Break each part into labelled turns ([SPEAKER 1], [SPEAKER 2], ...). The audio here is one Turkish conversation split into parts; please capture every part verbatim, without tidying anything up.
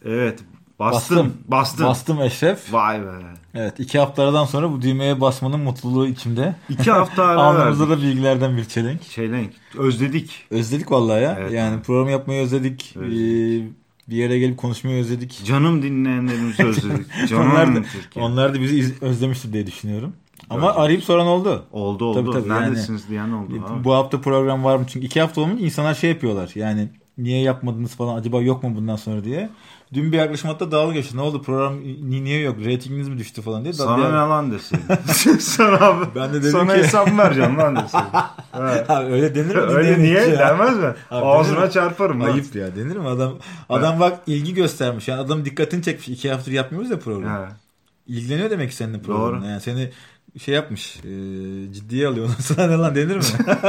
[SPEAKER 1] Evet. Bastın.
[SPEAKER 2] Bastım.
[SPEAKER 1] Bastın.
[SPEAKER 2] Bastım Eşref.
[SPEAKER 1] Vay be.
[SPEAKER 2] Evet, iki haftalardan sonra bu düğmeye basmanın mutluluğu içimde.
[SPEAKER 1] İki hafta ara
[SPEAKER 2] Alnımızda
[SPEAKER 1] verdik.
[SPEAKER 2] da bilgilerden bir çelenk.
[SPEAKER 1] Çelenk. Özledik.
[SPEAKER 2] Özledik vallahi ya.
[SPEAKER 1] Evet,
[SPEAKER 2] yani
[SPEAKER 1] abi.
[SPEAKER 2] program yapmayı özledik.
[SPEAKER 1] Özledik.
[SPEAKER 2] Ee, bir yere gelip konuşmayı özledik.
[SPEAKER 1] Canım dinleyenlerimizi özledik. Canım
[SPEAKER 2] onlar da,
[SPEAKER 1] Türkiye.
[SPEAKER 2] onlar da bizi iz- özlemiştir diye düşünüyorum. Ama
[SPEAKER 1] Özledik.
[SPEAKER 2] arayıp soran oldu.
[SPEAKER 1] Oldu oldu.
[SPEAKER 2] Tabii, tabii,
[SPEAKER 1] Neredesiniz
[SPEAKER 2] yani,
[SPEAKER 1] diyen oldu. Abi.
[SPEAKER 2] Bu hafta program var mı? Çünkü iki hafta olmuş insanlar şey yapıyorlar. Yani niye yapmadınız falan, acaba yok mu bundan sonra diye. Dün bir yaklaşım hatta dalga geçti. Ne oldu, program niye yok? Ratinginiz mi düştü falan diye.
[SPEAKER 1] Sana
[SPEAKER 2] yani,
[SPEAKER 1] ne lan desin. Sana abi.
[SPEAKER 2] Ben de dedim
[SPEAKER 1] sana
[SPEAKER 2] ki,
[SPEAKER 1] hesap vereceğim lan desin. Evet.
[SPEAKER 2] Abi öyle denir mi?
[SPEAKER 1] Öyle niye? Ya. Denmez mi?
[SPEAKER 2] Abi,
[SPEAKER 1] ağzına
[SPEAKER 2] denir
[SPEAKER 1] çarparım.
[SPEAKER 2] Ayıp lan. Ya denir mi? Adam adam bak ilgi göstermiş. Yani adam dikkatini çekmiş. İki haftadır yapmıyoruz ya programı.
[SPEAKER 1] Evet.
[SPEAKER 2] İlgileniyor demek ki seninle programla.
[SPEAKER 1] Doğru.
[SPEAKER 2] Yani seni şey yapmış. E, ciddiye alıyor. Sana ne lan denir mi?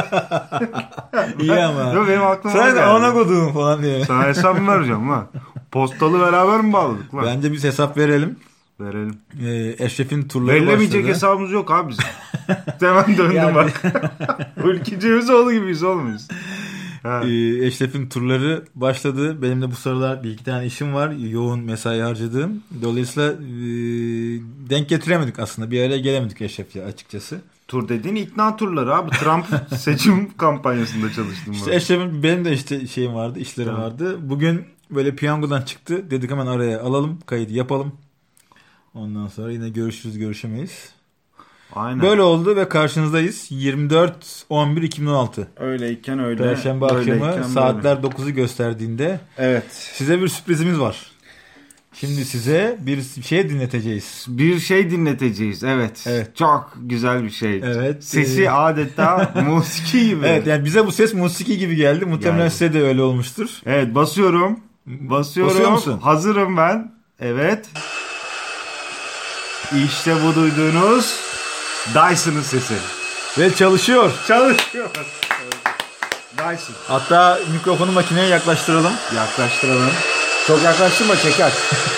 [SPEAKER 2] İyi ama.
[SPEAKER 1] Yok benim aklıma
[SPEAKER 2] Sen
[SPEAKER 1] geldi.
[SPEAKER 2] ana koduğum falan diye.
[SPEAKER 1] Sana hesap mı vereceğim lan? Postalı beraber mi bağladık lan?
[SPEAKER 2] Bence biz hesap verelim.
[SPEAKER 1] Verelim.
[SPEAKER 2] Ee, Eşref'in turları
[SPEAKER 1] Bellemeyecek
[SPEAKER 2] başladı.
[SPEAKER 1] hesabımız yok abi bizim. Hemen döndüm
[SPEAKER 2] Yani-
[SPEAKER 1] bak. Ülke Cevizoğlu gibiyiz oğlum biz. Ha.
[SPEAKER 2] Ee, Eşref'in turları başladı. Benim de bu sıralar bir iki tane işim var. Yoğun mesai harcadığım. Dolayısıyla e, denk getiremedik aslında. Bir araya gelemedik Eşref'le açıkçası.
[SPEAKER 1] Tur dediğin ikna turları abi. Trump seçim kampanyasında çalıştım.
[SPEAKER 2] İşte
[SPEAKER 1] ben.
[SPEAKER 2] Eşref'in benim de işte şeyim vardı, işlerim
[SPEAKER 1] Tamam.
[SPEAKER 2] vardı. Bugün böyle piyangodan çıktı. Dedik hemen araya alalım, kaydı yapalım. Ondan sonra yine görüşürüz, görüşemeyiz.
[SPEAKER 1] Aynen.
[SPEAKER 2] Böyle oldu ve karşınızdayız. yirmi dört on bir iki bin on altı.
[SPEAKER 1] Öyleyken öyle.
[SPEAKER 2] Perşembe akşamı
[SPEAKER 1] Böyleyken
[SPEAKER 2] saatler
[SPEAKER 1] böyle.
[SPEAKER 2] dokuzu gösterdiğinde
[SPEAKER 1] Evet.
[SPEAKER 2] size bir sürprizimiz var. Şimdi size bir şey dinleteceğiz.
[SPEAKER 1] Bir şey dinleteceğiz. Evet.
[SPEAKER 2] Evet.
[SPEAKER 1] Çok güzel bir şey.
[SPEAKER 2] Evet.
[SPEAKER 1] Sesi
[SPEAKER 2] Ee,
[SPEAKER 1] adeta musiki gibi.
[SPEAKER 2] Evet, yani bize bu ses musiki gibi geldi. Muhtemelen
[SPEAKER 1] Geldi.
[SPEAKER 2] size de öyle olmuştur.
[SPEAKER 1] Evet, basıyorum. Basıyorum.
[SPEAKER 2] Basıyor musun?
[SPEAKER 1] Hazırım ben. Evet. İşte bu duyduğunuz Dyson'ın sesi.
[SPEAKER 2] Ve çalışıyor.
[SPEAKER 1] Çalışıyor. Dyson.
[SPEAKER 2] Hatta mikrofonu makineye yaklaştıralım.
[SPEAKER 1] Yaklaştıralım. Çok yaklaştırma, çeker.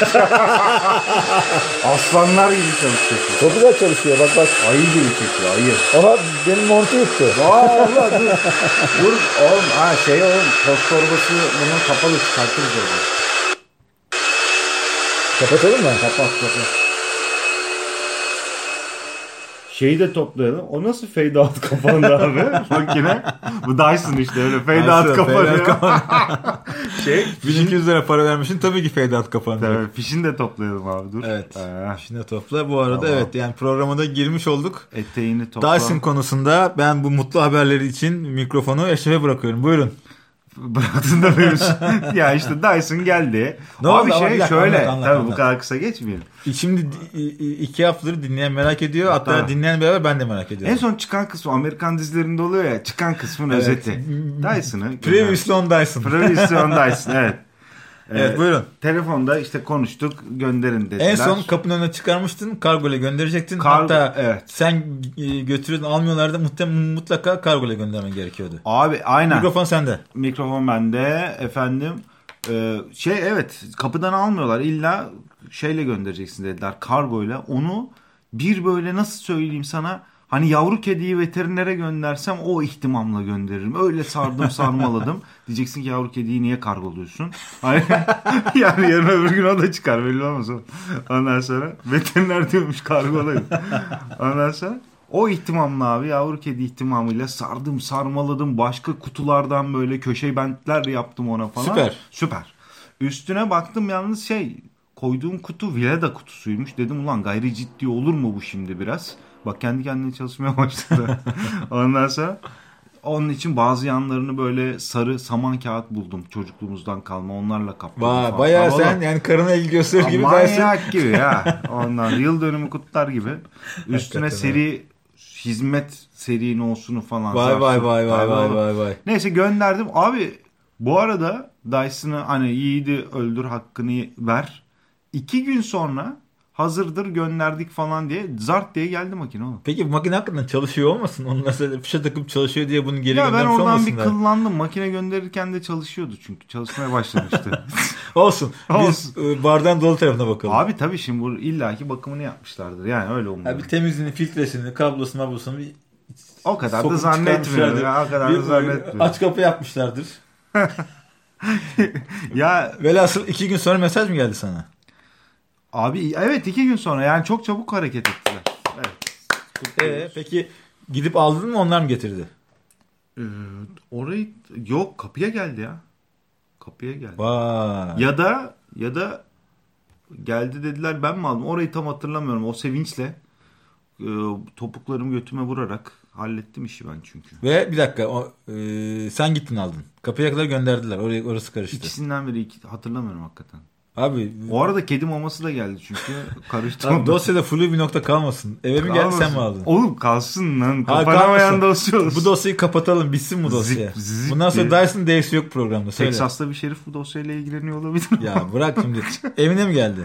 [SPEAKER 1] Aslanlar gibi çalışıyor.
[SPEAKER 2] Çok güzel çalışıyor, bak bak.
[SPEAKER 1] Ayı gibi çekiyor, ayı.
[SPEAKER 2] Aha, benim montu yuttu.
[SPEAKER 1] Aa Allah dur. Dur oğlum, ha şey oğlum, toz torbası bunun kapalı, çıkartırız orada.
[SPEAKER 2] Kapatalım mı?
[SPEAKER 1] Kapat kapat. Şeyi de toplayalım. O nasıl fade out kapandı abi? Makine. Bu Dyson işte öyle fade
[SPEAKER 2] Dyson,
[SPEAKER 1] out
[SPEAKER 2] fade out
[SPEAKER 1] kapanıyor. şey.
[SPEAKER 2] bin iki yüz lira para vermişsin, tabii ki fade out kapandı.
[SPEAKER 1] Evet, fişini de toplayalım abi, dur.
[SPEAKER 2] Evet.
[SPEAKER 1] Ee,
[SPEAKER 2] Şimdi topla. Bu arada
[SPEAKER 1] Tamam.
[SPEAKER 2] evet, yani programa da girmiş olduk.
[SPEAKER 1] eteğini topla.
[SPEAKER 2] Dyson konusunda ben bu mutlu haberleri için mikrofonu Eşref'e bırakıyorum. Buyurun.
[SPEAKER 1] Bıraktın da benim. Ya işte Dyson geldi.
[SPEAKER 2] Ne
[SPEAKER 1] abi
[SPEAKER 2] oldu? Ama bir
[SPEAKER 1] şey
[SPEAKER 2] dakika,
[SPEAKER 1] şöyle.
[SPEAKER 2] anlat, anlat,
[SPEAKER 1] tabii
[SPEAKER 2] anlat.
[SPEAKER 1] bu kadar kısa geçmeyelim.
[SPEAKER 2] Şimdi iki haftadır dinleyen merak ediyor. Hatta
[SPEAKER 1] Tamam.
[SPEAKER 2] dinleyen beraber ben de merak ediyorum.
[SPEAKER 1] En son çıkan kısmı Amerikan dizilerinde oluyor ya. Çıkan kısmın
[SPEAKER 2] Evet.
[SPEAKER 1] özeti. Dyson'ı.
[SPEAKER 2] Previously on Dyson.
[SPEAKER 1] Previously on Dyson, evet.
[SPEAKER 2] Evet,
[SPEAKER 1] Ee,
[SPEAKER 2] buyurun.
[SPEAKER 1] Telefonda işte konuştuk, gönderin dediler.
[SPEAKER 2] En son kapının önüne çıkarmıştın, kargo ile gönderecektin.
[SPEAKER 1] Kargo,
[SPEAKER 2] Hatta
[SPEAKER 1] evet.
[SPEAKER 2] sen e, götürüyordun, almıyorlardı, muhtemelen mutlaka kargo ile göndermen gerekiyordu.
[SPEAKER 1] Abi aynen.
[SPEAKER 2] Mikrofon sende.
[SPEAKER 1] Mikrofon bende efendim. Ee, şey evet, kapıdan almıyorlar, illa şeyle göndereceksin dediler, kargoyla. Onu bir böyle, nasıl söyleyeyim sana, hani yavru kediyi veterinere göndersem o ihtimamla gönderirim. Öyle sardım sarmaladım. Diyeceksin ki yavru kediyi niye kargoluyorsun? Hani, yani yarın öbür gün o da çıkar, belli olmaz o. Ondan sonra veteriner diyormuş, kargolayın. Ondan sonra o ihtimamla abi, yavru kedi ihtimamıyla sardım sarmaladım. Başka kutulardan böyle köşe bentler yaptım ona falan.
[SPEAKER 2] Süper.
[SPEAKER 1] Süper. Üstüne baktım yalnız şey, koyduğum kutu Vileda kutusuymuş. Dedim ulan gayri ciddi olur mu bu şimdi biraz? Bak kendi kendine çalışmaya başladı. Ondan sonra onun için bazı yanlarını böyle sarı saman kağıt buldum. Çocukluğumuzdan kalma, onlarla kapladım.
[SPEAKER 2] Ba bayağı
[SPEAKER 1] Ama
[SPEAKER 2] sen yani karına ilgi gösterir gibi dersin.
[SPEAKER 1] manyak gibi ya. Ondan yıl dönümü kutlar gibi. Üstüne
[SPEAKER 2] Hakikaten
[SPEAKER 1] seri hizmet seri nosunu falan.
[SPEAKER 2] Vay
[SPEAKER 1] zarfı.
[SPEAKER 2] vay vay vay
[SPEAKER 1] Abi
[SPEAKER 2] vay
[SPEAKER 1] oğlum.
[SPEAKER 2] vay vay.
[SPEAKER 1] Neyse gönderdim. Abi bu arada Dyson'ı hani yiğidi öldür hakkını ver. İki gün sonra hazırdır gönderdik falan diye zart diye geldi makine oğlum.
[SPEAKER 2] Peki bu makine hakikaten çalışıyor olmasın? Onu nasıl fişe takıp çalışıyor diye bunu geri
[SPEAKER 1] Ya ben
[SPEAKER 2] göndermiş
[SPEAKER 1] oradan bir
[SPEAKER 2] olmasınlar?
[SPEAKER 1] kıllandım. Makine gönderirken de çalışıyordu çünkü. Çalışmaya başlamıştı.
[SPEAKER 2] Olsun. Biz
[SPEAKER 1] Olsun.
[SPEAKER 2] e, bardağın dolu tarafına bakalım.
[SPEAKER 1] Abi tabii şimdi bu illaki bakımını yapmışlardır. Yani öyle olmuyor.
[SPEAKER 2] Ya bir temizliğini, filtresini, kablosunu, mablosunu bir
[SPEAKER 1] O kadar da
[SPEAKER 2] sokup
[SPEAKER 1] zannetmiyorum
[SPEAKER 2] çıkarmışlardır.
[SPEAKER 1] ya. O kadar
[SPEAKER 2] Bir,
[SPEAKER 1] da zannetmiyorum.
[SPEAKER 2] aç kapı yapmışlardır.
[SPEAKER 1] Ya
[SPEAKER 2] Velhasıl iki gün sonra mesaj mı geldi sana?
[SPEAKER 1] abi evet iki gün sonra yani çok çabuk hareket ettiler. Evet.
[SPEAKER 2] Ee, peki gidip aldın mı onlar mı getirdi?
[SPEAKER 1] Ee, orayı yok kapıya geldi ya. Kapıya geldi.
[SPEAKER 2] Vay.
[SPEAKER 1] Ya da ya da geldi dediler ben mi aldım? Orayı tam hatırlamıyorum. O sevinçle e, topuklarımı götüme vurarak hallettim işi ben çünkü.
[SPEAKER 2] Ve bir dakika o, e, sen gittin aldın. Kapıya kadar gönderdiler. Oraya, orası karıştı.
[SPEAKER 1] İkisinden biri iki, hatırlamıyorum hakikaten.
[SPEAKER 2] Abi
[SPEAKER 1] o arada kedi maması da geldi çünkü karıştı.
[SPEAKER 2] Abi, dosyada flu bir nokta kalmasın. Eve mi geldi sen mi aldın?
[SPEAKER 1] Oğlum kalsın lan.
[SPEAKER 2] Ha,
[SPEAKER 1] kapanamayan dosya olsun.
[SPEAKER 2] Bu dosyayı kapatalım bitsin bu dosya.
[SPEAKER 1] Zip, zip
[SPEAKER 2] Bundan sonra
[SPEAKER 1] diye.
[SPEAKER 2] Dyson D'si yok programda. Söyle.
[SPEAKER 1] Texas'ta bir şerif bu dosyayla ilgileniyor olabilir.
[SPEAKER 2] Ya bırak şimdi. Evine mi geldi?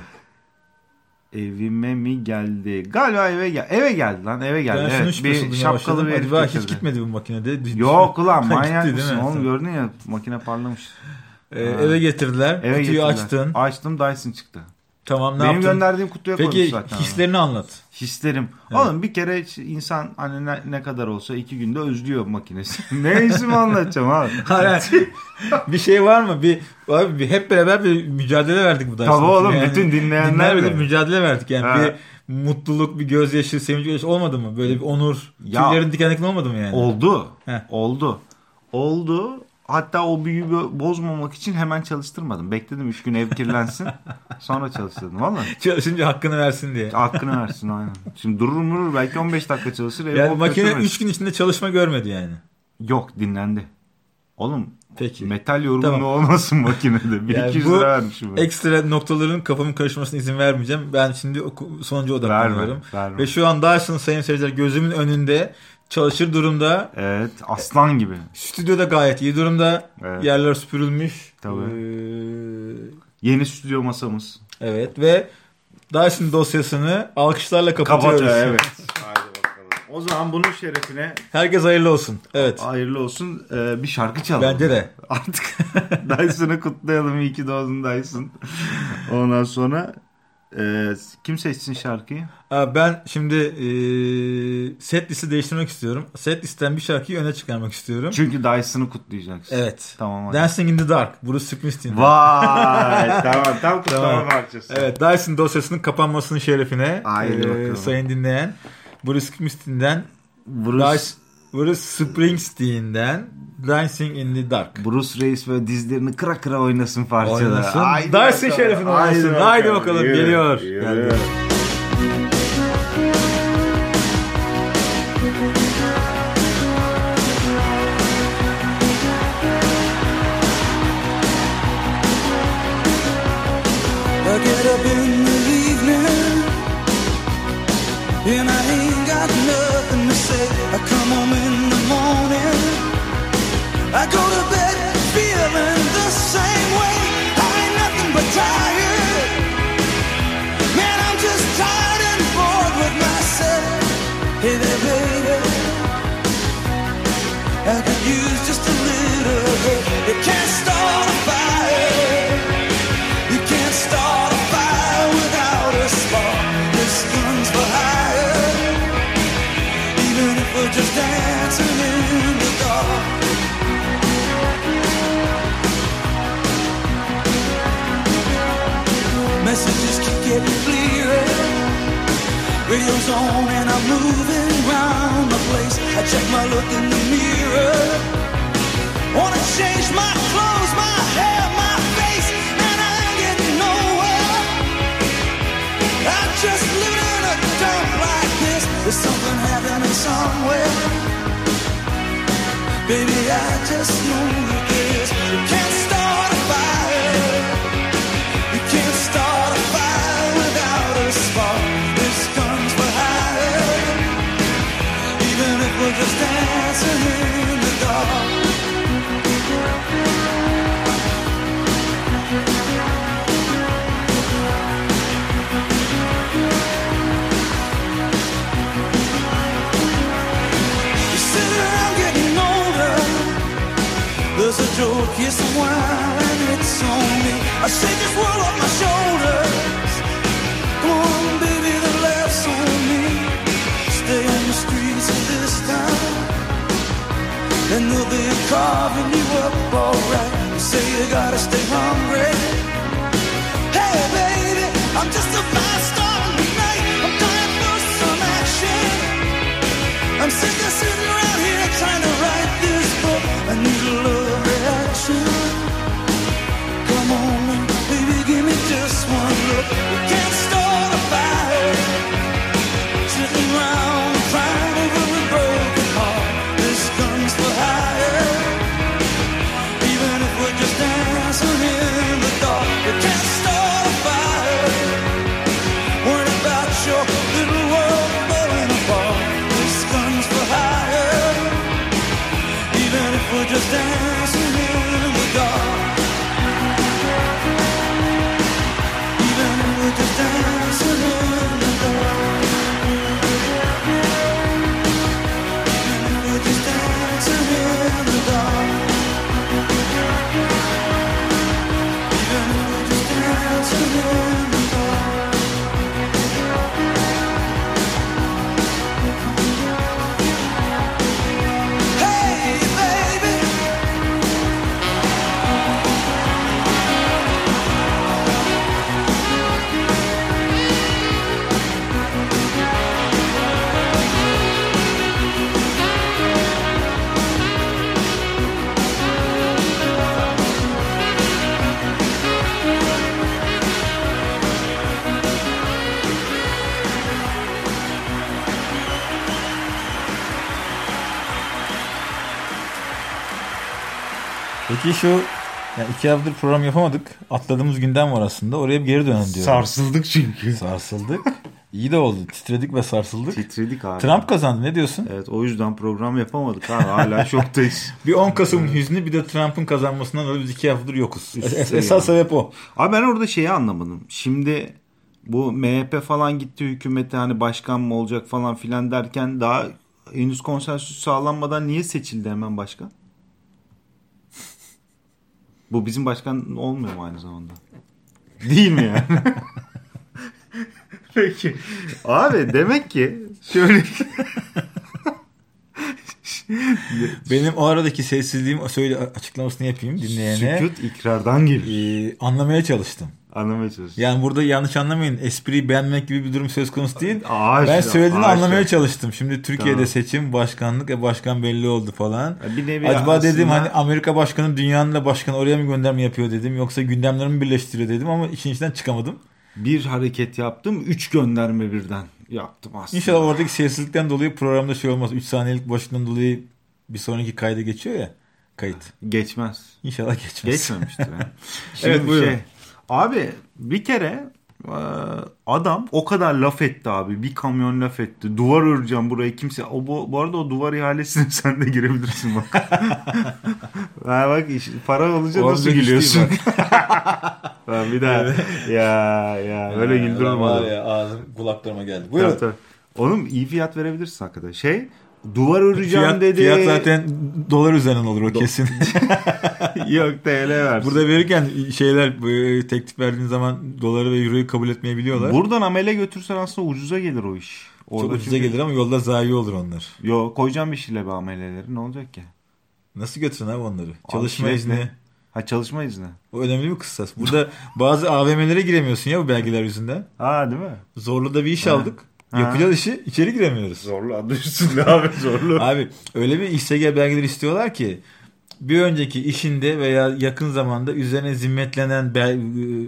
[SPEAKER 1] Evime mi geldi? Galiba eve geldi. Eve geldi lan eve geldi.
[SPEAKER 2] Ben
[SPEAKER 1] evet,
[SPEAKER 2] şunu
[SPEAKER 1] bir şapkalı bir herif
[SPEAKER 2] Acaba hiç
[SPEAKER 1] getirdi.
[SPEAKER 2] gitmedi bu makinede.
[SPEAKER 1] Yok ulan manyak
[SPEAKER 2] Gitti,
[SPEAKER 1] mısın?
[SPEAKER 2] değil mi?
[SPEAKER 1] Oğlum gördün ya makine parlamış.
[SPEAKER 2] Ee, eve getirdiler.
[SPEAKER 1] Eve
[SPEAKER 2] Kutuyu
[SPEAKER 1] getirdiler.
[SPEAKER 2] açtın.
[SPEAKER 1] Açtım Dyson çıktı.
[SPEAKER 2] Tamam ne
[SPEAKER 1] Benim
[SPEAKER 2] yaptın?
[SPEAKER 1] gönderdiğim kutuya koymuş
[SPEAKER 2] Peki
[SPEAKER 1] zaten.
[SPEAKER 2] hislerini anlat.
[SPEAKER 1] Hislerim.
[SPEAKER 2] Evet.
[SPEAKER 1] Oğlum bir kere insan hani ne, ne kadar olsa iki günde özlüyor makinesi. Ne işimi anlatacağım abi?
[SPEAKER 2] Hayır. Bir şey var mı? Bir, abi bir hep beraber bir mücadele verdik bu derste.
[SPEAKER 1] Tabii oğlum
[SPEAKER 2] yani,
[SPEAKER 1] bütün dinleyenlerle.
[SPEAKER 2] dinleyenlerle mücadele verdik yani.
[SPEAKER 1] Ha.
[SPEAKER 2] Bir mutluluk, bir gözyaşı, sevinç gözyaşı olmadı mı? Böyle bir onur,
[SPEAKER 1] Ya,
[SPEAKER 2] tüylerin diken diken olmadı mı yani?
[SPEAKER 1] Oldu.
[SPEAKER 2] Heh.
[SPEAKER 1] Oldu. Oldu. Hatta o büyüyü bozmamak için hemen çalıştırmadım. Bekledim üç gün ev kirlensin. Sonra çalıştırdım valla.
[SPEAKER 2] Çalışınca hakkını versin diye.
[SPEAKER 1] Hakkını versin aynen. Şimdi durur durur belki on beş dakika çalışır.
[SPEAKER 2] Yani makine üç gün içinde çalışma görmedi yani.
[SPEAKER 1] Yok dinlendi. Oğlum
[SPEAKER 2] Peki.
[SPEAKER 1] metal yorgunluğu
[SPEAKER 2] Tamam.
[SPEAKER 1] olmasın makinede. bir iki
[SPEAKER 2] Yani
[SPEAKER 1] yüz
[SPEAKER 2] bu
[SPEAKER 1] lira vermişim. Ben.
[SPEAKER 2] ekstra noktaların kafamın karışmasına izin vermeyeceğim. Ben şimdi sonuca odaklanıyorum.
[SPEAKER 1] Verme, verme.
[SPEAKER 2] Ve şu an Dyson sayın seyirciler gözümün önünde çalışır durumda.
[SPEAKER 1] Evet aslan gibi.
[SPEAKER 2] Stüdyoda gayet iyi durumda.
[SPEAKER 1] Evet.
[SPEAKER 2] Yerler süpürülmüş.
[SPEAKER 1] Tabii.
[SPEAKER 2] Ee,
[SPEAKER 1] Yeni stüdyo masamız.
[SPEAKER 2] evet ve Dyson dosyasını alkışlarla kapatıyoruz.
[SPEAKER 1] Kapatıyor evet. Haydi bakalım. O zaman bunun şerefine
[SPEAKER 2] Herkes hayırlı olsun. Evet.
[SPEAKER 1] hayırlı olsun. Ee, bir şarkı çalalım.
[SPEAKER 2] Bence de.
[SPEAKER 1] Artık Dyson'ı kutlayalım. İyi ki doğdun Dyson. Ondan sonra e, kim seçsin şarkıyı?
[SPEAKER 2] Aa, ben şimdi e, set listi değiştirmek istiyorum. Set listten bir şarkıyı öne çıkarmak istiyorum.
[SPEAKER 1] Çünkü Dyson'ı kutlayacaksın.
[SPEAKER 2] Evet.
[SPEAKER 1] Tamam hadi.
[SPEAKER 2] Dancing in the Dark. Bruce Springsteen'den.
[SPEAKER 1] Vay tamam tam kutlama
[SPEAKER 2] Tamam.
[SPEAKER 1] parçası.
[SPEAKER 2] Evet, Dyson dosyasının kapanmasının şerefine
[SPEAKER 1] Haydi
[SPEAKER 2] e,
[SPEAKER 1] bakalım.
[SPEAKER 2] sayın dinleyen Bruce Springsteen'den
[SPEAKER 1] Bruce,
[SPEAKER 2] Dyson- Bruce Springsteen'den Dancing in the Dark.
[SPEAKER 1] Bruce Reis böyle dizlerini kıra kıra oynasın parçada.
[SPEAKER 2] Oynasın.
[SPEAKER 1] Haydi
[SPEAKER 2] Dyson
[SPEAKER 1] bakalım.
[SPEAKER 2] şerefine oynasın. Haydi bakalım.
[SPEAKER 1] Yürü,
[SPEAKER 2] Geliyor.
[SPEAKER 1] yürü.
[SPEAKER 2] Geldi.
[SPEAKER 3] I get up in the evening and I ain't got nothing to say. I come home in the morning, I go to bed feeling the same way. I ain't nothing but tired, man, I'm just tired and bored with myself. Hey there baby, I could use just a little help. You can't start a fire, you can't start a fire without a spark. This gun's for hire, even if we're just dancing in the dark. Messages keep getting clearer, radio's on and I'm moving round the place. I check my look in the mirror, wanna change my clothes, my hair, my face, and I ain't getting nowhere. I'm just living in a dump like this. There's something happening somewhere. Baby, I just know that this. You can't start a fire, you can't start a fire without a spark. This gun's for hire, even if we're just dancing in the dark. You sit around getting older, there's a joke here somewhere and it's on me. I shake this world off my shoulders. Come on, baby, the laughs on me. Stay on the streets of this town, and they'll be carving you up alright. You say you gotta stay hungry. Hey baby, I'm just a fast star tonight. I'm dying for some action. I'm sick of sitting around here trying to write this book. I need a love reaction. Come on, baby, give me just one look. We can't start a fire, sitting around crying over a broken heart. This gun's for hire. Even if we're just dancing in the dark, we can't start a fire. Worried about your little world falling apart. This gun's for hire. Even if we're just dancing in the dark. Even if we're just dancing in the dark. Even if we're just dancing in the dark. Even if we're just dancing in the dark. Hey baby,
[SPEAKER 2] Peki şu yani iki haftadır program yapamadık. Atladığımız gündem var aslında. Oraya bir geri dönelim diyorum.
[SPEAKER 1] Sarsıldık çünkü.
[SPEAKER 2] Sarsıldık. İyi de oldu. Titredik ve sarsıldık.
[SPEAKER 1] Titredik abi.
[SPEAKER 2] Trump kazandı. Ne diyorsun?
[SPEAKER 1] Evet, o yüzden program yapamadık abi. Hala şoktayız.
[SPEAKER 2] Bir on Kasım hüznü bir de Trump'ın kazanmasından dolayı biz iki haftadır yokuz. Es- esas sebep o.
[SPEAKER 1] Abi ben orada şeyi anlamadım. Şimdi bu M H P falan gitti hükümete, hani başkan mı olacak falan filan derken daha henüz konsensüs sağlanmadan niye seçildi hemen başkan? Bu bizim başkan olmuyor mu aynı zamanda? Değil mi yani? Peki. Abi demek ki şöyle...
[SPEAKER 2] Benim o aradaki sessizliğim söyle açıklamasını yapayım dinleyene.
[SPEAKER 1] Sükut ikrardan gelir.
[SPEAKER 2] Ee, anlamaya çalıştım.
[SPEAKER 1] Anlamaya çalıştım.
[SPEAKER 2] Yani burada yanlış anlamayın. Espriyi beğenmek gibi bir durum söz konusu değil.
[SPEAKER 1] Ağaç,
[SPEAKER 2] ben söylediğini
[SPEAKER 1] ağaç.
[SPEAKER 2] anlamaya çalıştım. Şimdi Türkiye'de
[SPEAKER 1] Tamam.
[SPEAKER 2] seçim, başkanlık, e başkan belli oldu falan.
[SPEAKER 1] Bir nevi
[SPEAKER 2] Acaba
[SPEAKER 1] aslında...
[SPEAKER 2] dedim hani Amerika başkanı dünyanın da başkanı oraya mı gönderme yapıyor dedim. Yoksa gündemlerimi birleştiriyor dedim ama işin içinden çıkamadım.
[SPEAKER 1] Bir hareket yaptım. Üç gönderme birden yaptım aslında.
[SPEAKER 2] İnşallah oradaki sessizlikten dolayı programda şey olmaz. Üç saniyelik boşluğundan dolayı bir sonraki kayda geçiyor ya. Kayıt.
[SPEAKER 1] Geçmez.
[SPEAKER 2] İnşallah geçmez.
[SPEAKER 1] Geçmemiştir yani. Şimdi
[SPEAKER 2] Evet, buyurun.
[SPEAKER 1] şey, abi bir kere adam o kadar laf etti abi. Bir kamyon laf etti. Duvar öreceğim buraya kimse. O bu, bu arada o duvar ihalesine sen de girebilirsin bak. ha bak iş, para olunca
[SPEAKER 2] Orada
[SPEAKER 1] nasıl gülüyorsun? ben bir daha ya ya böyle güldürme
[SPEAKER 2] var
[SPEAKER 1] adamı.
[SPEAKER 2] ya ağzım kulaklarıma geldi. Buyurun.
[SPEAKER 1] Tabii, tabii. Oğlum iyi fiyat verebilirsin hakikaten. Şey duvar öreceğim
[SPEAKER 2] Fiyat,
[SPEAKER 1] dedi.
[SPEAKER 2] fiyat zaten dolar üzerinden olur o
[SPEAKER 1] Do-
[SPEAKER 2] kesin.
[SPEAKER 1] Yok T L versin.
[SPEAKER 2] Burada verirken şeyler teklif verdiğin zaman doları ve euroyu kabul etmeyebiliyorlar.
[SPEAKER 1] Buradan amele götürsen aslında ucuza gelir o iş. Orada
[SPEAKER 2] Çok ucuza
[SPEAKER 1] çünkü...
[SPEAKER 2] gelir ama yolda zayi olur onlar.
[SPEAKER 1] Yo koyacağım bir şeyle be ameleleri ne olacak ki?
[SPEAKER 2] Nasıl götürün abi onları?
[SPEAKER 1] Abi
[SPEAKER 2] Çalışma
[SPEAKER 1] şey
[SPEAKER 2] izni.
[SPEAKER 1] ne? Ha çalışma izni.
[SPEAKER 2] O önemli bir kıssas. Burada bazı A V M'lere giremiyorsun ya bu belgeler yüzünden.
[SPEAKER 1] Ha değil mi?
[SPEAKER 2] Zorlu'da bir iş
[SPEAKER 1] Ha.
[SPEAKER 2] aldık.
[SPEAKER 1] Ha.
[SPEAKER 2] Yapacağız işi içeri giremiyoruz.
[SPEAKER 1] Zorlu adı üstünde abi zorlu.
[SPEAKER 2] Abi öyle bir İ S G belgeleri istiyorlar ki bir önceki işinde veya yakın zamanda üzerine zimmetlenen bel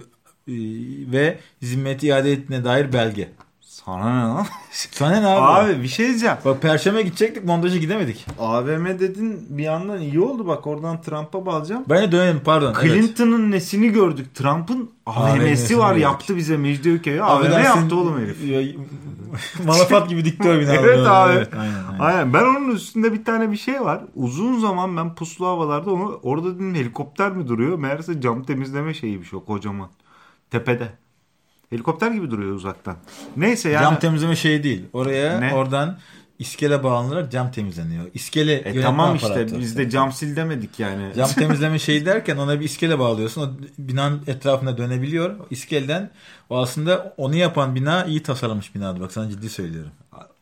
[SPEAKER 2] ve zimmeti iade ettiğine dair belge.
[SPEAKER 1] Sana ne lan?
[SPEAKER 2] Sana ne abi?
[SPEAKER 1] Abi bir şey diyeceğim.
[SPEAKER 2] Bak Perşembe gidecektik montaja gidemedik.
[SPEAKER 1] A V M dedin bir yandan iyi oldu bak oradan Trump'a bağlayacağım.
[SPEAKER 2] Ben de dönelim pardon.
[SPEAKER 1] Clinton'ın evet. nesini gördük? Trump'ın A V M'si var gördük. Yaptı bize Mecidiyeköy'e. A V M yaptı oğlum herif.
[SPEAKER 2] Malafat gibi dikti o bina.
[SPEAKER 1] Evet abi.
[SPEAKER 2] Evet, aynen, aynen.
[SPEAKER 1] Aynen. Ben onun üstünde bir tane bir şey var. Uzun zaman ben puslu havalarda onu orada dedim helikopter mi duruyor? Meğerse cam temizleme şeyiymiş o kocaman. Tepede. Helikopter gibi duruyor uzaktan. Neyse yani.
[SPEAKER 2] Cam temizleme şey değil. Oraya
[SPEAKER 1] ne?
[SPEAKER 2] Oradan iskele bağlanarak cam temizleniyor. İskele
[SPEAKER 1] e tamam işte biz de cam sil demedik yani.
[SPEAKER 2] Cam temizleme şeyi derken ona bir iskele bağlıyorsun. O binanın etrafında dönebiliyor. O iskeleden o aslında onu yapan bina iyi tasarlanmış binadı. Bak sana ciddi söylüyorum.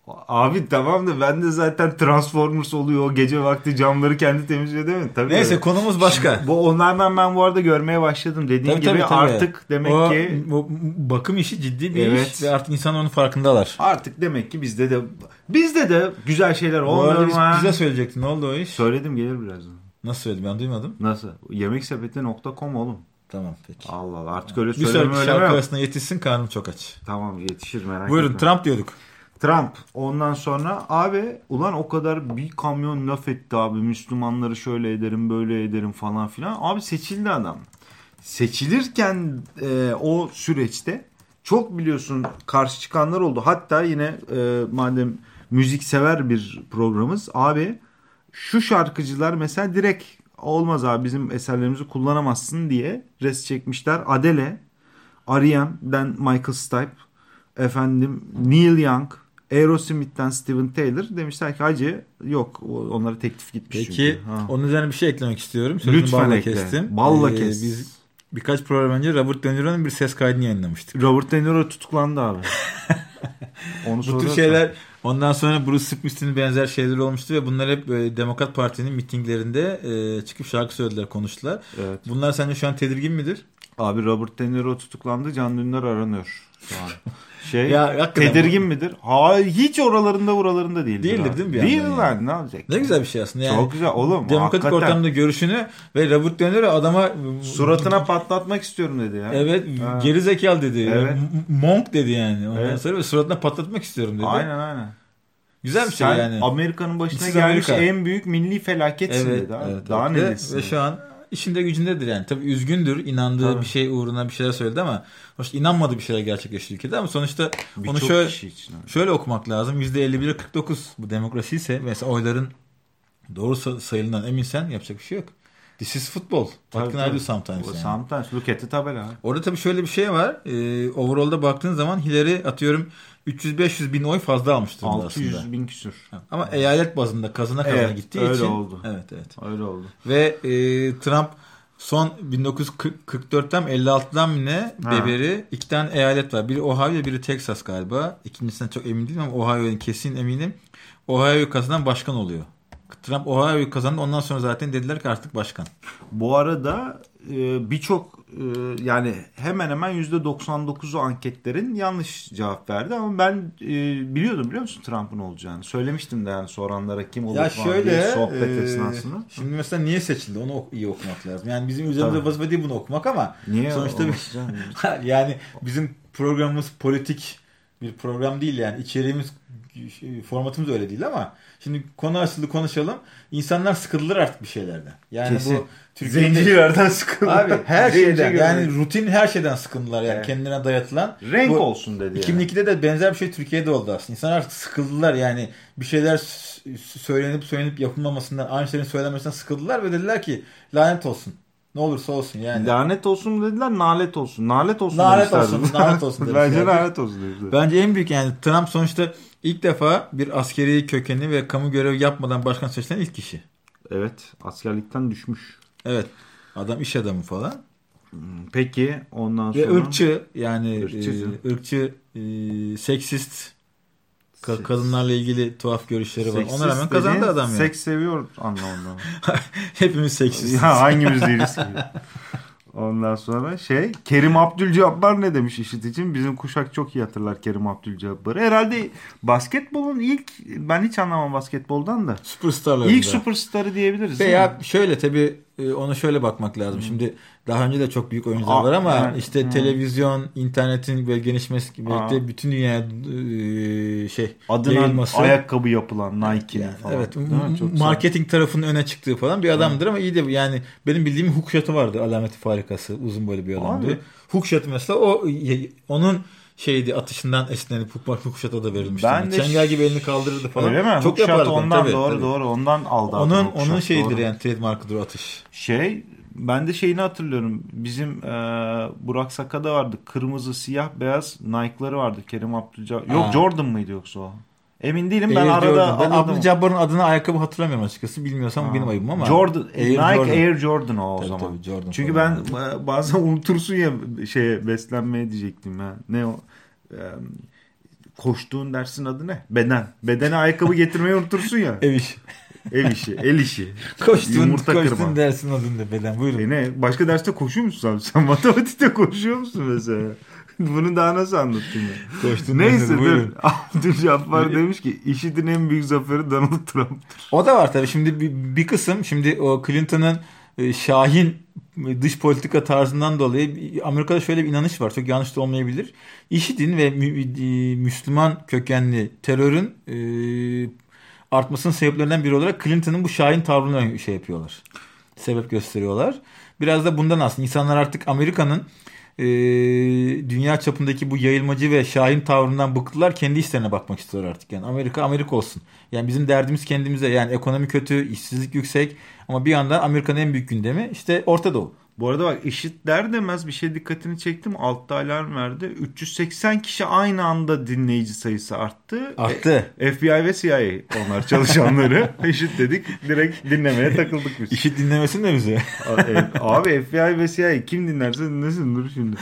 [SPEAKER 1] Abi tamam da ben de zaten Transformers oluyor. O gece vakti camları kendi temizliyor değil mi? Tabii
[SPEAKER 2] Neyse
[SPEAKER 1] öyle.
[SPEAKER 2] konumuz başka.
[SPEAKER 1] Bu onlardan ben bu arada görmeye başladım. Dediğin
[SPEAKER 2] Tabii,
[SPEAKER 1] gibi
[SPEAKER 2] tabii, tabii.
[SPEAKER 1] artık demek
[SPEAKER 2] o,
[SPEAKER 1] ki
[SPEAKER 2] o bakım işi ciddi bir
[SPEAKER 1] Evet.
[SPEAKER 2] iş ve artık insanlar onun farkındalar.
[SPEAKER 1] artık demek ki bizde de bizde de güzel şeyler
[SPEAKER 2] Bu arada
[SPEAKER 1] olmadı
[SPEAKER 2] biz,
[SPEAKER 1] mı?
[SPEAKER 2] bize söyleyecektin. Ne oldu o iş?
[SPEAKER 1] Söyledim, gelir birazdan.
[SPEAKER 2] Nasıl söyledin? Ben duymadım.
[SPEAKER 1] Nasıl? yemeksepeti nokta com oğlum.
[SPEAKER 2] Tamam peki.
[SPEAKER 1] Allah Allah, artık öyle
[SPEAKER 2] Bir
[SPEAKER 1] söyleme
[SPEAKER 2] sonraki
[SPEAKER 1] öyle
[SPEAKER 2] şarkı
[SPEAKER 1] mi?
[SPEAKER 2] arasında yetişsin, karnım çok aç.
[SPEAKER 1] Tamam, yetişir, merak
[SPEAKER 2] Buyurun
[SPEAKER 1] etme.
[SPEAKER 2] Trump diyorduk.
[SPEAKER 1] Trump. Ondan sonra abi ulan o kadar bir kamyon laf etti abi. Müslümanları şöyle ederim böyle ederim falan filan. Abi seçildi adam. Seçilirken e, o süreçte çok biliyorsun karşı çıkanlar oldu. Hatta yine e, madem müzik sever bir programımız abi, şu şarkıcılar mesela direkt olmaz abi bizim eserlerimizi kullanamazsın diye res çekmişler. Adele, R E M'den Michael Stipe, efendim Neil Young, Aerosmith'ten Steven Tyler demişler ki hacı yok, onlara teklif gitmiş.
[SPEAKER 2] Peki
[SPEAKER 1] çünkü. Ha.
[SPEAKER 2] onun üzerine bir şey eklemek istiyorum. Sözünü
[SPEAKER 1] Lütfen
[SPEAKER 2] balla
[SPEAKER 1] ekle.
[SPEAKER 2] kestim.
[SPEAKER 1] Balla
[SPEAKER 2] Ee,
[SPEAKER 1] kes.
[SPEAKER 2] Biz birkaç program önce Robert De Niro'nun bir ses kaydını yayınlamıştık.
[SPEAKER 1] Robert De Niro tutuklandı abi. Onu
[SPEAKER 2] Bu tür
[SPEAKER 1] soruyorsan.
[SPEAKER 2] şeyler ondan sonra Bruce Springsteen'in benzer şeyler olmuştu ve bunlar hep e, Demokrat Parti'nin mitinglerinde e, çıkıp şarkı söylediler, konuştular.
[SPEAKER 1] Evet.
[SPEAKER 2] Bunlar sence şu an tedirgin midir?
[SPEAKER 1] Abi Robert De Niro tutuklandı. Can Dündar aranıyor şu an. Şey,
[SPEAKER 2] Ya, hakikaten
[SPEAKER 1] tedirgin
[SPEAKER 2] bu-
[SPEAKER 1] midir? Hayır, hiç oralarında buralarında değildir.
[SPEAKER 2] Değildir
[SPEAKER 1] abi.
[SPEAKER 2] değil mi bir
[SPEAKER 1] Değil
[SPEAKER 2] yandan
[SPEAKER 1] lan,
[SPEAKER 2] yani?
[SPEAKER 1] ne olacak?
[SPEAKER 2] Ne güzel bir şey aslında. Yani
[SPEAKER 1] Çok güzel oğlum.
[SPEAKER 2] demokratik
[SPEAKER 1] hakikaten.
[SPEAKER 2] ortamda görüşünü ve Robert De Niro adama
[SPEAKER 1] Suratına patlatmak istiyorum dedi ya.
[SPEAKER 2] evet
[SPEAKER 1] Ha.
[SPEAKER 2] geri zekalı dedi.
[SPEAKER 1] Evet.
[SPEAKER 2] M- Monk dedi yani. Ondan
[SPEAKER 1] Evet.
[SPEAKER 2] sonra ve suratına patlatmak istiyorum dedi.
[SPEAKER 1] Aynen aynen.
[SPEAKER 2] Güzel bir şey
[SPEAKER 1] Sen
[SPEAKER 2] yani.
[SPEAKER 1] Amerika'nın başına
[SPEAKER 2] Siz
[SPEAKER 1] gelmiş
[SPEAKER 2] Amerika.
[SPEAKER 1] en büyük milli felaketsin
[SPEAKER 2] Evet,
[SPEAKER 1] dedi abi.
[SPEAKER 2] evet,
[SPEAKER 1] Daha
[SPEAKER 2] evet.
[SPEAKER 1] ne
[SPEAKER 2] Ve-
[SPEAKER 1] desin?
[SPEAKER 2] Ve şu an işinde gücündedir yani. Tabii üzgündür. İnandığı
[SPEAKER 1] Tabii.
[SPEAKER 2] bir şey uğruna bir şeyler söyledi ama sonuçta inanmadığı bir şeyler gerçekleşti ülkede ama sonuçta onu
[SPEAKER 1] Birçok
[SPEAKER 2] şöyle
[SPEAKER 1] kişi için. abi.
[SPEAKER 2] şöyle okumak lazım. yüzde elli bir kırk dokuz bu demokrasi ise mesela oyların doğru sa- sayılan eminsen yapacak bir şey yok. This is football. What
[SPEAKER 1] Tabii,
[SPEAKER 2] can I do
[SPEAKER 1] tabii.
[SPEAKER 2] sometimes yani.
[SPEAKER 1] Sometimes. Look at the tabela. abi.
[SPEAKER 2] Orada tabii şöyle bir şey var. Ee, overall'da baktığın zaman Hillary atıyorum üç yüz beş yüz bin oy fazla almış durumda
[SPEAKER 1] altı yüz
[SPEAKER 2] aslında.
[SPEAKER 1] bin küsür.
[SPEAKER 2] Ama eyalet bazında kazana kazana
[SPEAKER 1] Evet,
[SPEAKER 2] gittiği
[SPEAKER 1] öyle
[SPEAKER 2] için.
[SPEAKER 1] oldu.
[SPEAKER 2] Evet evet.
[SPEAKER 1] Öyle oldu.
[SPEAKER 2] Ve e, Trump son bin dokuz yüz kırk dörtten mi elli altıdan mı ne
[SPEAKER 1] Ha.
[SPEAKER 2] beberi iki tane eyalet var. Biri Ohio biri Texas galiba. İkincisinden çok emin değilim ama Ohio'nun kesin eminim. Ohio'yu kazanan başkan oluyor. Trump Ohio'yu kazandı. Ondan sonra zaten dediler ki artık başkan.
[SPEAKER 1] Bu arada e, birçok e, yani hemen hemen yüzde doksan dokuzu anketlerin yanlış cevap verdi ama ben e, biliyordum, biliyor musun Trump'ın olacağını. Söylemiştim de yani soranlara kim olur
[SPEAKER 2] Ya
[SPEAKER 1] falan
[SPEAKER 2] şöyle
[SPEAKER 1] diye sohbet
[SPEAKER 2] e,
[SPEAKER 1] esnasında.
[SPEAKER 2] şimdi mesela niye seçildi onu ok- iyi okumak lazım. Yani bizim üzerimize
[SPEAKER 1] Tabii.
[SPEAKER 2] vazife değil bunu okumak ama
[SPEAKER 1] Niye
[SPEAKER 2] sonuçta bir-
[SPEAKER 1] olması canım?
[SPEAKER 2] yani bizim programımız politik bir program değil yani içeriğimiz formatımız öyle değil ama şimdi konu açıldı konuşalım. İnsanlar sıkıldılar artık bir şeylerden. Yani
[SPEAKER 1] Kesin.
[SPEAKER 2] bu Türkiye'de
[SPEAKER 1] Zencilerden sıkıldı.
[SPEAKER 2] abi her
[SPEAKER 1] Zenci
[SPEAKER 2] şeyden
[SPEAKER 1] görüyorum.
[SPEAKER 2] yani rutin her şeyden sıkındılar yani
[SPEAKER 1] Evet.
[SPEAKER 2] kendine dayatılan.
[SPEAKER 1] Renk
[SPEAKER 2] Bu
[SPEAKER 1] olsun dedi
[SPEAKER 2] iki bin
[SPEAKER 1] yani.
[SPEAKER 2] ikide de benzer bir şey Türkiye'de oldu aslında. İnsanlar artık sıkıldılar yani bir şeyler s- söylenip söylenip yapılmamasından, aynı şeylerin söylenmesinden sıkıldılar ve dediler ki lanet olsun. Ne olursa olsun yani.
[SPEAKER 1] Lanet olsun mu dediler, nalet olsun. Nalet olsun
[SPEAKER 2] Lanet
[SPEAKER 1] demişlerdi.
[SPEAKER 2] olsun, lanet olsun demişler.
[SPEAKER 1] Bence lanet olsun demişler.
[SPEAKER 2] Bence en büyük yani Trump sonuçta ilk defa bir askeri kökeni ve kamu görevi yapmadan başkan seçilen ilk kişi.
[SPEAKER 1] Evet, askerlikten düşmüş.
[SPEAKER 2] Evet. Adam iş adamı falan.
[SPEAKER 1] Peki ondan
[SPEAKER 2] Ve
[SPEAKER 1] sonra
[SPEAKER 2] ırkçı yani
[SPEAKER 1] Irkçı.
[SPEAKER 2] e, ırkçı, e, seksist, ka- kadınlarla ilgili tuhaf görüşleri var.
[SPEAKER 1] Seksist
[SPEAKER 2] Ona rağmen kazandı
[SPEAKER 1] dediğin
[SPEAKER 2] adam yani.
[SPEAKER 1] Seks seviyor anlamında.
[SPEAKER 2] Hepimiz seksistiz.
[SPEAKER 1] Ya hangimiz değiliz ki? Ondan sonra şey Kerim Abdülcabbar ne demiş IŞİD için? Bizim kuşak çok iyi hatırlar Kerim Abdülcabbar'ı. Herhalde basketbolun ilk, ben hiç anlamam basketboldan da.
[SPEAKER 2] Süperstarlarında.
[SPEAKER 1] İlk süperstarı diyebiliriz. değil
[SPEAKER 2] Veya
[SPEAKER 1] mi?
[SPEAKER 2] şöyle tabii e, ona şöyle bakmak lazım. Şimdi daha önce de çok büyük oyuncular
[SPEAKER 1] Aa,
[SPEAKER 2] var ama
[SPEAKER 1] yani,
[SPEAKER 2] işte
[SPEAKER 1] hı.
[SPEAKER 2] televizyon, internetin böyle gelişmesi birlikte
[SPEAKER 1] Aa.
[SPEAKER 2] bütün dünyaya e, şey
[SPEAKER 1] Adına
[SPEAKER 2] yayılması.
[SPEAKER 1] ayakkabı yapılan Nike'nin
[SPEAKER 2] Yani,
[SPEAKER 1] falan.
[SPEAKER 2] evet.
[SPEAKER 1] Değil mi? Çok
[SPEAKER 2] Marketing tarafının öne çıktığı falan bir adamdır ama iyi de yani benim bildiğim hookshot'ı vardı. Alameti farikası. Uzun boylu bir adamdı.
[SPEAKER 1] Abi.
[SPEAKER 2] Hookshot mesela o onun şeydi atışından esinlenip hook hookshot'a da verilmişti.
[SPEAKER 1] Ben
[SPEAKER 2] Yani
[SPEAKER 1] de
[SPEAKER 2] çengel gibi elini kaldırırdı falan.
[SPEAKER 1] Öyle mi?
[SPEAKER 2] Çok
[SPEAKER 1] Hookshot
[SPEAKER 2] yapardı.
[SPEAKER 1] ondan
[SPEAKER 2] tabii,
[SPEAKER 1] doğru
[SPEAKER 2] tabii.
[SPEAKER 1] doğru ondan aldı.
[SPEAKER 2] Onun
[SPEAKER 1] adını
[SPEAKER 2] onun
[SPEAKER 1] hookshot,
[SPEAKER 2] şeyidir
[SPEAKER 1] doğru.
[SPEAKER 2] yani trademark'ıdır o atış.
[SPEAKER 1] Şey ben de şeyini hatırlıyorum. Bizim e, Burak Saka'da vardı. Kırmızı, siyah, beyaz Nike'ları vardı. Kerim Abdülcabbar. Yok
[SPEAKER 2] Ha.
[SPEAKER 1] Jordan mıydı yoksa o? Emin değilim. Ben
[SPEAKER 2] Air
[SPEAKER 1] arada
[SPEAKER 2] Jordan. Ben
[SPEAKER 1] anladım.
[SPEAKER 2] Abdülcabbar'ın adını ayakkabı hatırlamıyorum açıkçası. Bilmiyorsam
[SPEAKER 1] Ha.
[SPEAKER 2] benim ayıbım ama.
[SPEAKER 1] Jordan,
[SPEAKER 2] Air
[SPEAKER 1] Nike
[SPEAKER 2] Jordan.
[SPEAKER 1] Air Jordan o o
[SPEAKER 2] Tabii,
[SPEAKER 1] zaman.
[SPEAKER 2] tabii, Jordan
[SPEAKER 1] Çünkü
[SPEAKER 2] falan.
[SPEAKER 1] ben e, bazen unutursun ya şeye beslenmeye diyecektim ya. Ne o? E, koştuğun dersin adı ne? Beden. Bedene ayakkabı getirmeyi unutursun ya.
[SPEAKER 2] Ev işi.
[SPEAKER 1] Ev işi, el işi.
[SPEAKER 2] Koştuğun,
[SPEAKER 1] Yumurta
[SPEAKER 2] koştuğun
[SPEAKER 1] kırma.
[SPEAKER 2] dersin adında beden. Buyurun.
[SPEAKER 1] E ne? Başka derste koşuyor musun abi? Sen matematikte koşuyor musun mesela? Bunu daha nasıl anlatayım ya?
[SPEAKER 2] Koştuğun
[SPEAKER 1] Neyse
[SPEAKER 2] dersin,
[SPEAKER 1] dur.
[SPEAKER 2] buyurun.
[SPEAKER 1] Abdülcabbar demiş ki IŞİD'in en büyük zaferi Donald Trump'tır.
[SPEAKER 2] O da var tabii. Şimdi bir, bir kısım şimdi o Clinton'ın e, şahin dış politika tarzından dolayı Amerika'da şöyle bir inanış var. Çok yanlış da olmayabilir. IŞİD'in ve mü, e, Müslüman kökenli terörün e, artmasının sebeplerinden biri olarak Clinton'ın bu şahin tavrını şey yapıyorlar. Sebep gösteriyorlar. Biraz da bundan aslında insanlar artık Amerika'nın e, dünya çapındaki bu yayılmacı ve şahin tavrından bıktılar. Kendi işlerine bakmak istiyorlar artık. Yani Amerika Amerika olsun. Yani bizim derdimiz kendimize. Yani ekonomi kötü, işsizlik yüksek ama bir yandan Amerika'nın en büyük gündemi işte Orta Doğu.
[SPEAKER 1] Bu arada bak IŞİD der demez bir şey dikkatini çektim. Altta alarm verdi. üç yüz seksen kişi aynı anda dinleyici sayısı arttı.
[SPEAKER 2] Arttı.
[SPEAKER 1] E, F B I ve C I A onlar çalışanları. IŞİD dedik direkt dinlemeye takıldık biz.
[SPEAKER 2] IŞİD dinlemesin de bize.
[SPEAKER 1] Abi F B I ve C I A kim dinlerse dinlesin dur şimdi.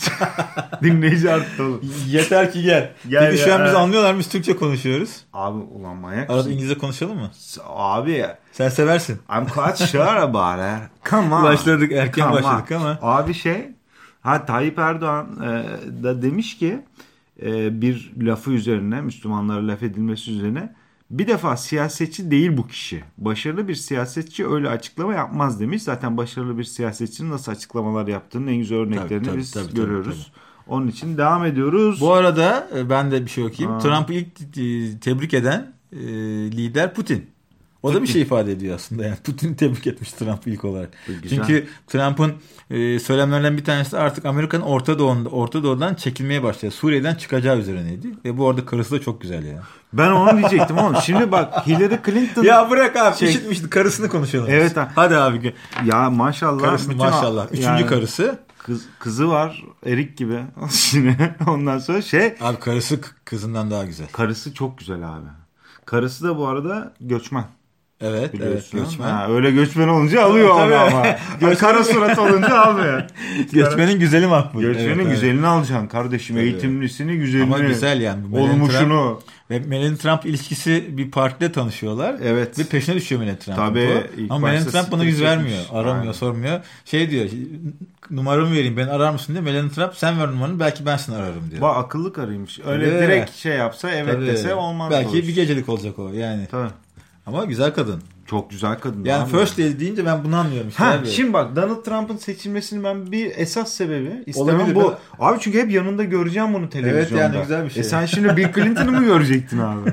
[SPEAKER 1] Dinleyici arttı oğlum.
[SPEAKER 2] Yeter ki gel.
[SPEAKER 1] Gel
[SPEAKER 2] Peki
[SPEAKER 1] ya.
[SPEAKER 2] şu an biz anlıyorlar mı? Biz Türkçe konuşuyoruz.
[SPEAKER 1] Abi ulan manyak
[SPEAKER 2] Arada
[SPEAKER 1] mısın?
[SPEAKER 2] İngilizce konuşalım mı?
[SPEAKER 1] Abi
[SPEAKER 2] Sen seversin.
[SPEAKER 1] I'm quite sure about it. Come on.
[SPEAKER 2] Başladık, erken
[SPEAKER 1] Come on.
[SPEAKER 2] başladık ama.
[SPEAKER 1] Abi şey, ha Tayyip Erdoğan e, da demiş ki e, bir lafı üzerine, Müslümanlara laf edilmesi üzerine, bir defa siyasetçi değil bu kişi. Başarılı bir siyasetçi öyle açıklama yapmaz demiş. Zaten başarılı bir siyasetçinin nasıl açıklamalar yaptığının en güzel örneklerini
[SPEAKER 2] Tabii, tabii,
[SPEAKER 1] biz
[SPEAKER 2] tabii,
[SPEAKER 1] görüyoruz.
[SPEAKER 2] tabii, tabii.
[SPEAKER 1] Onun için devam ediyoruz.
[SPEAKER 2] Bu arada ben de bir şey okuyayım.
[SPEAKER 1] Aa.
[SPEAKER 2] Trump'ı ilk e, tebrik eden e, lider Putin. O da bir şey ifade ediyor aslında. Yani Putin tebrik etmiş Trump'ı ilk olarak.
[SPEAKER 1] Güzel.
[SPEAKER 2] Çünkü Trump'ın e, söylemlerinden bir tanesi de artık Amerika'nın Orta Doğu'nda Orta Doğu'dan çekilmeye başladı. Suriye'den çıkacağı üzerineydi. Ve bu arada karısı da çok güzel ya.
[SPEAKER 1] Ben onu diyecektim oğlum. Şimdi bak Hillary Clinton.
[SPEAKER 2] Ya bırak abi.
[SPEAKER 1] Şey-
[SPEAKER 2] İşitmişti. Karısını konuşalım.
[SPEAKER 1] Evet abi.
[SPEAKER 2] Hadi abi.
[SPEAKER 1] Ya maşallah.
[SPEAKER 2] Karısını
[SPEAKER 1] bütün-
[SPEAKER 2] maşallah. Üçüncü
[SPEAKER 1] yani
[SPEAKER 2] karısı.
[SPEAKER 1] Kız, kızı var. Erik gibi. Şimdi ondan sonra şey.
[SPEAKER 2] Abi karısı k- kızından daha güzel.
[SPEAKER 1] Karısı çok güzel abi. Karısı da bu arada göçmen.
[SPEAKER 2] Evet, evet
[SPEAKER 1] Biliyorsun.
[SPEAKER 2] göçmen.
[SPEAKER 1] Ha, öyle göçmen olunca alıyor
[SPEAKER 2] Tabii.
[SPEAKER 1] onu ama.
[SPEAKER 2] Göçmen-
[SPEAKER 1] Kara surat olunca almıyor.
[SPEAKER 2] Göçmenin güzeli makbul.
[SPEAKER 1] Göçmenin
[SPEAKER 2] Evet, evet.
[SPEAKER 1] güzelini alacaksın kardeşim.
[SPEAKER 2] Tabii.
[SPEAKER 1] Eğitimlisini, güzelini.
[SPEAKER 2] Ama güzel yani. Melania
[SPEAKER 1] Olmuşunu.
[SPEAKER 2] Trump ve Melania Trump ilişkisi bir partide tanışıyorlar.
[SPEAKER 1] Evet.
[SPEAKER 2] Ve peşine düşüyor Melania Trump.
[SPEAKER 1] Tabii, ilk
[SPEAKER 2] Ama Melania
[SPEAKER 1] başta
[SPEAKER 2] Trump buna yüz
[SPEAKER 1] sıkıntı
[SPEAKER 2] vermiyor.
[SPEAKER 1] çekmiş.
[SPEAKER 2] Aramıyor,
[SPEAKER 1] Aynen.
[SPEAKER 2] sormuyor. Şey diyor, numaramı vereyim, beni arar mısın diye. Melania Trump sen ver numaranı, belki ben seni ararım diyor.
[SPEAKER 1] Bak akıllı karıymış. Öyle
[SPEAKER 2] Tabii.
[SPEAKER 1] direkt şey yapsa evet
[SPEAKER 2] Tabii.
[SPEAKER 1] dese olmaz.
[SPEAKER 2] Belki
[SPEAKER 1] olur.
[SPEAKER 2] bir gecelik olacak o yani.
[SPEAKER 1] Tabii.
[SPEAKER 2] Ama güzel kadın.
[SPEAKER 1] Çok güzel kadın.
[SPEAKER 2] Yani
[SPEAKER 1] abi.
[SPEAKER 2] first lady deyince ben bunu anlıyorum işte.
[SPEAKER 1] Ha,
[SPEAKER 2] abi.
[SPEAKER 1] şimdi bak Donald Trump'ın seçilmesinin ben bir esas sebebi istemem
[SPEAKER 2] Olabilir,
[SPEAKER 1] bu.
[SPEAKER 2] ben-
[SPEAKER 1] Abi çünkü hep yanında göreceğim bunu televizyonda.
[SPEAKER 2] Evet yani güzel bir şey.
[SPEAKER 1] E sen şimdi Bill Clinton'ı mı görecektin abi?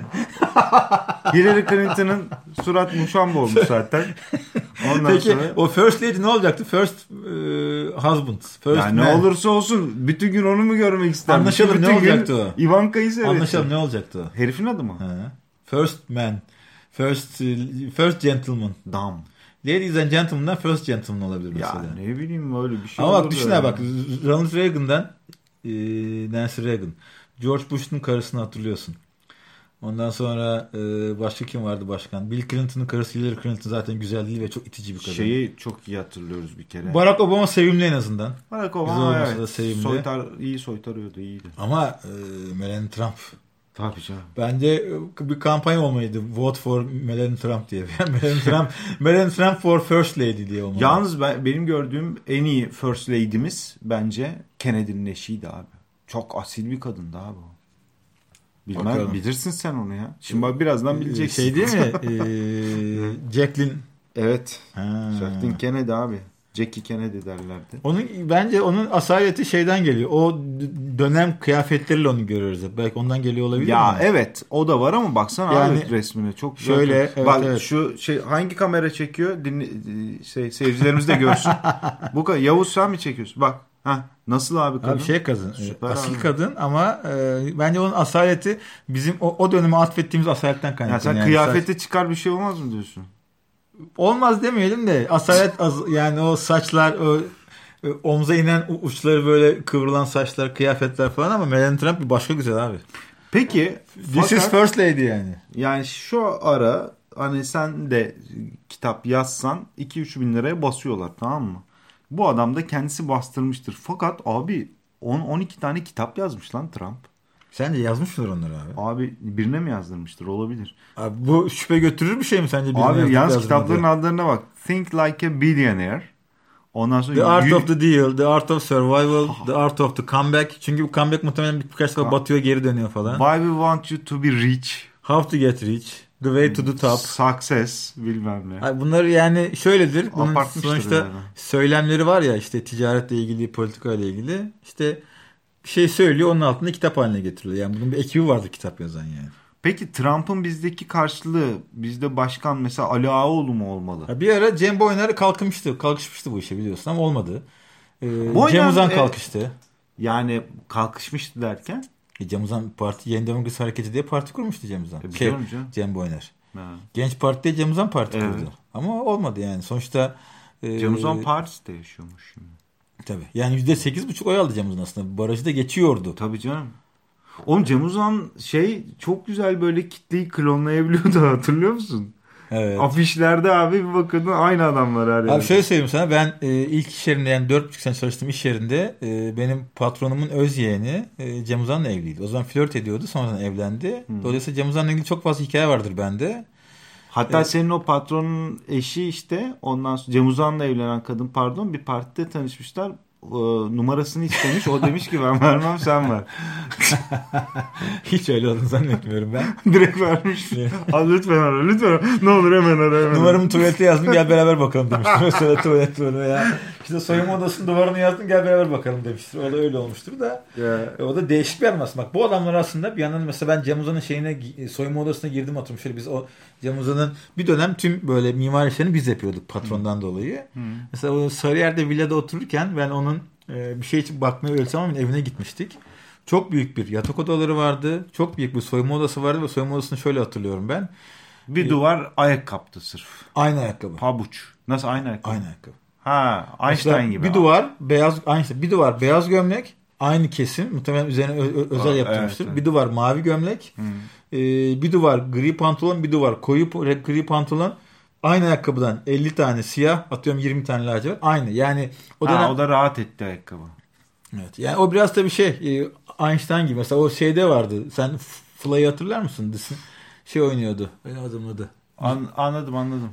[SPEAKER 1] Hillary Clinton'ın surat muşamba olmuş zaten. Ondan
[SPEAKER 2] Peki
[SPEAKER 1] sonra
[SPEAKER 2] o first lady ne olacaktı? First e, husband. First
[SPEAKER 1] yani ne
[SPEAKER 2] man.
[SPEAKER 1] olursa olsun bütün gün onu mu görmek isterdim?
[SPEAKER 2] Anlaşalım,
[SPEAKER 1] Bütün
[SPEAKER 2] ne
[SPEAKER 1] gün
[SPEAKER 2] olacaktı o?
[SPEAKER 1] Ivanka'yı seyredeceğim.
[SPEAKER 2] Anlaşalım, ne olacaktı o?
[SPEAKER 1] Herifin adı mı?
[SPEAKER 2] Ha. First man. First first gentleman.
[SPEAKER 1] Dam.
[SPEAKER 2] Ladies and gentlemen'dan first gentleman olabilir
[SPEAKER 1] Ya
[SPEAKER 2] mesela.
[SPEAKER 1] ne bileyim öyle bir şey
[SPEAKER 2] Ama bak
[SPEAKER 1] olur
[SPEAKER 2] düşün
[SPEAKER 1] ya.
[SPEAKER 2] ha bak Ronald Reagan'dan e, Nancy Reagan. George Bush'un karısını hatırlıyorsun. Ondan sonra e, başka kim vardı başkan? Bill Clinton'ın karısı Hillary Clinton zaten güzel değil ve çok itici bir kadın.
[SPEAKER 1] Şeyi çok iyi hatırlıyoruz bir kere.
[SPEAKER 2] Barack Obama sevimli en azından.
[SPEAKER 1] Barack
[SPEAKER 2] Güzel
[SPEAKER 1] Obama
[SPEAKER 2] olmasa
[SPEAKER 1] evet.
[SPEAKER 2] da sevimli.
[SPEAKER 1] Soytar, iyi soytarıyordu iyiydi.
[SPEAKER 2] Ama e, Melania Trump.
[SPEAKER 1] Tabii canım.
[SPEAKER 2] Bence e, bir kampanya olmalıydı. Vote for Melania Trump diye. Melania Trump, Melania Trump for First Lady diye olmalı.
[SPEAKER 1] Yalnız ben, benim gördüğüm en iyi First Lady'miz bence Kennedy'nin eşiydi abi. Çok asil bir kadındı abi o. Bilmem,
[SPEAKER 2] Bakalım.
[SPEAKER 1] bilirsin sen onu ya. Şimdi bak birazdan bileceksin.
[SPEAKER 2] Şey değil mi? Ee, Jacqueline.
[SPEAKER 1] Evet.
[SPEAKER 2] Ha.
[SPEAKER 1] Jacqueline Kennedy abi. Jackie Kennedy derlerdi.
[SPEAKER 2] Onun bence onun asaleti şeyden geliyor. O d- dönem kıyafetleriyle onu görüyoruz. hep. Belki ondan geliyor olabilir
[SPEAKER 1] Ya
[SPEAKER 2] mi?
[SPEAKER 1] evet o da var ama baksana
[SPEAKER 2] Yani
[SPEAKER 1] abi resmine çok güzel.
[SPEAKER 2] şöyle, evet,
[SPEAKER 1] bak
[SPEAKER 2] evet.
[SPEAKER 1] şu şey hangi kamera çekiyor? Dinle, şey seyircilerimiz de görsün. Bu kadar Yavuz sen mi çekiyorsun? Bak. Ha nasıl abi kadın?
[SPEAKER 2] Abi şey kadın.
[SPEAKER 1] Süper
[SPEAKER 2] asil
[SPEAKER 1] abi.
[SPEAKER 2] kadın ama e, bence onun asaleti bizim o, o döneme atfettiğimiz asaletten
[SPEAKER 1] Ya
[SPEAKER 2] kaynaklı.
[SPEAKER 1] sen
[SPEAKER 2] yani.
[SPEAKER 1] kıyafete çıkar bir şey olmaz mı diyorsun?
[SPEAKER 2] Olmaz demeyelim de asalet az, yani o saçlar o e, omza inen u- uçları böyle kıvrılan saçlar, kıyafetler falan ama Melania Trump bir başka güzel abi.
[SPEAKER 1] Peki
[SPEAKER 2] This is
[SPEAKER 1] fakat,
[SPEAKER 2] first lady yani.
[SPEAKER 1] yani şu ara hani sen de kitap yazsan iki üç bin liraya basıyorlar tamam mı? Bu adam da kendisi bastırmıştır. Fakat abi on on iki tane kitap yazmış lan Trump.
[SPEAKER 2] Sence yazmışlar onları abi?
[SPEAKER 1] Abi birine mi yazdırmıştır? Olabilir.
[SPEAKER 2] Abi bu şüphe götürür bir şey mi sence?
[SPEAKER 1] Abi yalnız kitapların adlarına bak. Think Like a Billionaire. Ondan sonra
[SPEAKER 2] The Art
[SPEAKER 1] y-
[SPEAKER 2] of the Deal, The Art of Survival, The Art of the Comeback. Çünkü bu comeback muhtemelen birkaç defa batıyor, geri dönüyor falan.
[SPEAKER 1] Why We Want You to Be Rich.
[SPEAKER 2] How to Get Rich, The Way to the Top.
[SPEAKER 1] Success bilmem ne.
[SPEAKER 2] Abi bunlar yani şöyledir. Bunun
[SPEAKER 1] Abartmıştır
[SPEAKER 2] sonuçta
[SPEAKER 1] yani.
[SPEAKER 2] söylemleri var ya, işte ticaretle ilgili, politikayla ilgili. İşte bir şey söylüyor, onun altında kitap haline getiriliyor. Yani bunun bir ekibi vardır kitap yazan yani.
[SPEAKER 1] Peki Trump'ın bizdeki karşılığı, bizde başkan mesela Ali Ağaoğlu mu olmalı?
[SPEAKER 2] Ya bir ara Cem Boyner kalkmıştı, kalkışmıştı bu işe biliyorsun ama olmadı. Ee,
[SPEAKER 1] Boyner,
[SPEAKER 2] Cem Uzan
[SPEAKER 1] e,
[SPEAKER 2] kalkıştı.
[SPEAKER 1] Yani kalkışmıştı derken?
[SPEAKER 2] E, Cem Uzan parti, Yeni Demokrasi Hareketi diye parti kurmuştu Cem Uzan.
[SPEAKER 1] E,
[SPEAKER 2] şey,
[SPEAKER 1] canım.
[SPEAKER 2] Cem Boyner.
[SPEAKER 1] Ha.
[SPEAKER 2] Genç Parti diye Cem Uzan parti
[SPEAKER 1] Evet.
[SPEAKER 2] kurdu. Ama olmadı yani. Sonuçta e,
[SPEAKER 1] Cem Uzan Paris'te yaşıyormuş şimdi.
[SPEAKER 2] tabii. Yani yüzde sekiz buçuk oy aldı Cem Uzan aslında. Barajı da geçiyordu.
[SPEAKER 1] Tabii canım. Oğlum Cem Uzan şey çok güzel böyle kitleyi klonlayabiliyordu, hatırlıyor musun?
[SPEAKER 2] Evet.
[SPEAKER 1] Afişlerde abi bir bakın aynı adamlar her yerde.
[SPEAKER 2] Abi şöyle söyleyeyim sana, ben e, ilk iş yerinde, yani dört buçuk sene çalıştığım iş yerinde e, benim patronumun öz yeğeni e, Cem Uzan'la evliydi. O zaman flört ediyordu, sonradan evlendi.
[SPEAKER 1] Hmm.
[SPEAKER 2] Dolayısıyla Cem Uzan'la ilgili çok fazla hikaye vardır bende.
[SPEAKER 1] Hatta
[SPEAKER 2] Evet.
[SPEAKER 1] senin o patronun eşi işte ondan sonra Cem Uzan'la evlenen kadın pardon bir partide tanışmışlar. E, numarasını istemiş. O demiş ki ben vermem sen ver.
[SPEAKER 2] Hiç öyle olduğunu zannetmiyorum ben.
[SPEAKER 1] Direkt vermiş. Al lütfen ara lütfen. Ne olur hemen ara hemen.
[SPEAKER 2] Numaramı tuvalete yazdım, gel beraber bakalım demiştir. Mesela tuvalet böyle ya. İşte soyunma odasının duvarını yazdım, gel beraber bakalım demiştir. O da öyle olmuştur da.
[SPEAKER 1] Ya.
[SPEAKER 2] E, o da değişik bir adam aslında. Bak bu adamlar aslında bir yandan, mesela ben Cem Uzan'ın şeyine, soyunma odasına girdim, hatırlıyorum. Şöyle biz o Cem Uzan'ın bir dönem tüm böyle mimari işlerini biz yapıyorduk patrondan dolayı.
[SPEAKER 1] Hı.
[SPEAKER 2] Mesela o Sarıyer'de villada otururken ben onun e, bir şey için bakmaya ölsem ama evine gitmiştik. Çok büyük bir yatak odaları vardı. Çok büyük bir soyunma odası vardı ve soyunma odasını şöyle hatırlıyorum ben.
[SPEAKER 1] Bir duvar ayakkabıtı sırf.
[SPEAKER 2] Aynı ayakkabı.
[SPEAKER 1] Pabuç. Nasıl aynı ayakkabı?
[SPEAKER 2] Aynı ayakkabı.
[SPEAKER 1] Ha, Einstein
[SPEAKER 2] Mesela
[SPEAKER 1] gibi.
[SPEAKER 2] bir duvar beyaz, aynı şey, bir duvar beyaz gömlek, aynı kesim, muhtemelen üzerine ö- ö- özel
[SPEAKER 1] Aa,
[SPEAKER 2] yaptırmıştır.
[SPEAKER 1] evet, evet.
[SPEAKER 2] Bir duvar mavi gömlek,
[SPEAKER 1] Hı.
[SPEAKER 2] e, bir duvar gri pantolon, bir duvar koyu po- gri pantolon. Aynı ayakkabıdan elli tane siyah, atıyorum yirmi tane lacivert. Aynı. Yani o dönem
[SPEAKER 1] Ha, o da rahat etti ayakkabı.
[SPEAKER 2] evet. Yani o biraz da bir şey, e, Einstein gibi. Mesela o şeyde vardı. Sen Fly'ı hatırlar mısın? Dizin- Şey oynuyordu. Benim adımın adı.
[SPEAKER 1] An, anladım anladım.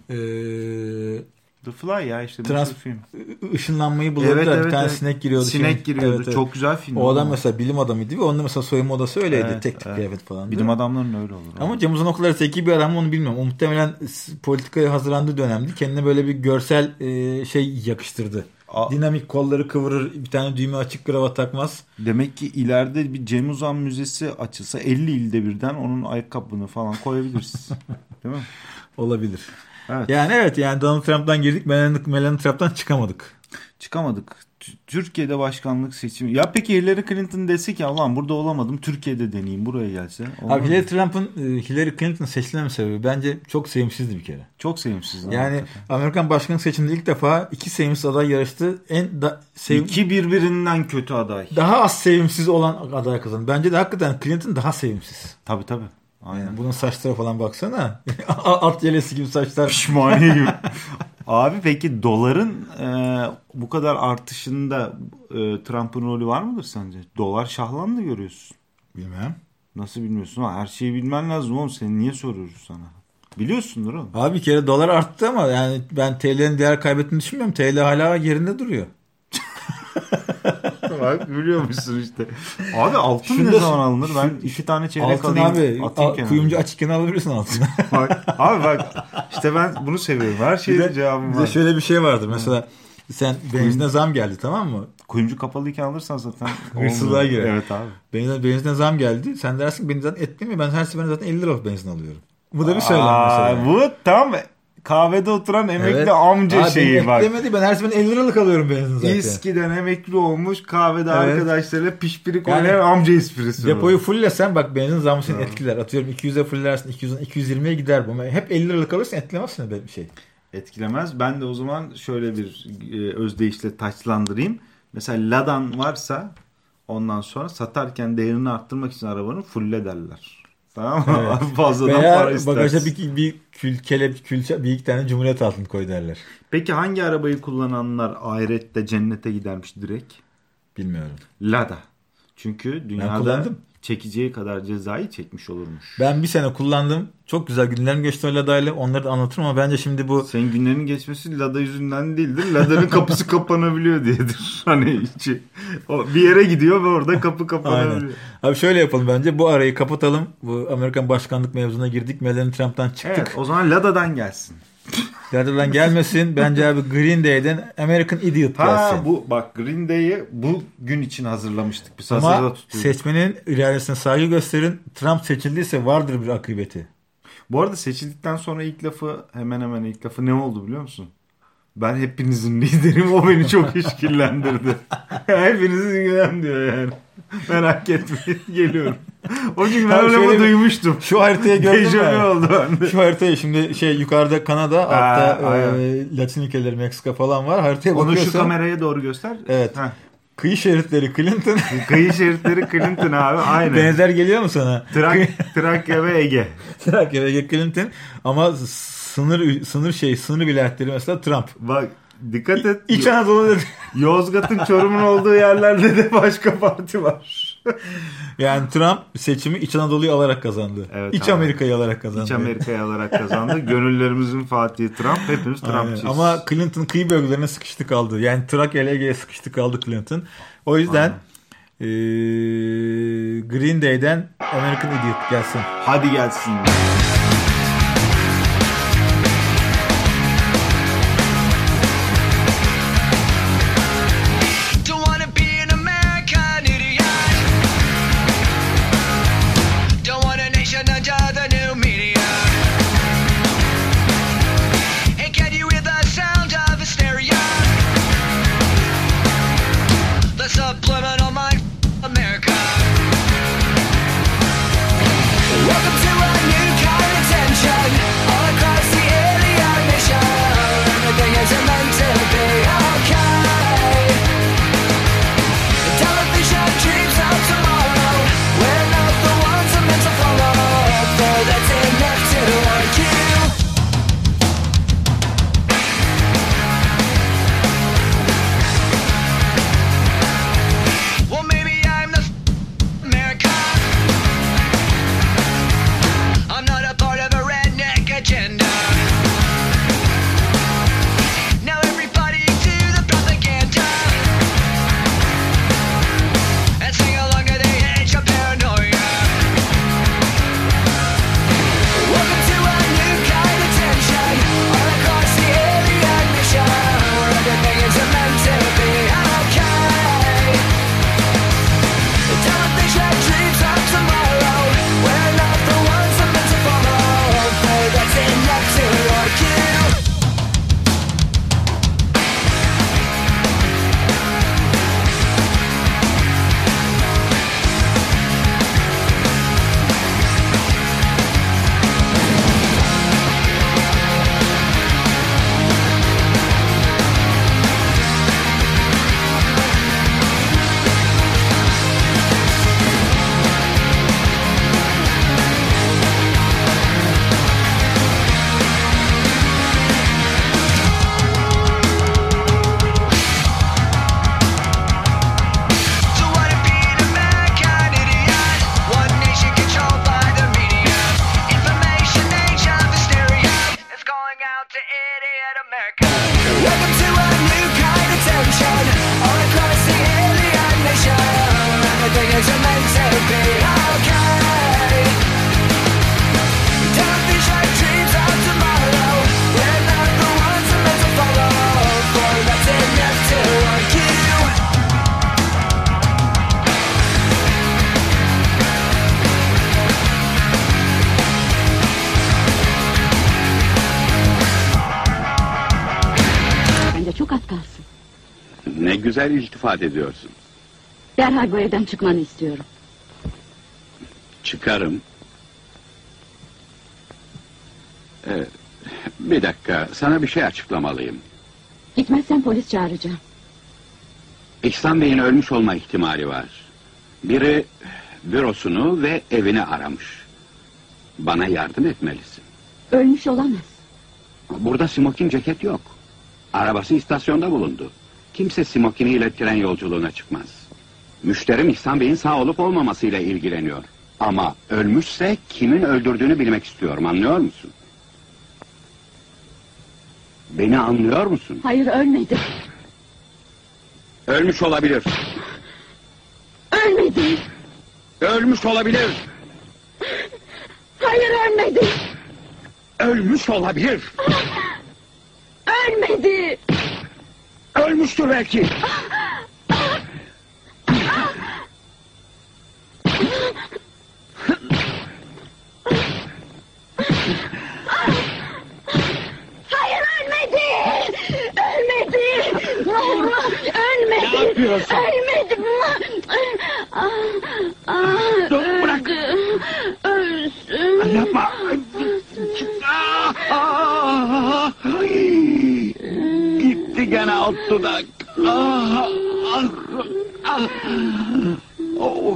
[SPEAKER 2] Eee
[SPEAKER 1] The Fly ya işte.
[SPEAKER 2] Trans-
[SPEAKER 1] bir film.
[SPEAKER 2] ışınlanmayı buluyordu.
[SPEAKER 1] Evet,
[SPEAKER 2] da
[SPEAKER 1] evet,
[SPEAKER 2] bir tane
[SPEAKER 1] evet.
[SPEAKER 2] sinek giriyordu.
[SPEAKER 1] Sinek
[SPEAKER 2] Şeyin-
[SPEAKER 1] giriyordu.
[SPEAKER 2] Evet, evet.
[SPEAKER 1] Çok güzel film.
[SPEAKER 2] O adam
[SPEAKER 1] ama.
[SPEAKER 2] mesela bilim adamıydı ve onun da mesela soyunma odası öyleydi.
[SPEAKER 1] Evet,
[SPEAKER 2] tek tip
[SPEAKER 1] evet.
[SPEAKER 2] kıyafet falan.
[SPEAKER 1] Bilim adamların öyle olur.
[SPEAKER 2] Ama Cem Uzan o kadar zeki bir adam mı onu bilmiyorum. O muhtemelen s- politikaya hazırlandığı dönemde kendine böyle bir görsel e, şey yakıştırdı.
[SPEAKER 1] A-
[SPEAKER 2] Dinamik, kolları kıvırır, bir tane düğme açık, kravat takmaz.
[SPEAKER 1] Demek ki ileride bir Cem Uzan müzesi açılsa elli ilde birden onun ayakkabını falan koyabiliriz. Değil mi?
[SPEAKER 2] Olabilir.
[SPEAKER 1] Evet.
[SPEAKER 2] Yani evet, yani Donald Trump'tan girdik, Melania, Melania Trump'tan çıkamadık.
[SPEAKER 1] Çıkamadık. T- Türkiye'de başkanlık seçimi. Ya peki Hillary Clinton dese ki Allah'ım burada olamadım Türkiye'de deneyeyim buraya gelse. Olmaz
[SPEAKER 2] Abi
[SPEAKER 1] mı?
[SPEAKER 2] Hillary Trump'ın e, Hillary Clinton seçilmeme sebebi bence çok sevimsizdi bir kere.
[SPEAKER 1] Çok sevimsiz.
[SPEAKER 2] Yani
[SPEAKER 1] hakikaten.
[SPEAKER 2] Amerikan başkanlık seçiminde ilk defa iki sevimsiz aday yarıştı. En da, sevim,
[SPEAKER 1] İki birbirinden kötü aday.
[SPEAKER 2] daha az sevimsiz olan aday kazandı. Bence de hakikaten Clinton daha sevimsiz.
[SPEAKER 1] Tabii tabii. Aynen.
[SPEAKER 2] Yani bunun saçlara falan baksana. At yelesi gibi saçlar.
[SPEAKER 1] Pişmaniye gibi. Abi peki doların e, bu kadar artışında e, Trump'ın rolü var mıdır sence? Dolar şahlandı görüyorsun.
[SPEAKER 2] Bilmem.
[SPEAKER 1] Nasıl bilmiyorsun? Ha, her şeyi bilmen lazım oğlum. Seni niye soruyoruz sana? Biliyorsundur oğlum.
[SPEAKER 2] Abi bir kere dolar arttı ama yani ben T L'nin değer kaybettiğini düşünmüyorum. T L hala yerinde duruyor.
[SPEAKER 1] Bak biliyormuşsun işte. Abi altın
[SPEAKER 2] Şunu
[SPEAKER 1] ne
[SPEAKER 2] da-
[SPEAKER 1] zaman alınır? Ben iki tane çeyrek
[SPEAKER 2] Altın
[SPEAKER 1] alayım.
[SPEAKER 2] abi.
[SPEAKER 1] atayım
[SPEAKER 2] a-
[SPEAKER 1] kenara.
[SPEAKER 2] Kuyumcu açıkken alabilirsin altını.
[SPEAKER 1] Bak, abi bak işte ben bunu seviyorum. Her
[SPEAKER 2] Bir
[SPEAKER 1] şeyde
[SPEAKER 2] de,
[SPEAKER 1] cevabım
[SPEAKER 2] bir de
[SPEAKER 1] var.
[SPEAKER 2] şöyle bir şey vardır. Mesela sen benzine zam geldi, tamam mı?
[SPEAKER 1] Kuyumcu kapalıyken alırsan zaten
[SPEAKER 2] Hırsızlığa
[SPEAKER 1] olmuyor.
[SPEAKER 2] girer.
[SPEAKER 1] Evet abi.
[SPEAKER 2] Benzine, benzine zam geldi. Sen dersin beni zaten etmiyor. Ben her seferinde zaten elli liralık benzin alıyorum. Bu da bir söylem
[SPEAKER 1] Aa,
[SPEAKER 2] mesela.
[SPEAKER 1] bu tam kahvede oturan emekli
[SPEAKER 2] Evet.
[SPEAKER 1] amca
[SPEAKER 2] Abi
[SPEAKER 1] şeyi
[SPEAKER 2] beni
[SPEAKER 1] bak.
[SPEAKER 2] eklemedi. Ben her seferinde elli liralık alıyorum benzin zaten.
[SPEAKER 1] İSKİ'den emekli olmuş kahvede
[SPEAKER 2] Evet.
[SPEAKER 1] arkadaşlarıyla pişpirik
[SPEAKER 2] Yani
[SPEAKER 1] oynayan amca esprisi.
[SPEAKER 2] Depoyu fullesen bak benzin zammı seni etkiler. Atıyorum iki yüze fullersin, iki yüzden iki yüz yirmiye gider bu. Ama hep elli liralık alırsın etkilemezsin bir şey.
[SPEAKER 1] Etkilemez. Ben de o zaman şöyle bir e, özdeyişle taçlandırayım. Mesela Ladan varsa ondan sonra satarken değerini arttırmak için arabanın fulle derler. Tamam mı?
[SPEAKER 2] Evet.
[SPEAKER 1] Fazladan
[SPEAKER 2] Veya
[SPEAKER 1] para istersin.
[SPEAKER 2] bagaja bir, bir kül, kelep, külçe, bir iki tane Cumhuriyet altın koy derler.
[SPEAKER 1] Peki hangi arabayı kullananlar ahirette cennete gidermiş direkt?
[SPEAKER 2] Bilmiyorum.
[SPEAKER 1] Lada. Çünkü dünyada
[SPEAKER 2] kullandım.
[SPEAKER 1] çekeceği kadar cezayı çekmiş olurmuş.
[SPEAKER 2] Ben bir sene kullandım. Çok güzel günlerim geçti o Lada'yla. Onları da anlatırım ama bence şimdi bu...
[SPEAKER 1] Senin günlerinin geçmesi Lada yüzünden değildir. Lada'nın kapısı kapanabiliyor diyedir. Hani içi. O bir yere gidiyor ve orada kapı kapanabiliyor.
[SPEAKER 2] Aynen. Abi şöyle yapalım bence. Bu arayı kapatalım. Bu Amerikan başkanlık mevzuna girdik. Melania Trump'tan çıktık.
[SPEAKER 1] Evet, o zaman Lada'dan gelsin.
[SPEAKER 2] Lada'dan gelmesin. Bence abi Green Day'den American Idiot gelsin.
[SPEAKER 1] Ha bu bak Green Day'i bu gün için hazırlamıştık. Biz
[SPEAKER 2] ama
[SPEAKER 1] hazırda tutuyorduk.
[SPEAKER 2] Seçmenin iradesine saygı gösterin. Trump seçildiyse vardır bir akıbeti.
[SPEAKER 1] Bu arada seçildikten sonra ilk lafı hemen hemen ilk lafı ne oldu biliyor musun? Ben hepinizin liderim, o beni çok işkillendirdi. Hepinizin liderim diyor yani. Merak etmeyin, geliyorum. O gün ben öyle mi duymuştum?
[SPEAKER 2] Şu haritayı gördün mü?
[SPEAKER 1] Oldu bende.
[SPEAKER 2] Şu haritayı şimdi şey yukarıda Kanada,
[SPEAKER 1] Ha,
[SPEAKER 2] altta e, Latin ülkeleri, Meksika falan var. Haritaya
[SPEAKER 1] onu
[SPEAKER 2] bakıyorsun.
[SPEAKER 1] şu kameraya doğru göster.
[SPEAKER 2] Evet.
[SPEAKER 1] Heh.
[SPEAKER 2] Kıyı şeritleri Clinton.
[SPEAKER 1] Kıyı şeritleri Clinton abi, aynı.
[SPEAKER 2] Benzer geliyor mu sana?
[SPEAKER 1] Trak, Trakya ve Ege.
[SPEAKER 2] Trakya ve Ege Clinton ama sınır sınır şey sınır vilayetleri mesela Trump.
[SPEAKER 1] Bak dikkat et.
[SPEAKER 2] İç Anadolu dedi.
[SPEAKER 1] Yozgat'ın, Çorum'un olduğu yerlerde de başka parti var.
[SPEAKER 2] Yani Trump seçimi İç Anadolu'yu alarak kazandı. Evet, İç abi. Amerika'yı alarak kazandı.
[SPEAKER 1] İç Amerika'yı alarak kazandı. Gönüllerimizin Fatihi Trump. Hepimiz Trumpçıyız.
[SPEAKER 2] Ama Clinton kıyı bölgelerine sıkıştı kaldı. Yani Trakya ile Ege'ye sıkıştı kaldı Clinton. O yüzden e, Green Day'den American Idiot gelsin.
[SPEAKER 1] Hadi gelsin.
[SPEAKER 4] Ne güzel iltifat ediyorsun.
[SPEAKER 5] Derhal bu evden çıkmanı istiyorum.
[SPEAKER 4] Çıkarım. Ee, bir dakika, sana bir şey açıklamalıyım.
[SPEAKER 5] Gitmezsen polis çağıracağım.
[SPEAKER 4] İhsan Bey'in ölmüş olma ihtimali var. Biri bürosunu ve evini aramış. Bana yardım etmelisin.
[SPEAKER 5] Ölmüş olamaz.
[SPEAKER 4] Burada smokin ceket yok. Arabası istasyonda bulundu. Kimse smokiniyle tren yolculuğuna çıkmaz. Müşterim İhsan Bey'in sağ olup olmamasıyla ilgileniyor. Ama ölmüşse kimin öldürdüğünü bilmek istiyorum, anlıyor musun? Beni anlıyor musun?
[SPEAKER 5] Hayır, ölmedi.
[SPEAKER 4] Ölmüş olabilir.
[SPEAKER 5] Ölmedi.
[SPEAKER 4] Ölmüş olabilir.
[SPEAKER 5] Hayır, ölmedi.
[SPEAKER 4] Ölmüş olabilir.
[SPEAKER 5] Ölmedi.
[SPEAKER 4] Ölmüştür belki.
[SPEAKER 5] Hayır, ölmedi. Ölmedi. Ölmedi.
[SPEAKER 4] Ne yapıyorsun?
[SPEAKER 5] Ölmedi. Ah, ah,
[SPEAKER 4] Dur, bırak.
[SPEAKER 5] Ölsün.
[SPEAKER 4] Yapma. Ah, ay. Gitti gene alt dudak. Ah, ah, ah. Oh.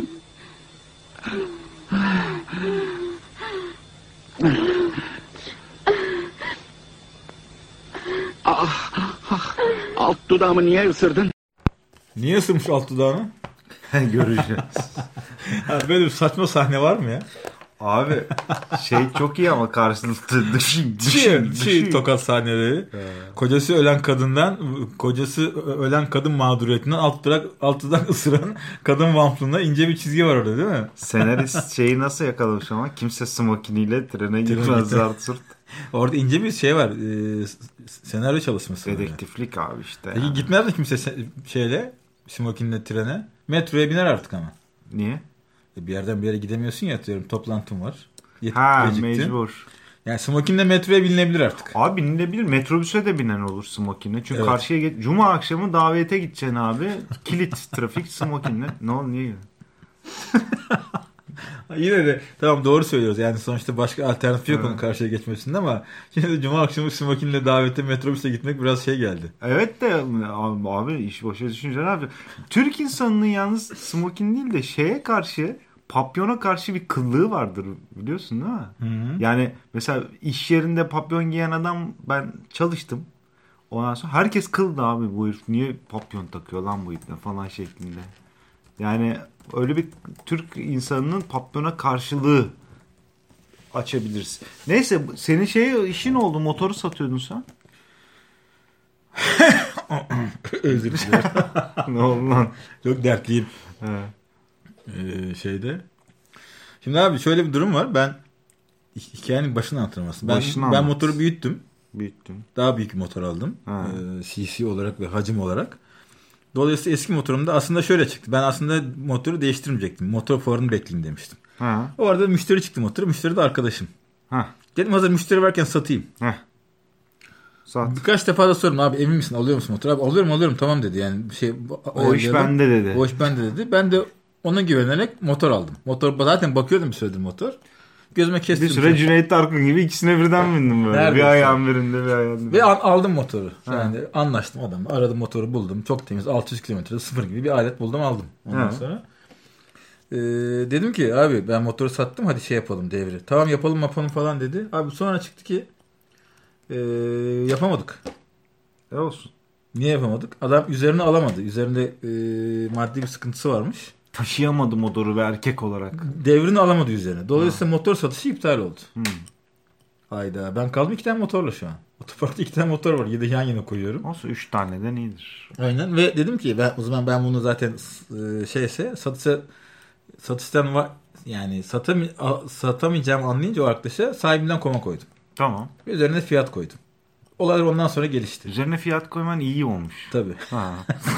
[SPEAKER 4] Ah, ah. Alt dudağımı niye ısırdın?
[SPEAKER 2] Niye ısırmış alt dudağını?
[SPEAKER 1] Göreceğiz.
[SPEAKER 2] Ha, böyle bir saçma sahne var mı ya?
[SPEAKER 1] Abi şey çok iyi ama karşılıklı düşün
[SPEAKER 2] Çiğ,
[SPEAKER 1] düşün
[SPEAKER 2] çiğ
[SPEAKER 1] düşün.
[SPEAKER 2] tokat sahneleri. Kocası ölen kadından, kocası ölen kadın mağduriyetinden alt dudak, alt dudak ısıran kadın vampirine ince bir çizgi var orada değil mi?
[SPEAKER 1] Senarist şeyi nasıl yakalamış ama kimse smokiniyle trene gitmez zart zurt.
[SPEAKER 2] Orada ince bir şey var. E, senaryo çalışması.
[SPEAKER 1] Dedektiflik abi işte.
[SPEAKER 2] Peki
[SPEAKER 1] Yani.
[SPEAKER 2] gitmez mi kimse se- şeyle smokinle trene? Metroya biner artık ama.
[SPEAKER 1] Niye?
[SPEAKER 2] E, bir yerden bir yere gidemiyorsun ya, atıyorum toplantım var. Yet-
[SPEAKER 1] Ha
[SPEAKER 2] geciktin.
[SPEAKER 1] mecbur.
[SPEAKER 2] Yani smokinle metroya binilebilir artık.
[SPEAKER 1] Abi binilebilir, metrobüse de binen olur smokinle. Çünkü
[SPEAKER 2] Evet.
[SPEAKER 1] karşıya geç. Cuma akşamı davete gideceksin abi. Kilit trafik smokinle. Ne oldu niye?
[SPEAKER 2] Yine de tamam, doğru söylüyoruz. Yani sonuçta başka alternatif yok
[SPEAKER 1] Evet.
[SPEAKER 2] onun karşıya geçmesinde ama yine de cuma akşamı smokinle davete metrobüse gitmek biraz şey geldi.
[SPEAKER 1] Evet de abi, abi iş boşa düşüneceksin abi. Türk insanının yalnız smokin değil de şeye karşı, papyona karşı bir kıllığı vardır biliyorsun değil mi?
[SPEAKER 2] Hı-hı.
[SPEAKER 1] Yani mesela iş yerinde papyon giyen adam, ben çalıştım. Ondan sonra herkes kıldı abi, bu herif niye papyon takıyor lan bu ipne falan şeklinde. Yani öyle bir Türk insanının papyona karşılığı açabiliriz. Neyse, senin şey işin oldu, motoru satıyordun sen.
[SPEAKER 2] Özür dilerim.
[SPEAKER 1] Ne oldu lan?
[SPEAKER 2] Çok dertliyim.
[SPEAKER 1] He.
[SPEAKER 2] Ee, şeyde. Şimdi abi şöyle bir durum var. Ben hikayenin başını anlatırım aslında. Ben,
[SPEAKER 1] Başını
[SPEAKER 2] ben
[SPEAKER 1] anlat.
[SPEAKER 2] motoru büyüttüm.
[SPEAKER 1] Büyüttüm.
[SPEAKER 2] Daha büyük bir motor aldım.
[SPEAKER 1] Ha.
[SPEAKER 2] Ee, C C olarak ve hacim olarak. Dolayısıyla eski motorumda aslında şöyle çıktı. Ben aslında motoru değiştirmeyecektim. Motor fuarını bekleyeyim demiştim.
[SPEAKER 1] Ha.
[SPEAKER 2] O arada müşteri çıktı motoru. Müşteri de arkadaşım.
[SPEAKER 1] Ha.
[SPEAKER 2] Dedim hazır müşteri varken satayım.
[SPEAKER 1] Heh. Sat.
[SPEAKER 2] Birkaç defa da sordum, abi emin misin, alıyor musun motoru? Abi alıyorum alıyorum tamam dedi. Yani bir şey
[SPEAKER 1] O iş bende dedi.
[SPEAKER 2] O iş bende dedi. Ben de ona güvenerek motor aldım. Motor zaten bakıyordum bir süredir motor. Gözüme
[SPEAKER 1] Bir
[SPEAKER 2] kestim.
[SPEAKER 1] süre Cüneyt Arkın gibi ikisine birden bindim böyle.
[SPEAKER 2] Neredeyse.
[SPEAKER 1] Bir ayağım birinde, bir ayağım birinde.
[SPEAKER 2] Ve an- aldım motoru.
[SPEAKER 1] Ha.
[SPEAKER 2] Yani anlaştım adamla. Aradım motoru buldum. Çok temiz. altı yüz kilometrede sıfır gibi bir alet buldum aldım. Ondan
[SPEAKER 1] Ha.
[SPEAKER 2] sonra Ee, dedim ki abi ben motoru sattım, hadi şey yapalım devri. Tamam yapalım yapalım falan dedi. Abi sonra çıktı ki ee, yapamadık.
[SPEAKER 1] E olsun.
[SPEAKER 2] Niye yapamadık? Adam üzerine alamadı. Üzerinde ee, maddi bir sıkıntısı varmış.
[SPEAKER 1] Taşıyamadı motoru bir erkek olarak.
[SPEAKER 2] Devrini alamadı üzerine. Dolayısıyla motor satışı iptal oldu.
[SPEAKER 1] Hmm.
[SPEAKER 2] Hayda, ben kaldım iki tane motorla şu an. Otoparkta iki tane motor var. Yedi yan yana koyuyorum.
[SPEAKER 1] Olsun, üç taneden iyidir.
[SPEAKER 2] Aynen, ve dedim ki ben o zaman ben bunu zaten e, şeyse satışa satıştan var yani satam satamayacağım anlayınca o arkadaşa sahibinden koma koydum.
[SPEAKER 1] Tamam.
[SPEAKER 2] Ve üzerine fiyat koydum. Olaylar ondan sonra gelişti.
[SPEAKER 1] Üzerine fiyat koyman iyi olmuş.
[SPEAKER 2] Tabii.
[SPEAKER 1] Ha.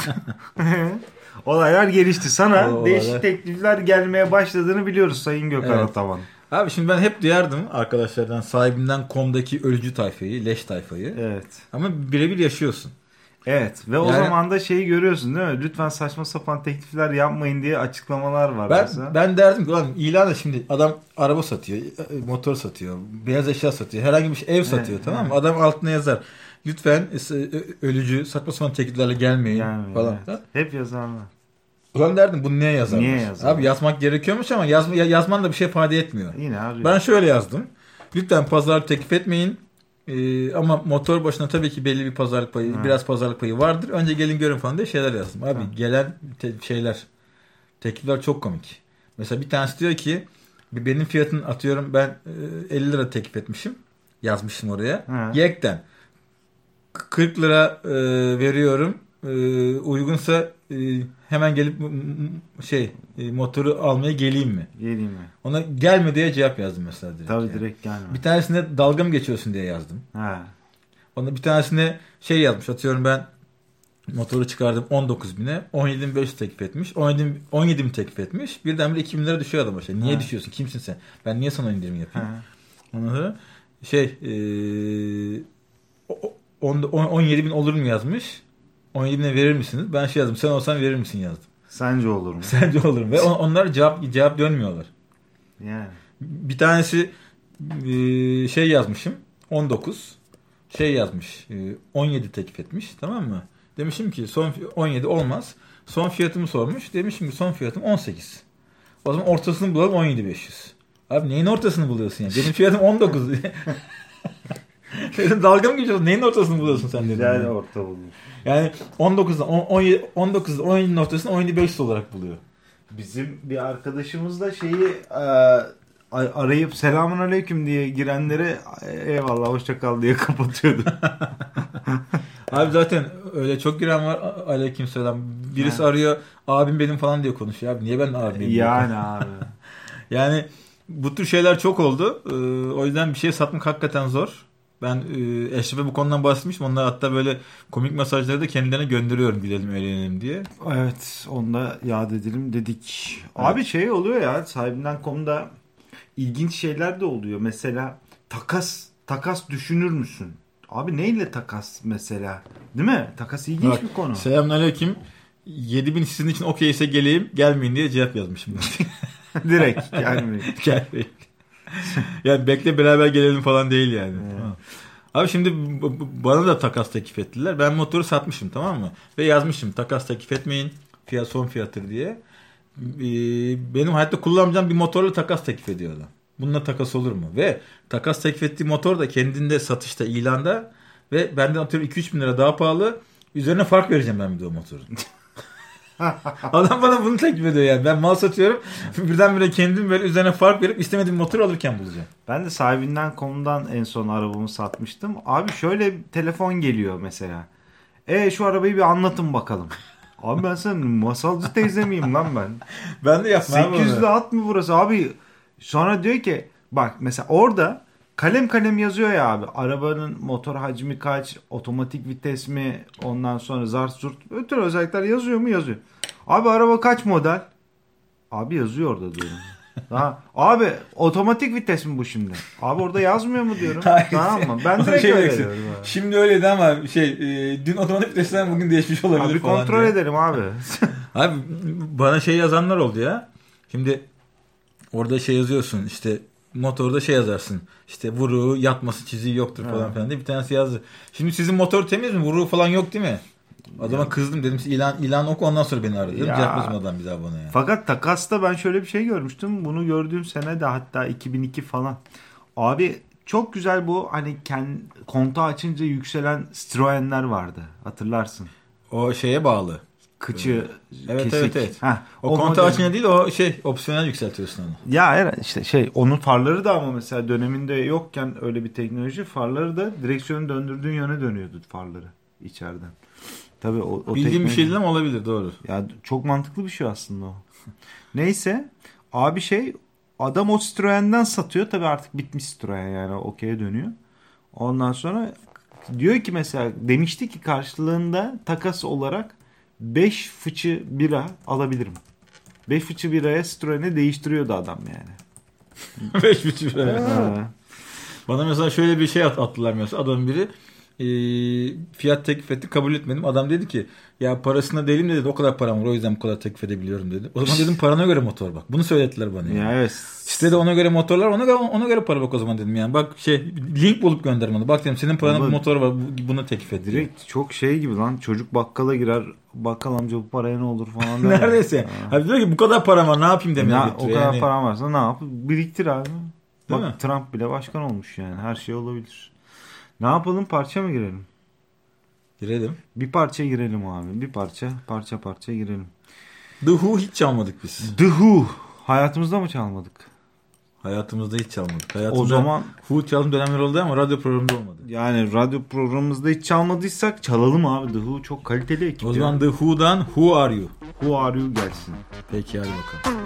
[SPEAKER 1] Olaylar gelişti. Sana
[SPEAKER 2] O
[SPEAKER 1] değişik
[SPEAKER 2] olaylar-
[SPEAKER 1] teklifler gelmeye başladığını biliyoruz Sayın Gökhan
[SPEAKER 2] Evet.
[SPEAKER 1] Ataman.
[SPEAKER 2] Abi şimdi ben hep duyardım arkadaşlardan sahibimden nokta com'daki ölücü tayfayı, leş tayfayı.
[SPEAKER 1] Evet.
[SPEAKER 2] Ama birebir yaşıyorsun.
[SPEAKER 1] Evet ve o
[SPEAKER 2] Yani-
[SPEAKER 1] zaman da şeyi görüyorsun değil mi? Lütfen saçma sapan teklifler yapmayın diye açıklamalar var.
[SPEAKER 2] Ben
[SPEAKER 1] mesela.
[SPEAKER 2] ben derdim ki ulan ilan da şimdi adam araba satıyor, motor satıyor, beyaz eşya satıyor, herhangi bir şey ev satıyor,
[SPEAKER 1] Evet,
[SPEAKER 2] tamam mı?
[SPEAKER 1] evet.
[SPEAKER 2] Adam altına yazar. Lütfen ölücü saçma sapan tekliflerle gelmeyin
[SPEAKER 1] Yani,
[SPEAKER 2] falan.
[SPEAKER 1] evet. Hep yazarlar.
[SPEAKER 2] Ulan derdim bunu niye yazar?
[SPEAKER 1] Niye yazar?
[SPEAKER 2] Abi yazmak gerekiyormuş ama yazma, yazman da bir şey ifade etmiyor.
[SPEAKER 1] Yine arıyor.
[SPEAKER 2] Ben şöyle yazdım. Lütfen pazarlık teklif etmeyin. Ee, ama motor başına tabii ki belli bir pazarlık payı,
[SPEAKER 1] Ha.
[SPEAKER 2] biraz pazarlık payı vardır. Önce gelin görün falan diye şeyler yazdım. Abi
[SPEAKER 1] Ha.
[SPEAKER 2] gelen te- şeyler, Teklifler çok komik. Mesela bir tanesi diyor ki benim fiyatını atıyorum ben elli lira teklif etmişim. Yazmışım oraya.
[SPEAKER 1] He.
[SPEAKER 2] Yekten. kırk lira e, veriyorum. E, uygunsa e, hemen gelip şey e, motoru almaya geleyim mi?
[SPEAKER 1] Geleyim mi?
[SPEAKER 2] Ona gelme diye cevap yazdım mesela direkt.
[SPEAKER 1] Tabii
[SPEAKER 2] yani.
[SPEAKER 1] direkt gelme.
[SPEAKER 2] Bir tanesine dalga mı geçiyorsun diye yazdım.
[SPEAKER 1] He.
[SPEAKER 2] Ona bir tanesine şey yazmış. Atıyorum ben motoru çıkardım on dokuz bine. on yedi bin beş yüz teklif etmiş. on yedi bin teklif etmiş. Birdenbire iki bin lira düşüyor adam başa. Niye
[SPEAKER 1] He.
[SPEAKER 2] düşüyorsun? Kimsin sen? Ben niye sana indirim yapayım?
[SPEAKER 1] He.
[SPEAKER 2] Ondan sonra şey e, on yedi bin olur mu yazmış. on yedi bine verir misiniz? Ben şey yazdım. Sen olsan verir misin yazdım.
[SPEAKER 1] Sence olur mu?
[SPEAKER 2] Sence olur mu? Ve on, onlar cevap cevap dönmüyorlar.
[SPEAKER 1] Yani.
[SPEAKER 2] Bir tanesi e, şey yazmışım. on dokuz şey yazmış. E, on yedi teklif etmiş. Tamam mı? Demişim ki son on yedi olmaz. Son fiyatımı sormuş. Demişim ki son fiyatım on sekiz. O zaman ortasını bulalım on yedi bin beş yüz. Abi neyin ortasını buluyorsun yani? Benim fiyatım on dokuz. Senin dalga mı geçiyorsun? Neyin ortasını buluyorsun sen dedim.
[SPEAKER 1] Güzel
[SPEAKER 2] Yani.
[SPEAKER 1] orta buluyor.
[SPEAKER 2] Yani on dokuzda on yedi on dokuzda on yedinin ortasını on yedi bin beş yüz olarak buluyor.
[SPEAKER 1] Bizim bir arkadaşımız da şeyi e, arayıp selamun aleyküm diye girenlere eyvallah hoşça kal diye kapatıyordu.
[SPEAKER 2] Abi zaten öyle çok giren var. Aleykümselam. Birisi
[SPEAKER 1] Ha.
[SPEAKER 2] arıyor. Abim benim falan diye konuşuyor. Abi niye ben abim?
[SPEAKER 1] Yani abi.
[SPEAKER 2] Yani bu tür şeyler çok oldu. Ee, o yüzden bir şey satmak hakikaten zor. Ben e, Eşref'e bu konudan bahsetmiştim. Onlar hatta böyle komik mesajları da kendilerine gönderiyorum. Gidelim eğlenelim diye.
[SPEAKER 1] Evet, onu da yad edelim dedik. Abi şey oluyor ya, sahibinden nokta com'da ilginç şeyler de oluyor. Mesela takas takas düşünür müsün? Abi neyle takas mesela? Değil mi? Takas ilginç
[SPEAKER 2] Bak,
[SPEAKER 1] bir konu.
[SPEAKER 2] Selamünaleyküm. yedi bin sizin için okeyse geleyim. Gelmeyin diye cevap yazmışım.
[SPEAKER 1] Direkt gelmiyor.
[SPEAKER 2] Gelmeyin. Yani bekle beraber gelelim falan değil yani.
[SPEAKER 1] Evet.
[SPEAKER 2] Abi şimdi b- b- bana da takas teklif ettiler. Ben motoru satmışım, tamam mı? Ve yazmışım takas teklif etmeyin. Fiyat son fiyattır diye. Ee, benim hayatta kullanacağım bir motorla takas teklif ediyorlar. Bununla takas olur mu? Ve takas teklif ettiği motor da kendinde satışta, ilanda ve benden atıyorum iki üç bin lira daha pahalı. Üzerine fark vereceğim ben bir de o motorun. Adam bana bunu teklif ediyor yani. Ben mal satıyorum. Birdenbire kendim böyle üzerine fark verip istemediğim motoru alırken bulacağım.
[SPEAKER 1] Ben de sahibinden nokta com'dan en son arabamı satmıştım. Abi şöyle bir telefon geliyor mesela. E şu arabayı bir anlatın bakalım. Abi ben sen masalcı teyze miyim lan ben?
[SPEAKER 2] Ben de yapmam abi
[SPEAKER 1] sekiz yüzlü
[SPEAKER 2] onu.
[SPEAKER 1] at mı burası abi? Sonra diyor ki bak mesela orada kalem kalem yazıyor ya abi. Arabanın motor hacmi kaç, otomatik vites mi, ondan sonra zart zurt. Ötürü özellikler yazıyor mu? Yazıyor. Abi araba kaç model? Abi yazıyor orada diyorum. Ha, abi otomatik vites mi bu şimdi? Abi orada yazmıyor mu diyorum.
[SPEAKER 2] Hayır.
[SPEAKER 1] Tamam mı? Ben
[SPEAKER 2] Ona
[SPEAKER 1] direkt
[SPEAKER 2] şey
[SPEAKER 1] öyle
[SPEAKER 2] diyeceksin.
[SPEAKER 1] diyorum abi.
[SPEAKER 2] Şimdi öyleydi ama şey e, dün otomatik vitesten bugün değişmiş olabilir
[SPEAKER 1] Abi
[SPEAKER 2] falan
[SPEAKER 1] kontrol
[SPEAKER 2] diye.
[SPEAKER 1] edelim abi.
[SPEAKER 2] Abi bana şey yazanlar oldu ya. Şimdi orada şey yazıyorsun işte motorda şey yazarsın. İşte vuruğu, yatması, çiziği yoktur falan
[SPEAKER 1] Ha.
[SPEAKER 2] filan diye bir tanesi yazdı. Şimdi sizin motor temiz mi? Vuruğu falan yok değil mi? Adama kızdım dedim ilan ilan oku ondan sonra beni aradı.
[SPEAKER 1] Ya.
[SPEAKER 2] Cevap yazmadı adam bir daha bana ya.
[SPEAKER 1] Fakat takasta ben şöyle bir şey görmüştüm. Bunu gördüğüm sene de hatta iki bin iki falan. Abi çok güzel bu hani kendi kontağı açınca yükselen Citroen'ler vardı. Hatırlarsın.
[SPEAKER 2] O şeye bağlı.
[SPEAKER 1] Kıçı
[SPEAKER 2] Evet
[SPEAKER 1] kesik.
[SPEAKER 2] evet evet.
[SPEAKER 1] Heh,
[SPEAKER 2] O,
[SPEAKER 1] o
[SPEAKER 2] kontağı
[SPEAKER 1] model-
[SPEAKER 2] açınca değil o şey opsiyonel yükseltiyorsun onu.
[SPEAKER 1] Ya evet işte şey onun farları da ama mesela döneminde yokken öyle bir teknoloji farları da direksiyonu döndürdüğün yöne dönüyordu farları içeriden. Tabii o, o
[SPEAKER 2] Bildiğim bir
[SPEAKER 1] teknoloji-
[SPEAKER 2] şey değil ama olabilir doğru.
[SPEAKER 1] Ya çok mantıklı bir şey aslında o. Neyse abi şey adam o Citroen'den satıyor. Tabii artık bitmiş Citroen yani okey'e dönüyor. Ondan sonra diyor ki mesela demişti ki karşılığında takas olarak beş fıçı bira alabilirim. beş fıçı biraya Citroen'i değiştiriyordu adam yani.
[SPEAKER 2] Beş buçuk lira.
[SPEAKER 1] Ha.
[SPEAKER 2] Bana mesela şöyle bir şey at- attılar mesela adamın biri e, fiyat teklif etti kabul etmedim. Adam dedi ki ya parasına değilim de dedi o kadar param var o yüzden bu kadar teklif edebiliyorum dedi. O zaman dedim parana göre motor bak. Bunu söylediler bana. Yani.
[SPEAKER 1] Ya evet.
[SPEAKER 2] Sitede ona göre motorlar ona göre, ona göre para bak o zaman dedim yani. Bak şey link bulup gönderdim onu. Bak dedim senin parana
[SPEAKER 1] Ama
[SPEAKER 2] bir motor var bu- bunu teklif et. diye.
[SPEAKER 1] Direkt çok şey gibi lan çocuk bakkala girer bakkal amca bu paraya ne olur falan der.
[SPEAKER 2] Neredeyse.
[SPEAKER 1] Ha.
[SPEAKER 2] Abi diyor ki bu kadar param var ne yapayım demeye
[SPEAKER 1] Ne, o
[SPEAKER 2] getiriyor.
[SPEAKER 1] kadar
[SPEAKER 2] yani.
[SPEAKER 1] paran varsa ne yap? Biriktir abi.
[SPEAKER 2] Değil
[SPEAKER 1] Bak
[SPEAKER 2] mi?
[SPEAKER 1] Trump bile başkan olmuş yani. Her şey olabilir. Ne yapalım? Parça mı girelim?
[SPEAKER 2] Girelim.
[SPEAKER 1] Bir parça girelim abi. Bir parça. Parça parça girelim.
[SPEAKER 2] The Who hiç çalmadık biz.
[SPEAKER 1] The Who. Hayatımızda mı çalmadık?
[SPEAKER 2] Hayatımızda hiç çalmadık. Hayatımda
[SPEAKER 1] O zaman
[SPEAKER 2] Who çaldığım dönemler oldu ama radyo programında olmadı.
[SPEAKER 1] yani radyo programımızda hiç çalmadıysak çalalım abi. The Who çok kaliteli ekip.
[SPEAKER 2] O zaman ya. The Who'dan Who Are You?
[SPEAKER 1] Who Are You gelsin.
[SPEAKER 2] Peki hadi bakalım.